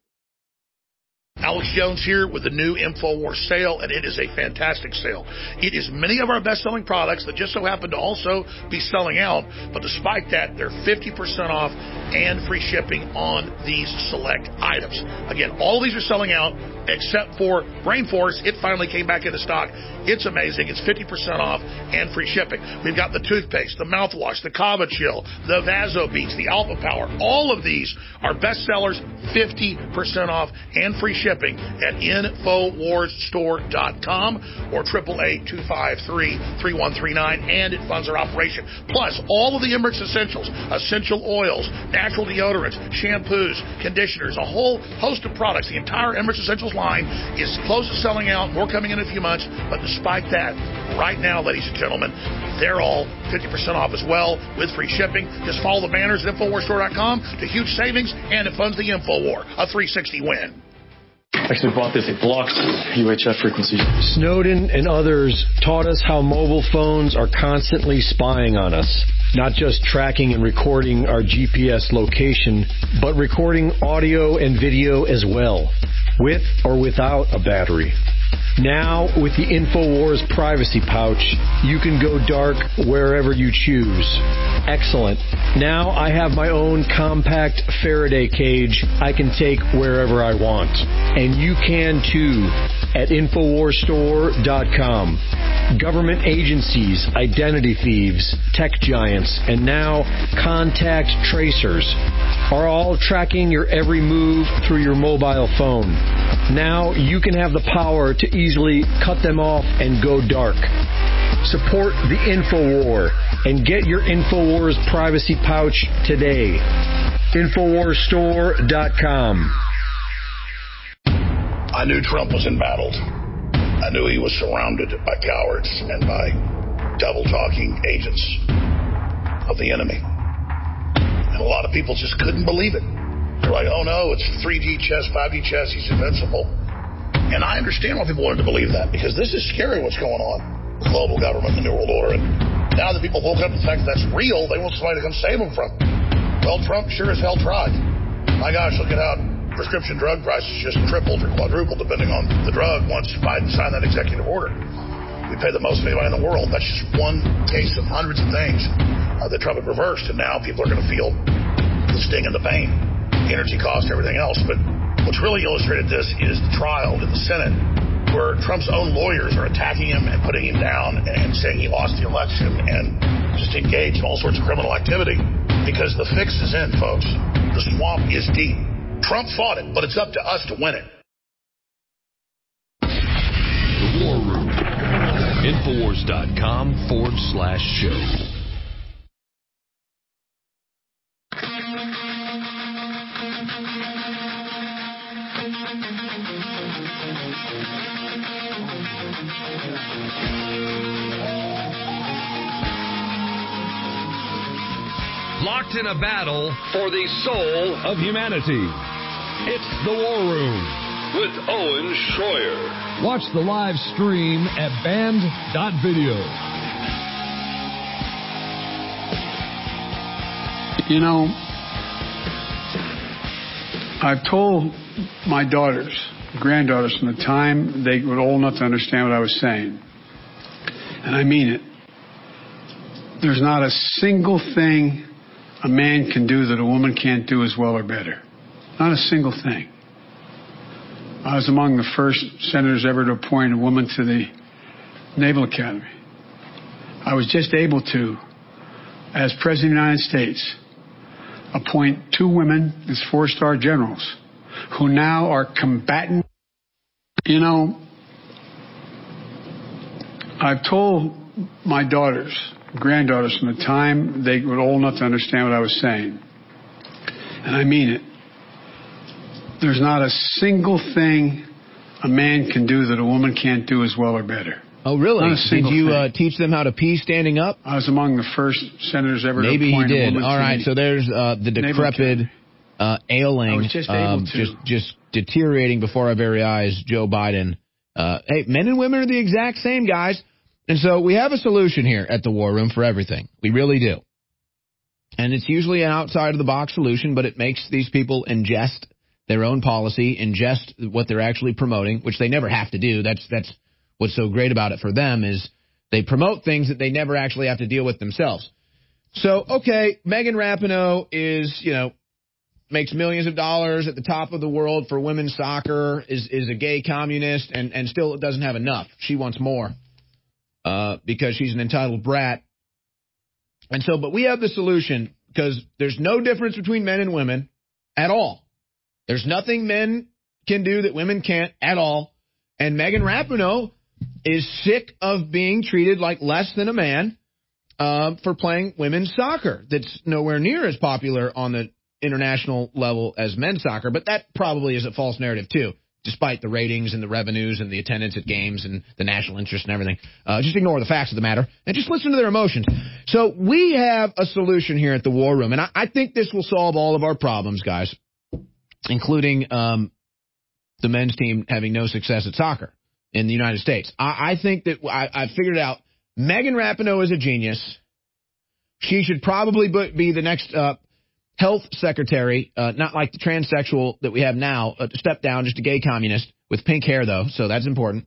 Alex Jones here with the new InfoWars sale, and it is a fantastic sale. It is many of our best-selling products that just so happen to also be selling out, but despite that, they're fifty percent off and free shipping on these select items. Again, all of these are selling out except for Brain Force. It finally came back into stock. It's amazing. It's fifty percent off and free shipping. We've got the toothpaste, the mouthwash, the Kava Chill, the Vaso Beats, the Alpha Power. All of these are best sellers, fifty percent off and free shipping at Infowars Store dot com or eight eight eight, two five three, three one three nine, and it funds our operation. Plus, all of the Emmerich Essentials, essential oils, natural deodorants, shampoos, conditioners, a whole host of products. The entire Emmerich Essentials line is close to selling out, more coming in a few months, but despite that, right now, ladies and gentlemen, they're all fifty percent off as well with free shipping. Just follow the banners at Infowars Store dot com to huge savings, and it funds the InfoWar, a three sixty win. Actually bought this. It blocks U H F frequencies. Snowden and others taught us how mobile phones are constantly spying on us. Not just tracking and recording our G P S location, but recording audio and video as well, with or without a battery. Now, with the InfoWars privacy pouch, you can go dark wherever you choose. Excellent. Now I have my own compact Faraday cage I can take wherever I want. And you can too at Infowars Store dot com. Government agencies, identity thieves, tech giants, and now contact tracers are all tracking your every move through your mobile phone. Now you can have the power to easily cut them off and go dark. Support the InfoWar and get your InfoWars privacy pouch today. Infowars Store dot com. I knew Trump was embattled. I knew he was surrounded by cowards and by double-talking agents of the enemy. And a lot of people just couldn't believe it. They're like, oh no, it's three G chess, five G chess, he's invincible. And I understand why people wanted to believe that, because this is scary what's going on with global government and the New World Order. And now that people woke up to the fact that that's real, they want somebody to come save them from it. Well, Trump sure as hell tried. My gosh, look at how prescription drug prices just tripled or quadrupled depending on the drug once Biden signed that executive order. We pay the most of anybody in the world. That's just one case of hundreds of things uh, that Trump had reversed, and now people are going to feel the sting and the pain, the energy cost, everything else. But what's really illustrated this is the trial in the Senate where Trump's own lawyers are attacking him and putting him down and saying he lost the election and just engaged in all sorts of criminal activity because the fix is in, folks. The swamp is deep. Trump fought it, but it's up to us to win it. The War Room. Infowars dot com forward slash show. Locked in a battle for the soul of humanity. It's The War Room with Owen Schroyer. Watch the live stream at band dot video. You know, I've told my daughters, granddaughters from the time they were old enough to understand what I was saying, and I mean it. There's not a single thing a man can do that a woman can't do as well or better. Not a single thing. I was among the first senators ever to appoint a woman to the Naval Academy. I was just able to, as President of the United States, appoint two women as four-star generals who now are combatant. You know, I've told my daughters, granddaughters from the time they were old enough to understand what I was saying, and I mean it, there's not a single thing a man can do that a woman can't do as well or better. Oh, really? Not a single Did you thing. uh, teach them how to pee standing up? I was among the first senators ever Maybe to appoint he a did. woman All to right, the so there's uh, the Naval decrepit, uh, ailing, I was just able um, to. just just deteriorating before our very eyes, Joe Biden. Uh, hey, men and women are the exact same, guys. And so we have a solution here at the War Room for everything. We really do. And it's usually an outside-of-the-box solution, but it makes these people ingest their own policy, ingest what they're actually promoting, which they never have to do. That's that's what's so great about it for them is they promote things that they never actually have to deal with themselves. So, okay, Megan Rapinoe is, you know, makes millions of dollars at the top of the world for women's soccer, is is a gay communist, and, and still doesn't have enough. She wants more uh, because she's an entitled brat. And so, but we have the solution because there's no difference between men and women at all. There's nothing men can do that women can't at all. And Megan Rapinoe is sick of being treated like less than a man uh, for playing women's soccer. That's nowhere near as popular on the international level as men's soccer, but that probably is a false narrative too, despite the ratings and the revenues and the attendance at games and the national interest and everything. Uh, just ignore the facts of the matter and just listen to their emotions. So we have a solution here at the War Room, and I, I think this will solve all of our problems, guys, including um, the men's team having no success at soccer in the United States. I, I think that I, I figured it out. Megan Rapinoe is a genius. She should probably be the next uh, health secretary, uh, not like the transsexual that we have now, uh, to step down, just a gay communist with pink hair, though, so that's important.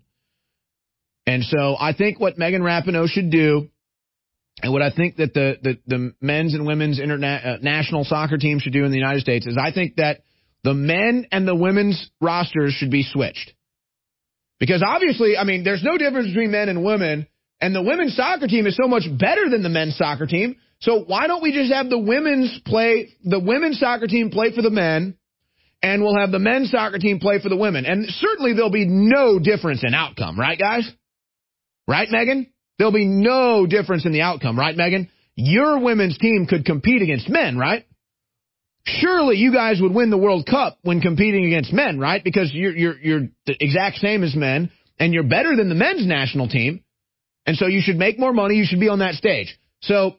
And so I think what Megan Rapinoe should do, and what I think that the, the, the men's and women's interna- uh, national soccer team should do in the United States is I think that the men and the women's rosters should be switched. Because obviously, I mean, there's no difference between men and women, and the women's soccer team is so much better than the men's soccer team. So why don't we just have the women's play, the women's soccer team play for the men, and we'll have the men's soccer team play for the women. And certainly there'll be no difference in outcome, right, guys? Right, Megan? There'll be no difference in the outcome, right, Megan? Your women's team could compete against men, right? Surely you guys would win the World Cup when competing against men, right? Because you're you're you're the exact same as men, and you're better than the men's national team. And so you should make more money. You should be on that stage. So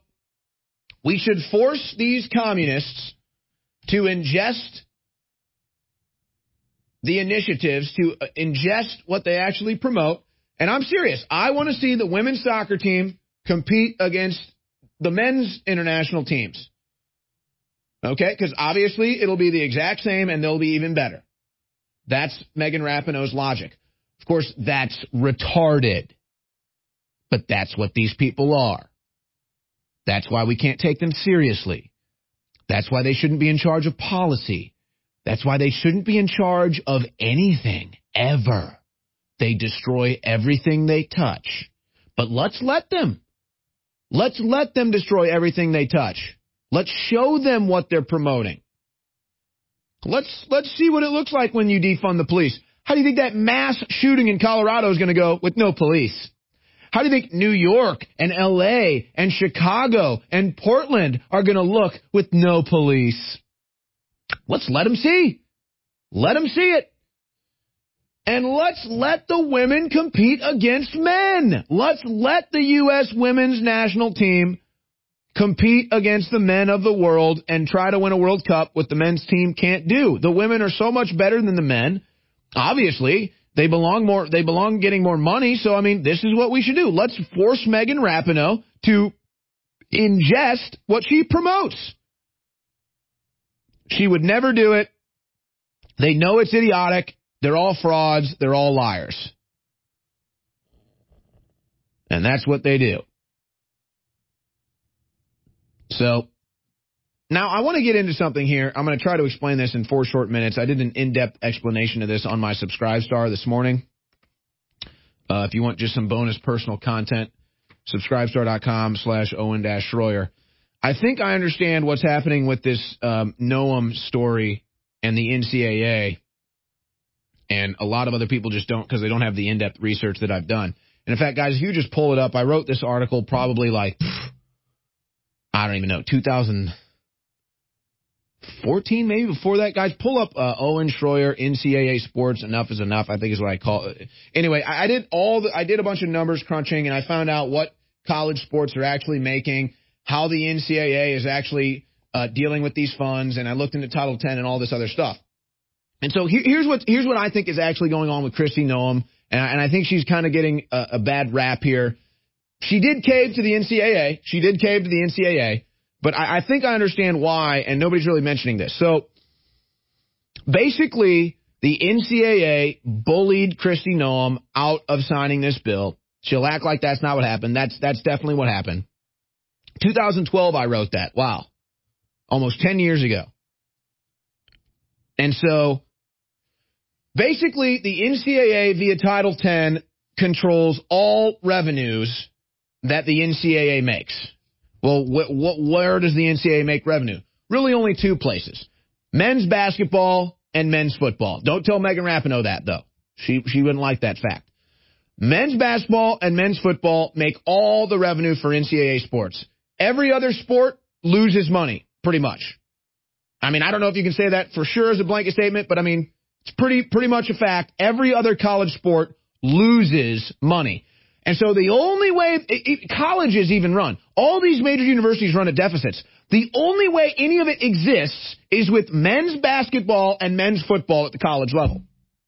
we should force these communists to ingest the initiatives, to ingest what they actually promote. And I'm serious. I want to see the women's soccer team compete against the men's international teams. Okay? Because obviously it'll be the exact same and they'll be even better. That's Megan Rapinoe's logic. Of course, that's retarded. But that's what these people are. That's why we can't take them seriously. That's why they shouldn't be in charge of policy. That's why they shouldn't be in charge of anything, ever. They destroy everything they touch. But let's let them. Let's let them destroy everything they touch. Let's show them what they're promoting. Let's let's see what it looks like when you defund the police. How do you think that mass shooting in Colorado is going to go with no police? How do you think New York and L A and Chicago and Portland are going to look with no police? Let's let them see. Let them see it. And let's let the women compete against men. Let's let the U S women's national team compete against the men of the world and try to win a World Cup, what the men's team can't do. The women are so much better than the men. Obviously, they belong more. They belong getting more money. So, I mean, this is what we should do. Let's force Megan Rapinoe to ingest what she promotes. She would never do it. They know it's idiotic. They're all frauds. They're all liars. And that's what they do. So, now I want to get into something here. I'm going to try to explain this in four short minutes. I did an in-depth explanation of this on my Subscribestar this morning. Uh, if you want just some bonus personal content, subscribestar.com slash Owen dash Schroyer. I think I understand what's happening with this um, Noam story and the N C double A, and a lot of other people just don't because they don't have the in-depth research that I've done. And in fact, guys, if you just pull it up, I wrote this article probably like, I don't even know, two thousand fourteen, maybe before that, guys. Pull up uh, Owen Schroyer, N C double A Sports, Enough is Enough, I think is what I call it. Anyway, I, I did all the, I did a bunch of numbers crunching, and I found out what college sports are actually making, how the N C double A is actually uh, dealing with these funds, and I looked into Title ten and all this other stuff. And so here, here's what here's what I think is actually going on with Kristi Noem, and I, and I think she's kind of getting a, a bad rap here. She did cave to the N C double A. She did cave to the N C double A. But I, I think I understand why, and nobody's really mentioning this. So basically, the N C double A bullied Kristi Noem out of signing this bill. She'll act like that's not what happened. That's that's definitely what happened. two thousand twelve, I wrote that. Wow. Almost ten years ago. And so basically, the N C double A via Title ten controls all revenues that the N C double A makes. Well, wh- wh- where does the N C double A make revenue? Really only two places. Men's basketball and men's football. Don't tell Megan Rapinoe that, though. She she wouldn't like that fact. Men's basketball and men's football make all the revenue for N C double A sports. Every other sport loses money, pretty much. I mean, I don't know if you can say that for sure as a blanket statement, but I mean, it's pretty pretty much a fact. Every other college sport loses money. And so the only way it, it, colleges even run, all these major universities run at deficits. The only way any of it exists is with men's basketball and men's football at the college level.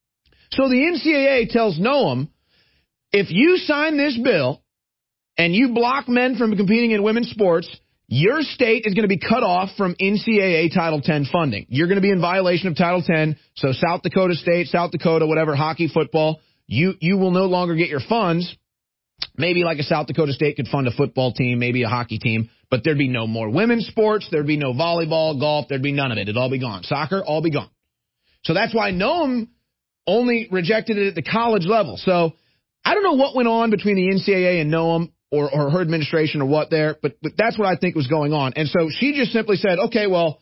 So the N C double A tells Noam, if you sign this bill and you block men from competing in women's sports, your state is going to be cut off from N C double A Title ten funding. You're going to be in violation of Title ten. So South Dakota State, South Dakota, whatever, hockey, football, you, you will no longer get your funds. Maybe like a South Dakota State could fund a football team, maybe a hockey team, but there'd be no more women's sports. There'd be no volleyball, golf. There'd be none of it. It'd all be gone. Soccer, all be gone. So that's why Noam only rejected it at the college level. So I don't know what went on between the N C double A and Noam or, or her administration or what there, but, but that's what I think was going on. And so she just simply said, okay, well,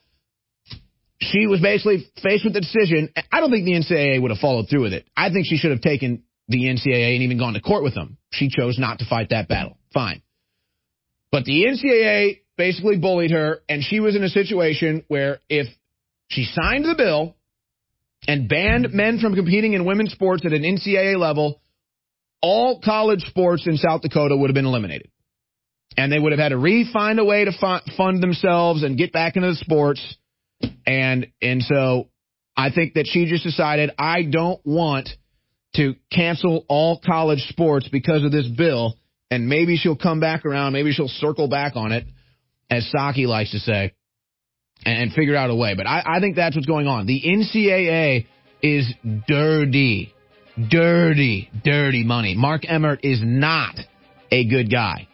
she was basically faced with the decision. I don't think the N C double A would have followed through with it. I think she should have taken the N C double A and even gone to court with them. She chose not to fight that battle. Fine. But the N C double A basically bullied her, and she was in a situation where if she signed the bill and banned men from competing in women's sports at an N C double A level, all college sports in South Dakota would have been eliminated. And they would have had to re-find a way to fu- fund themselves and get back into the sports. And, and so I think that she just decided, I don't want to cancel all college sports because of this bill, and maybe she'll come back around, maybe she'll circle back on it, as Psaki likes to say, and figure out a way. But I, I think that's what's going on. The N C double A is dirty, dirty, dirty money. Mark Emmert is not a good guy.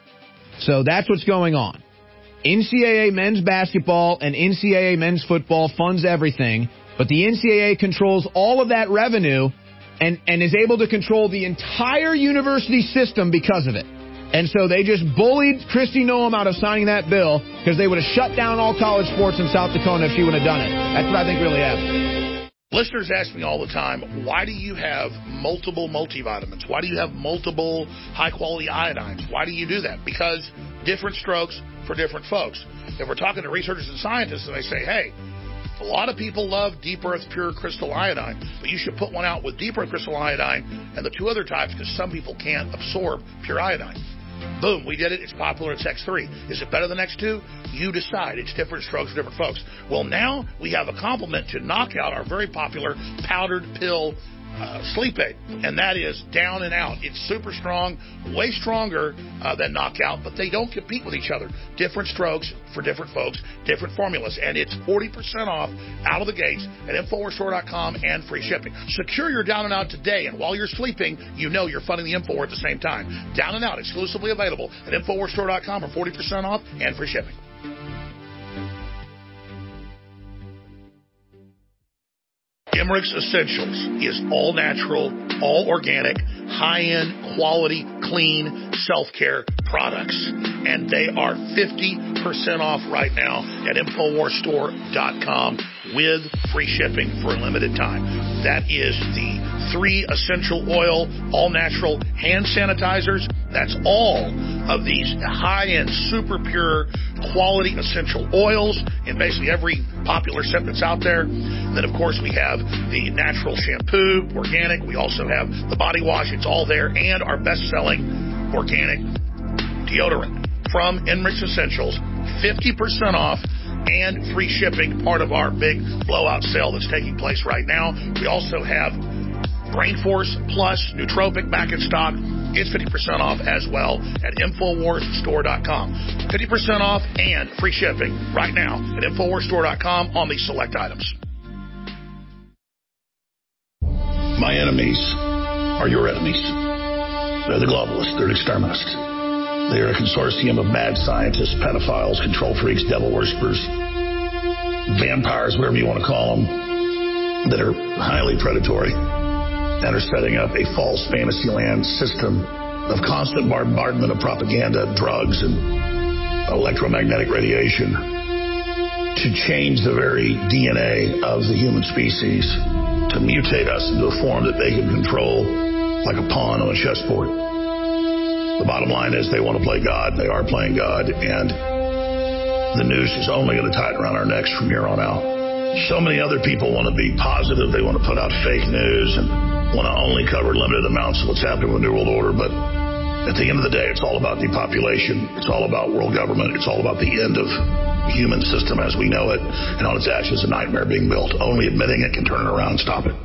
So that's what's going on. N C double A men's basketball and N C double A men's football funds everything, but the N C double A controls all of that revenue and, and is able to control the entire university system because of it. And so they just bullied Kristi Noem out of signing that bill because they would have shut down all college sports in South Dakota if she would have done it. That's what I think really happened. Listeners ask me all the time, why do you have multiple multivitamins? Why do you have multiple high-quality iodines? Why do you do that? Because different strokes for different folks. If we're talking to researchers and scientists and they say, hey, a lot of people love Deep Earth Pure Crystal Iodine, but you should put one out with Deep Earth Crystal Iodine and the two other types because some people can't absorb pure iodine. Boom, we did it. It's popular. It's X three. Is it better than X two? You decide. It's different strokes for different folks. Well, now we have a complement to Knockout, our very popular powdered pill uh, sleep aid, and that is Down and Out. It's super strong, way stronger uh, than Knockout, but they don't compete with each other. Different strokes for different folks, different formulas, and it's forty percent off out of the gates at Infowars Store dot com and free shipping. Secure your Down and Out today, and while you're sleeping, you know you're funding the InfoWars at the same time. Down and Out, exclusively available at Infowars Store dot com for forty percent off and free shipping. Emmerich's Essentials is all natural, all organic, high-end, quality, clean self-care products. And they are fifty percent off right now at Infowars Store dot com with free shipping for a limited time. That is the three essential oil, all-natural hand sanitizers. That's all of these high-end, super pure, quality essential oils in basically every popular scent that's out there. And then, of course, we have the natural shampoo, organic. We also have the body wash. It's all there. And our best-selling organic deodorant from Emmerich's Essentials, fifty percent off and free shipping, part of our big blowout sale that's taking place right now. We also have Brain Force Plus Nootropic back in stock. It's fifty percent off as well at Infowars Store dot com. fifty percent off and free shipping right now at Infowars Store dot com on these select items. My enemies are your enemies. They're the globalists. They're the exterminists. They are a consortium of mad scientists, pedophiles, control freaks, devil worshippers, vampires, whatever you want to call them, that are highly predatory and are setting up a false fantasy land system of constant bombardment of propaganda, drugs, and electromagnetic radiation to change the very D N A of the human species, to mutate us into a form that they can control like a pawn on a chessboard. The bottom line is they want to play God. They are playing God, and the noose is only going to tighten around our necks from here on out. So many other people want to be positive. They want to put out fake news and want to only cover limited amounts of what's happening with the New World Order. But at the end of the day, it's all about depopulation. It's all about world government. It's all about the end of the human system as we know it. And on its ashes, a nightmare being built. Only admitting it can turn it around and stop it.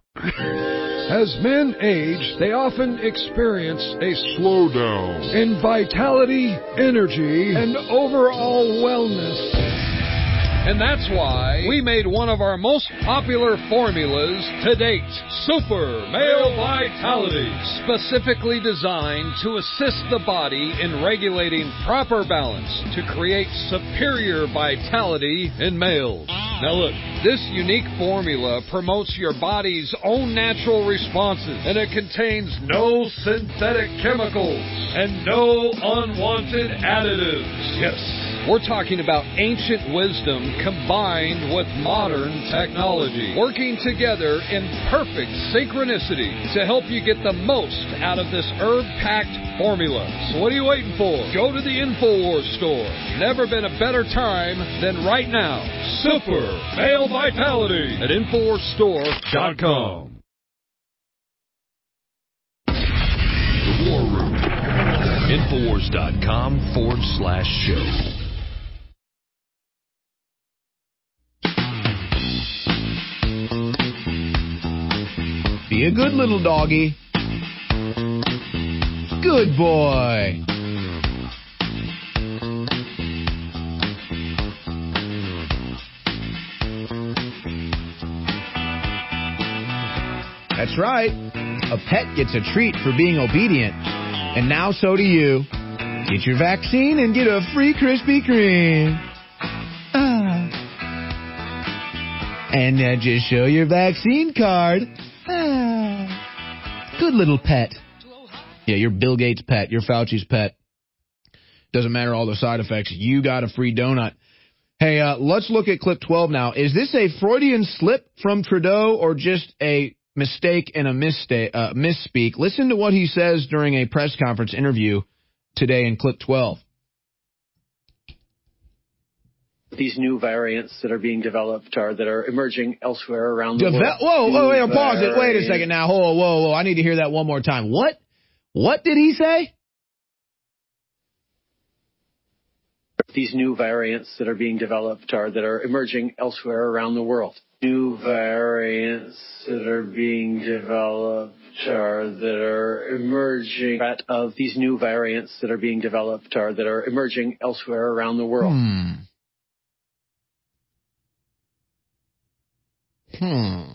As men age, they often experience a slowdown in vitality, energy, and overall wellness. And that's why we made one of our most popular formulas to date, Super Male Vitality, specifically designed to assist the body in regulating proper balance to create superior vitality in males. Now look, this unique formula promotes your body's own natural responses, and it contains no synthetic chemicals and no unwanted additives. Yes, we're talking about ancient wisdom combined with modern technology, working together in perfect synchronicity to help you get the most out of this herb-packed formula. So what are you waiting for? Go to the Infowars store. Never been a better time than right now. Super Male Vitality at Infowars Store dot com. The War Room. Infowars dot com forward slash show. Be a good little doggy. Good boy. That's right. A pet gets a treat for being obedient. And now so do you. Get your vaccine and get a free Krispy Kreme. Ah. And uh, just show your vaccine card. Ah. Good little pet. Yeah, you're Bill Gates' pet. You're Fauci's pet. Doesn't matter all the side effects. You got a free donut. Hey, uh, let's look at clip twelve now. Is this a Freudian slip from Trudeau or just a mistake and a mistake, uh, misspeak? Listen to what he says during a press conference interview today in clip twelve. These new variants that are being developed are that are emerging elsewhere around the Deve- world. Whoa, whoa, wait, pause it. Wait a Variants. second now. Whoa, whoa, whoa. I need to hear that one more time. What? What did he say? These new variants that are being developed are that are emerging elsewhere around the world. New variants that are being developed are that are emerging of these new variants that are being developed are that are emerging elsewhere around the world. Hmm. Hmm.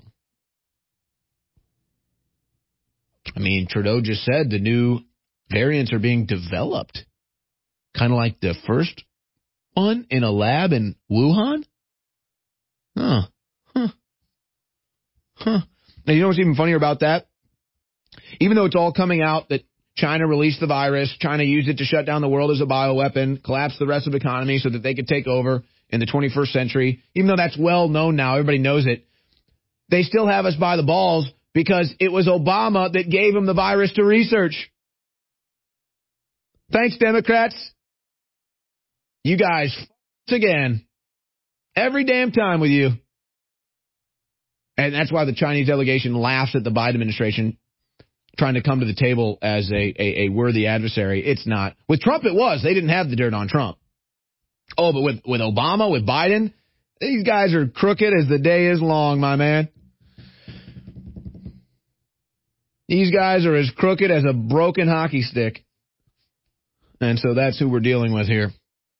I mean, Trudeau just said the new variants are being developed. Kind of like the first one in a lab in Wuhan? Huh. Huh. Huh. Now, you know what's even funnier about that? Even though it's all coming out that China released the virus, China used it to shut down the world as a bioweapon, collapse the rest of the economy so that they could take over in the twenty-first century, even though that's well known now, everybody knows it, they still have us by the balls because it was Obama that gave them the virus to research. Thanks, Democrats. You guys, f*** again. Every damn time with you. And that's why the Chinese delegation laughs at the Biden administration trying to come to the table as a, a, a worthy adversary. It's not. With Trump, it was. They didn't have the dirt on Trump. Oh, but with, with Obama, with Biden, these guys are crooked as the day is long, my man. These guys are as crooked as a broken hockey stick. And so that's who we're dealing with here.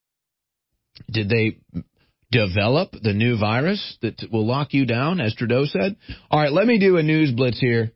Did they develop the new virus that will lock you down, as Trudeau said? All right, let me do a news blitz here.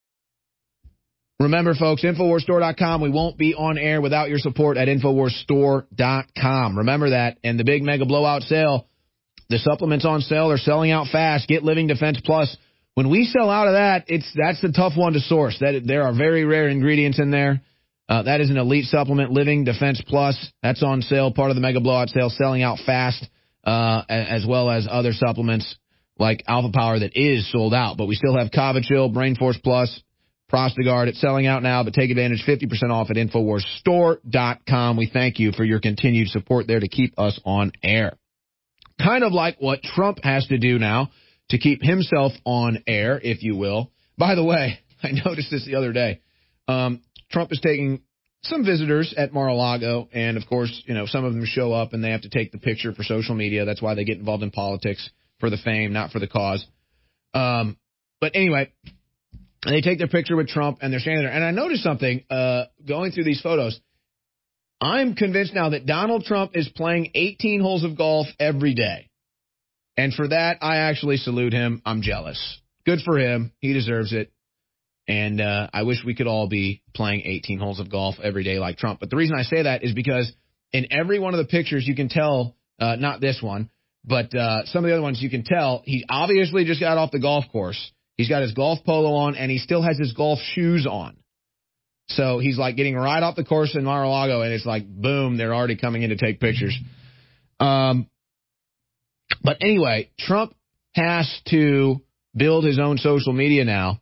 Remember, folks, Infowars Store dot com. We won't be on air without your support at Infowars Store dot com. Remember that. And the big mega blowout sale, the supplements on sale are selling out fast. Get Living Defense Plus. When we sell out of that, it's that's the tough one to source. That there are very rare ingredients in there. Uh, that is an elite supplement, Living Defense Plus. That's on sale, part of the mega blowout sale, selling out fast, uh, as well as other supplements like Alpha Power that is sold out. But we still have Kava Chill, Brain Force Plus, Prostagard. It's selling out now, but take advantage, fifty percent off at Infowars Store dot com. We thank you for your continued support there to keep us on air. Kind of like what Trump has to do now to keep himself on air, if you will. By the way, I noticed this the other day. Um, Trump is taking some visitors at Mar-a-Lago, and, of course, you know, some of them show up and they have to take the picture for social media. That's why they get involved in politics, for the fame, not for the cause. Um, but anyway, they take their picture with Trump, and they're standing there. And I noticed something uh, going through these photos. I'm convinced now that Donald Trump is playing eighteen holes of golf every day. And for that, I actually salute him. I'm jealous. Good for him. He deserves it. And uh, I wish we could all be playing eighteen holes of golf every day like Trump. But the reason I say that is because in every one of the pictures, you can tell, uh, not this one, but uh, some of the other ones, you can tell he obviously just got off the golf course. He's got his golf polo on, and he still has his golf shoes on. So he's like getting right off the course in Mar-a-Lago, and it's like, boom, they're already coming in to take pictures. Um, but anyway, Trump has to build his own social media now.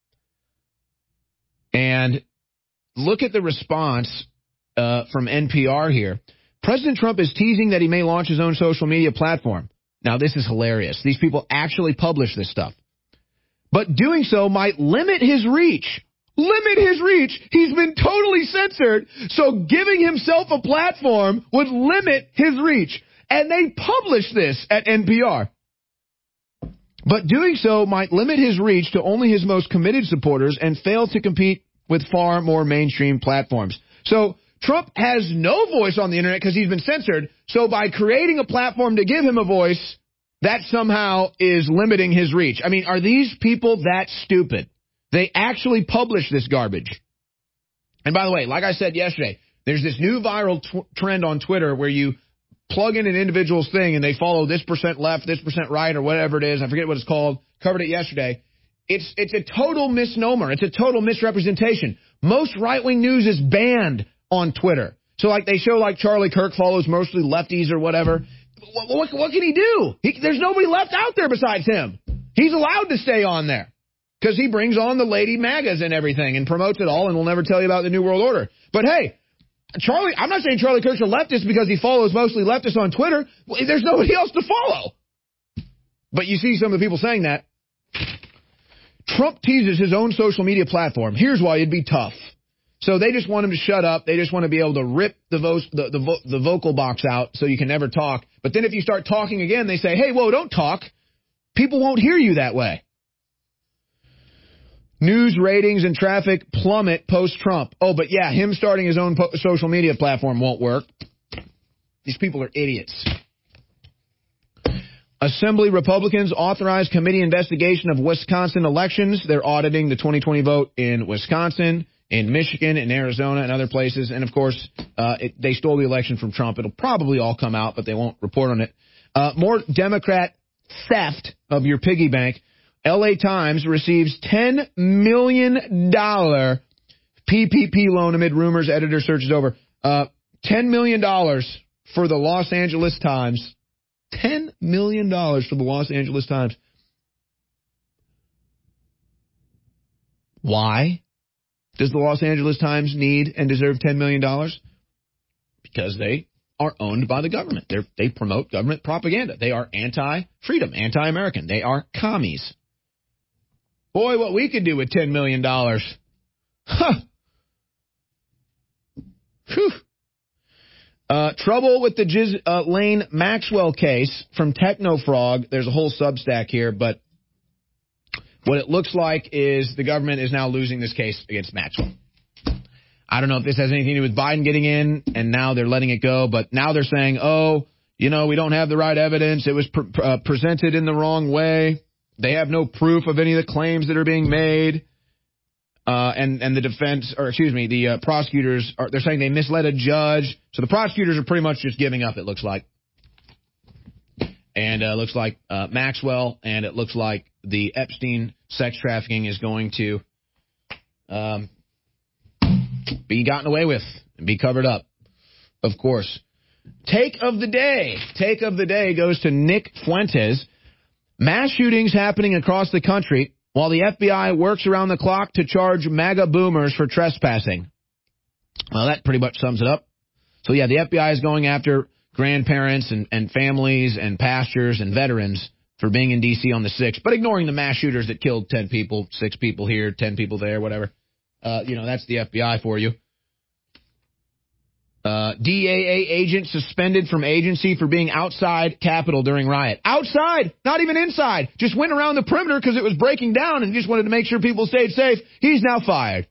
And look at the response uh, from N P R here. President Trump is teasing that he may launch his own social media platform. Now, this is hilarious. These people actually publish this stuff. But doing so might limit his reach. Limit his reach. He's been totally censored, so giving himself a platform would limit his reach. And they publish this at N P R. But doing so might limit his reach to only his most committed supporters and fail to compete with far more mainstream platforms. So Trump has no voice on the internet because he's been censored. So by creating a platform to give him a voice, that somehow is limiting his reach. I mean, are these people that stupid? They actually publish this garbage. And by the way, like I said yesterday, there's this new viral tw- trend on Twitter where you plug in an individual's thing and they follow this percent left, this percent right, or whatever it is. I forget what it's called. Covered it yesterday. It's it's a total misnomer. It's a total misrepresentation. Most right-wing news is banned on Twitter. So like they show like Charlie Kirk follows mostly lefties or whatever. What, what, what can he do? He, there's nobody left out there besides him. He's allowed to stay on there because he brings on the lady MAGAs and everything and promotes it all and will never tell you about the New World Order. But hey, Charlie, I'm not saying Charlie Kirk's a leftist because he follows mostly leftists on Twitter. There's nobody else to follow. But you see some of the people saying that. Trump teases his own social media platform. Here's why it'd be tough. So they just want him to shut up. They just want to be able to rip the, vo- the, the, vo- the vocal box out so you can never talk. But then if you start talking again, they say, hey, whoa, don't talk. People won't hear you that way. News ratings and traffic plummet post-Trump. Oh, but yeah, him starting his own po- social media platform won't work. These people are idiots. Assembly Republicans authorize committee investigation of Wisconsin elections. They're auditing the twenty twenty vote in Wisconsin, in Michigan, in Arizona, and other places. And, of course, uh, it, they stole the election from Trump. It'll probably all come out, but they won't report on it. Uh, more Democrat theft of your piggy bank. L A Times receives ten million dollars P P P loan amid rumors editor searches over. Uh, ten million dollars for the Los Angeles Times. ten million dollars for the Los Angeles Times. Why does the Los Angeles Times need and deserve ten million dollars? Because they are owned by the government. They're, they promote government propaganda. They are anti-freedom, anti-American. They are commies. Boy, what we could do with ten million dollars. Huh. Whew. Uh, trouble with the Ghislaine Maxwell case from Technofrog. There's a whole Substack here, but what it looks like is the government is now losing this case against Maxwell. I don't know if this has anything to do with Biden getting in, and now they're letting it go, but now they're saying, oh, you know, we don't have the right evidence. It was pre- uh, presented in the wrong way. They have no proof of any of the claims that are being made. Uh, and, and the defense, or excuse me, the uh, prosecutors, are they're saying they misled a judge. So the prosecutors are pretty much just giving up, it looks like. And it uh, looks like uh, Maxwell, and it looks like the Epstein sex trafficking is going to um, be gotten away with and be covered up, of course. Take of the day. Take of the day goes to Nick Fuentes. Mass shootings happening across the country while the F B I works around the clock to charge MAGA boomers for trespassing. Well, that pretty much sums it up. So, yeah, the F B I is going after grandparents and, and families and pastors and veterans for being in D C on the sixth, but ignoring the mass shooters that killed ten people, six people here, ten people there, whatever. Uh, you know, that's the F B I for you. Uh, D A A agent suspended from agency for being outside Capitol during riot. Outside, not even inside. Just went around the perimeter because it was breaking down and just wanted to make sure people stayed safe. He's now fired.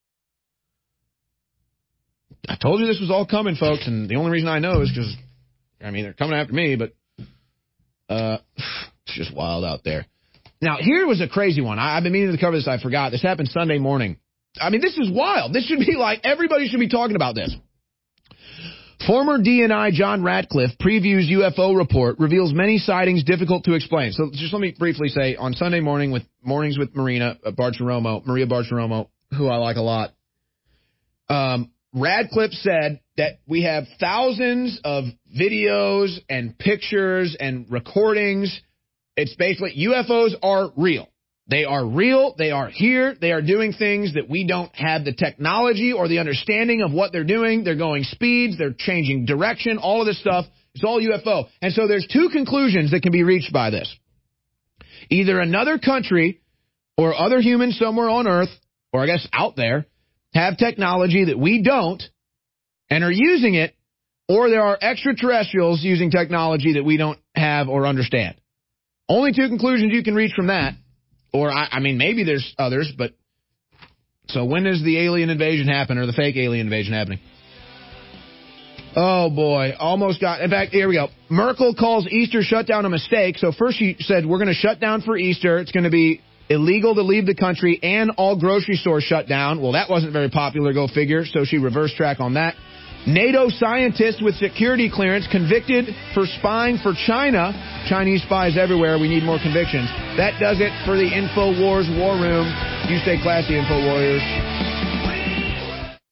I told you this was all coming, folks, and the only reason I know is because, I mean, they're coming after me, but uh, it's just wild out there. Now, here was a crazy one. I, I've been meaning to cover this. I forgot. This happened Sunday morning. I mean, this is wild. This should be like, everybody should be talking about this. Former D N I John Ratcliffe previews U F O report, reveals many sightings difficult to explain. So just let me briefly say, on Sunday morning with Mornings with Marina uh, Bartiromo, Maria Bartiromo, who I like a lot, um, Radcliffe said that we have thousands of videos and pictures and recordings. It's basically U F Os are real. They are real. They are here. They are doing things that we don't have the technology or the understanding of what they're doing. They're going speeds. They're changing direction. All of this stuff. It's all U F O. And so there's two conclusions that can be reached by this. Either another country or other humans somewhere on Earth, or I guess out there, have technology that we don't and are using it, or there are extraterrestrials using technology that we don't have or understand. Only two conclusions you can reach from that. Or, I, I mean, maybe there's others, but... So when does the alien invasion happen, or the fake alien invasion happening? Oh, boy. Almost got... In fact, here we go. Merkel calls Easter shutdown a mistake. So first she said, we're going to shut down for Easter. It's going to be illegal to leave the country, and all grocery stores shut down. Well, that wasn't very popular, go figure. So she reversed track on that. NATO scientist with security clearance convicted for spying for China. Chinese spies everywhere. We need more convictions. That does it for the InfoWars War Room. You stay classy, Info Warriors.